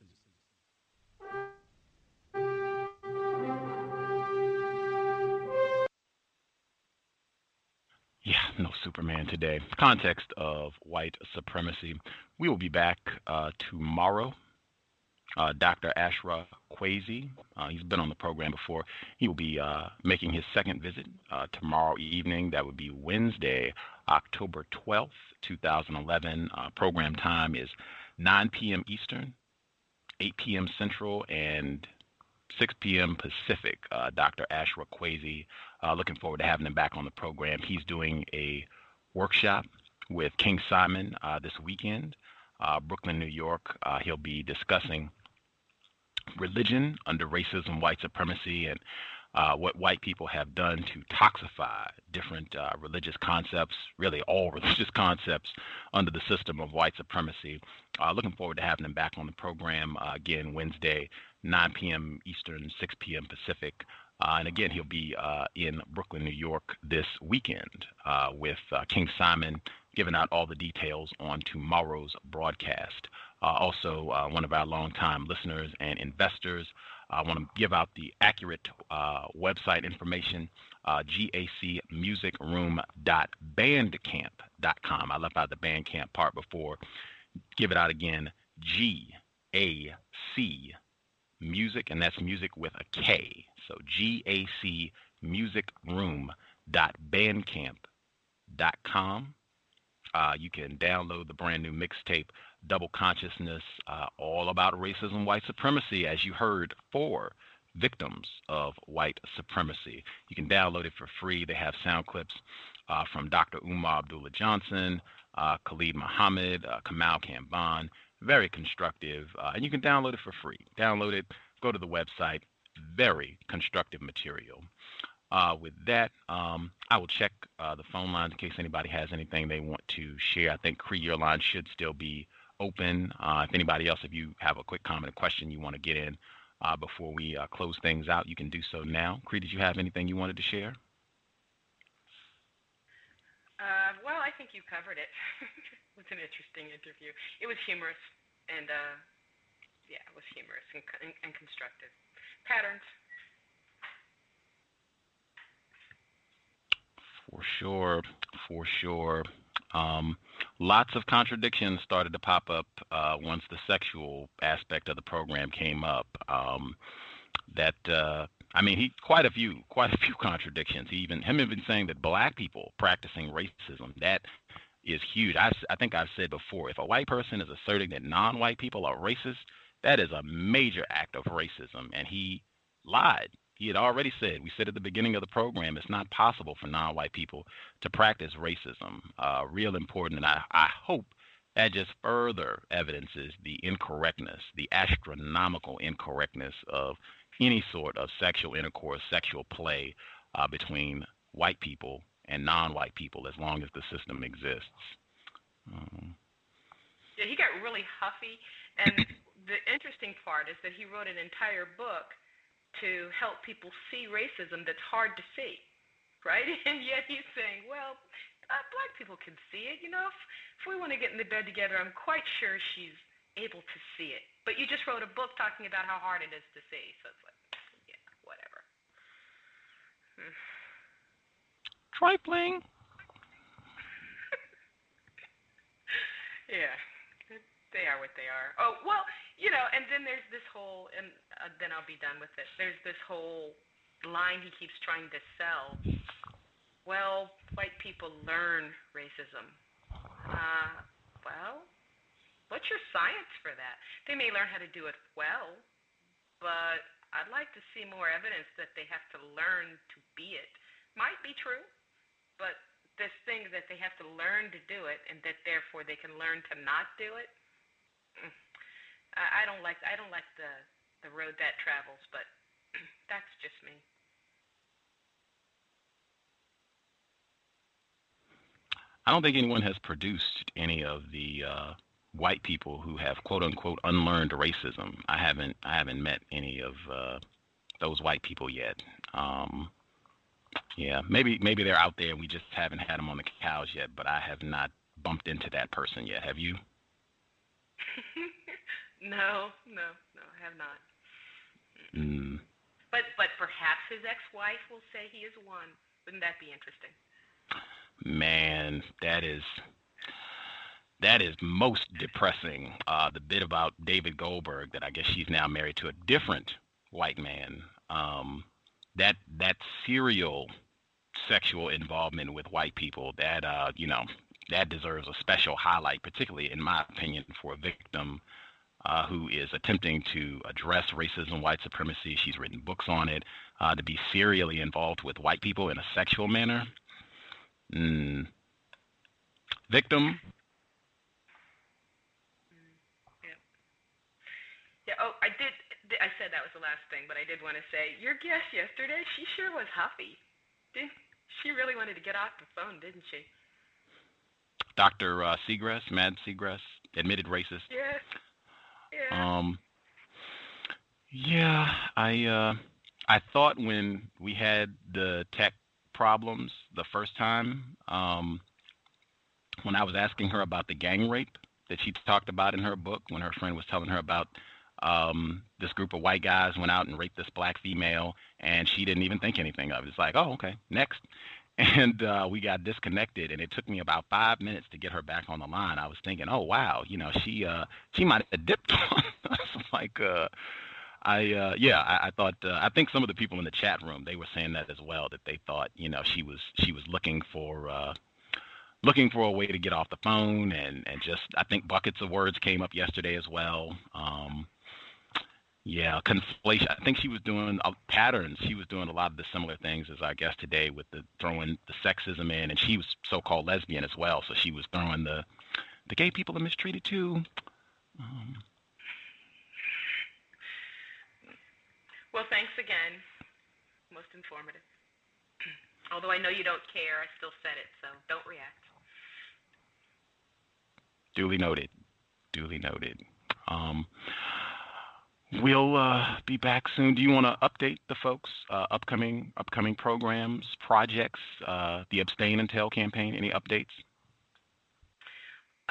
Yeah, no Superman today. Context of white supremacy. We will be back uh, tomorrow. Uh, Doctor Ashra Kwesi, uh, he's been on the program before. He will be uh, making his second visit uh, tomorrow evening. That would be Wednesday, October twelfth, two thousand eleven. Uh, program time is nine p.m. Eastern, eight p.m. Central, and six p.m. Pacific. Uh, Doctor Ashra Kwesi, uh, looking forward to having him back on the program. He's doing a workshop with King Simon uh, this weekend, uh, Brooklyn, New York. Uh, he'll be discussing religion under racism, white supremacy, and uh, what white people have done to toxify different uh, religious concepts, really all religious concepts under the system of white supremacy. Uh, looking forward to having him back on the program uh, again Wednesday, nine p.m. Eastern, six p.m. Pacific. Uh, and again, he'll be uh, in Brooklyn, New York this weekend uh, with uh, King Simon, giving out all the details on tomorrow's broadcast. Uh, also, uh, one of our longtime listeners and investors, I uh, want to give out the accurate uh, website information, uh, gac music room dot bandcamp dot com. I left out the Bandcamp part before. Give it out again, G A C music, and that's music with a K. So gac music room dot bandcamp dot com. Uh, you can download the brand new mixtape, Double Consciousness, uh, all about racism, white supremacy, as you heard, for victims of white supremacy. You can download it for free. They have sound clips uh, from Doctor Umar Abdullah Johnson, uh, Khalid Muhammad, uh, Kamal Kambon. Very constructive, uh, and you can download it for free. Download it, go to the website. Very constructive material. Uh, with that, um, I will check uh, the phone lines in case anybody has anything they want to share. I think Cree, your line should still be open. Uh, if anybody else, if you have a quick comment or question you want to get in uh, before we uh, close things out, you can do so now. Cree, did you have anything you wanted to share? think you covered it. It was an interesting interview. It was humorous, and uh, yeah, it was humorous and, and, and constructive. Patterns. For sure, for sure. Um, lots of contradictions started to pop up uh, once the sexual aspect of the program came up. Um, that uh, I mean, he quite a few, quite a few contradictions. He even him even saying that black people practicing racism, that is huge. I, I think I've said before, if a white person is asserting that non-white people are racist, that is a major act of racism, and he lied. He had already said, we said at the beginning of the program, it's not possible for non-white people to practice racism. Uh, real important, and I, I hope that just further evidences the incorrectness, the astronomical incorrectness of any sort of sexual intercourse, sexual play uh, between white people and non-white people, as long as the system exists. Um, yeah, he got really huffy, and the interesting part is that he wrote an entire book to help people see racism that's hard to see, right? And yet he's saying, well, uh, black people can see it. You know, if, if we want to get in the bed together, I'm quite sure she's able to see it. But you just wrote a book talking about how hard it is to see, so it's like, yeah, whatever. Hmm. Trifling. Yeah, they are what they are. Oh, well, you know, and then there's this whole, and uh, then I'll be done with it. There's this whole line he keeps trying to sell. Well, white people learn racism. Uh, well, what's your science for that? They may learn how to do it well, but I'd like to see more evidence that they have to learn to be it. Might be true, but this thing that they have to learn to do it, and that therefore they can learn to not do it. I don't like I don't like the the road that travels, but that's just me. I don't think anyone has produced any of the uh, white people who have quote unquote unlearned racism. I haven't I haven't met any of uh, those white people yet. Um, yeah, maybe maybe they're out there and we just haven't had them on the couch yet. But I have not bumped into that person yet. Have you? No, no, no, I have not. Mm. But but perhaps his ex-wife will say he is one. Wouldn't that be interesting? Man, that is that is most depressing. Uh, the bit about David Goldberg, that I guess she's now married to a different white man. Um, that that serial sexual involvement with white people, that uh, you know, that deserves a special highlight, particularly in my opinion, for a victim uh, who is attempting to address racism, white supremacy. She's written books on it. Uh, to be serially involved with white people in a sexual manner. Mm. Victim. Mm, yeah. Yeah. Oh, I did. I said that was the last thing, but I did want to say your guest yesterday. She sure was huffy. Did she really wanted to get off the phone, didn't she? Doctor Uh, Seagrass, Mad Seagrass, admitted racist. Yeah. Yeah. Um. Yeah, I. Uh, I thought when we had the tech problems the first time, um, when I was asking her about the gang rape that she talked about in her book, when her friend was telling her about um, this group of white guys went out and raped this black female, and she didn't even think anything of it. It's like, oh, okay, next. And uh, we got disconnected, and it took me about five minutes to get her back on the line. I was thinking, oh, wow, you know, she uh, she might have dipped on us. Like, uh, I uh, yeah, I, I thought uh, I think some of the people in the chat room, they were saying that as well, that they thought, you know, she was she was looking for uh, looking for a way to get off the phone, and and just I think buckets of words came up yesterday as well. Um, yeah, conflation. I think she was doing uh, patterns. She was doing a lot of the similar things as our guest today, with the throwing the sexism in, and she was so-called lesbian as well, so she was throwing the the gay people are mistreated too. Um, Well, thanks again. Most informative. Although I know you don't care, I still said it, so don't react. Duly noted. Duly noted. Um, we'll uh, be back soon. Do you want to update the folks? Uh, upcoming upcoming programs, projects, uh, the Abstain Until campaign. Any updates?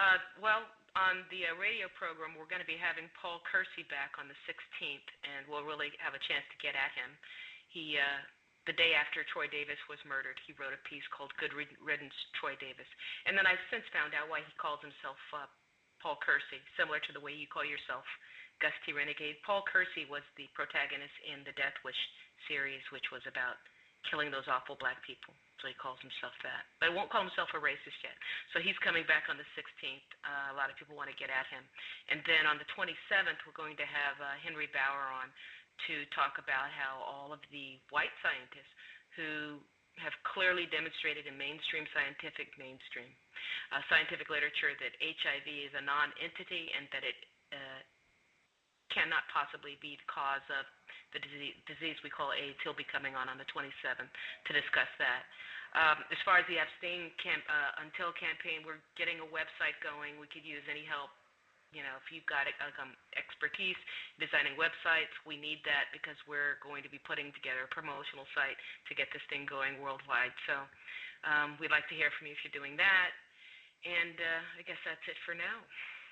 Uh, well, on the uh, radio program, we're going to be having Paul Kersey back on the sixteenth, and we'll really have a chance to get at him. He, uh, the day after Troy Davis was murdered, he wrote a piece called Good Riddance, Troy Davis. And then I've since found out why he calls himself uh, Paul Kersey, similar to the way you call yourself Gus T. Renegade. Paul Kersey was the protagonist in the Death Wish series, which was about killing those awful black people. So he calls himself that. But he won't call himself a racist yet. So he's coming back on the sixteenth. Uh, a lot of people want to get at him. And then on the twenty-seventh, we're going to have uh, Henry Bauer on to talk about how all of the white scientists who have clearly demonstrated in mainstream scientific mainstream uh, scientific literature that H I V is a non-entity and that it uh, cannot possibly be the cause of the disease, disease we call AIDS. He'll be coming on on the twenty-seventh to discuss that. Um, as far as the Abstain camp, uh, Until campaign, we're getting a website going. We could use any help. You know, if you've got um, expertise designing websites, we need that because we're going to be putting together a promotional site to get this thing going worldwide. So um, we'd like to hear from you if you're doing that. And uh, I guess that's it for now.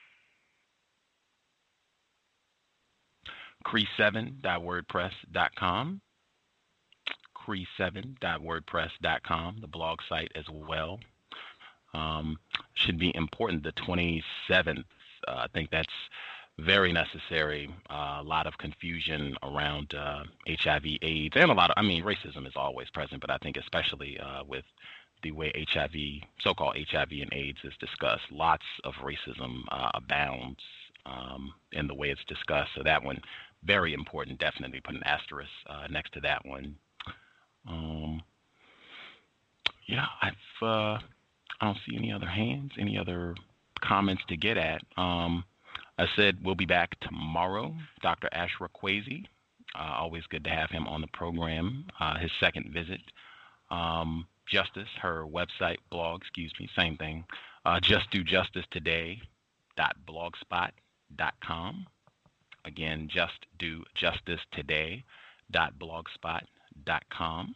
cree seven dot wordpress dot com, cree seven dot wordpress dot com, the blog site as well. Um, should be important. The twenty-seventh, uh, I think that's very necessary. Uh, a lot of confusion around uh, H I V AIDS, and a lot of, I mean, racism is always present, but I think especially uh, with the way H I V, so-called H I V and AIDS is discussed, lots of racism uh, abounds um, in the way it's discussed. So that one, very important. Definitely put an asterisk uh, next to that one. Um, yeah, I've uh, I don't see any other hands, any other comments to get at. Um, I said we'll be back tomorrow. Doctor Ashra Kwesi, uh, always good to have him on the program. Uh, his second visit. Um, Justice, her website, blog, excuse me, same thing. Uh, just do justice today dot blogspot dot com. Again, just do justice today dot blogspot dot com.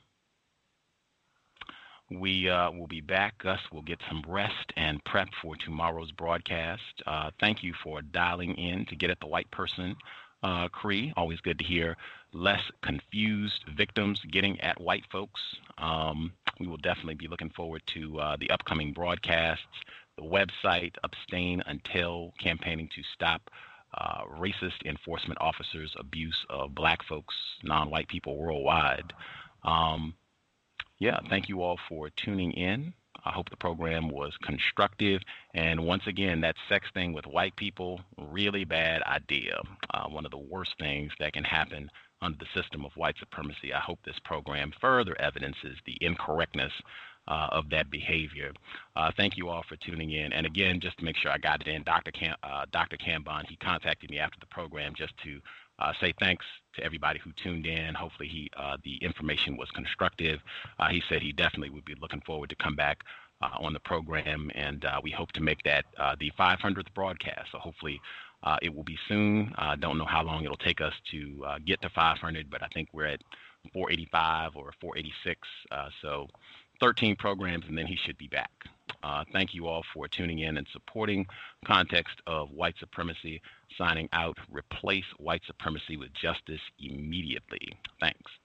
We uh, will be back. Gus will get some rest and prep for tomorrow's broadcast. Uh, thank you for dialing in to get at the white person. Uh, Cree, always good to hear less confused victims getting at white folks. Um, we will definitely be looking forward to uh, the upcoming broadcasts, the website, Abstain Until, campaigning to stop uh, racist enforcement officers' abuse of black folks, non-white people worldwide. Um, yeah, thank you all for tuning in. I hope the program was constructive. And once again, that sex thing with white people, really bad idea. Uh, one of the worst things that can happen under the system of white supremacy. I hope this program further evidences the incorrectness uh, of that behavior. Uh, thank you all for tuning in. And again, just to make sure I got it in, Doctor Cam, uh, Doctor Cambon, he contacted me after the program just to Uh, say thanks to everybody who tuned in. Hopefully he uh, the information was constructive. Uh, he said he definitely would be looking forward to come back uh, on the program, and uh, we hope to make that uh, the five hundredth broadcast. So hopefully uh, it will be soon. I uh, don't know how long it'll take us to uh, get to five hundred, but I think we're at four eighty-five or four eighty-six. Uh, so thirteen programs, and then he should be back. Uh, thank you all for tuning in and supporting Context of White Supremacy. Signing out, replace white supremacy with justice immediately. Thanks.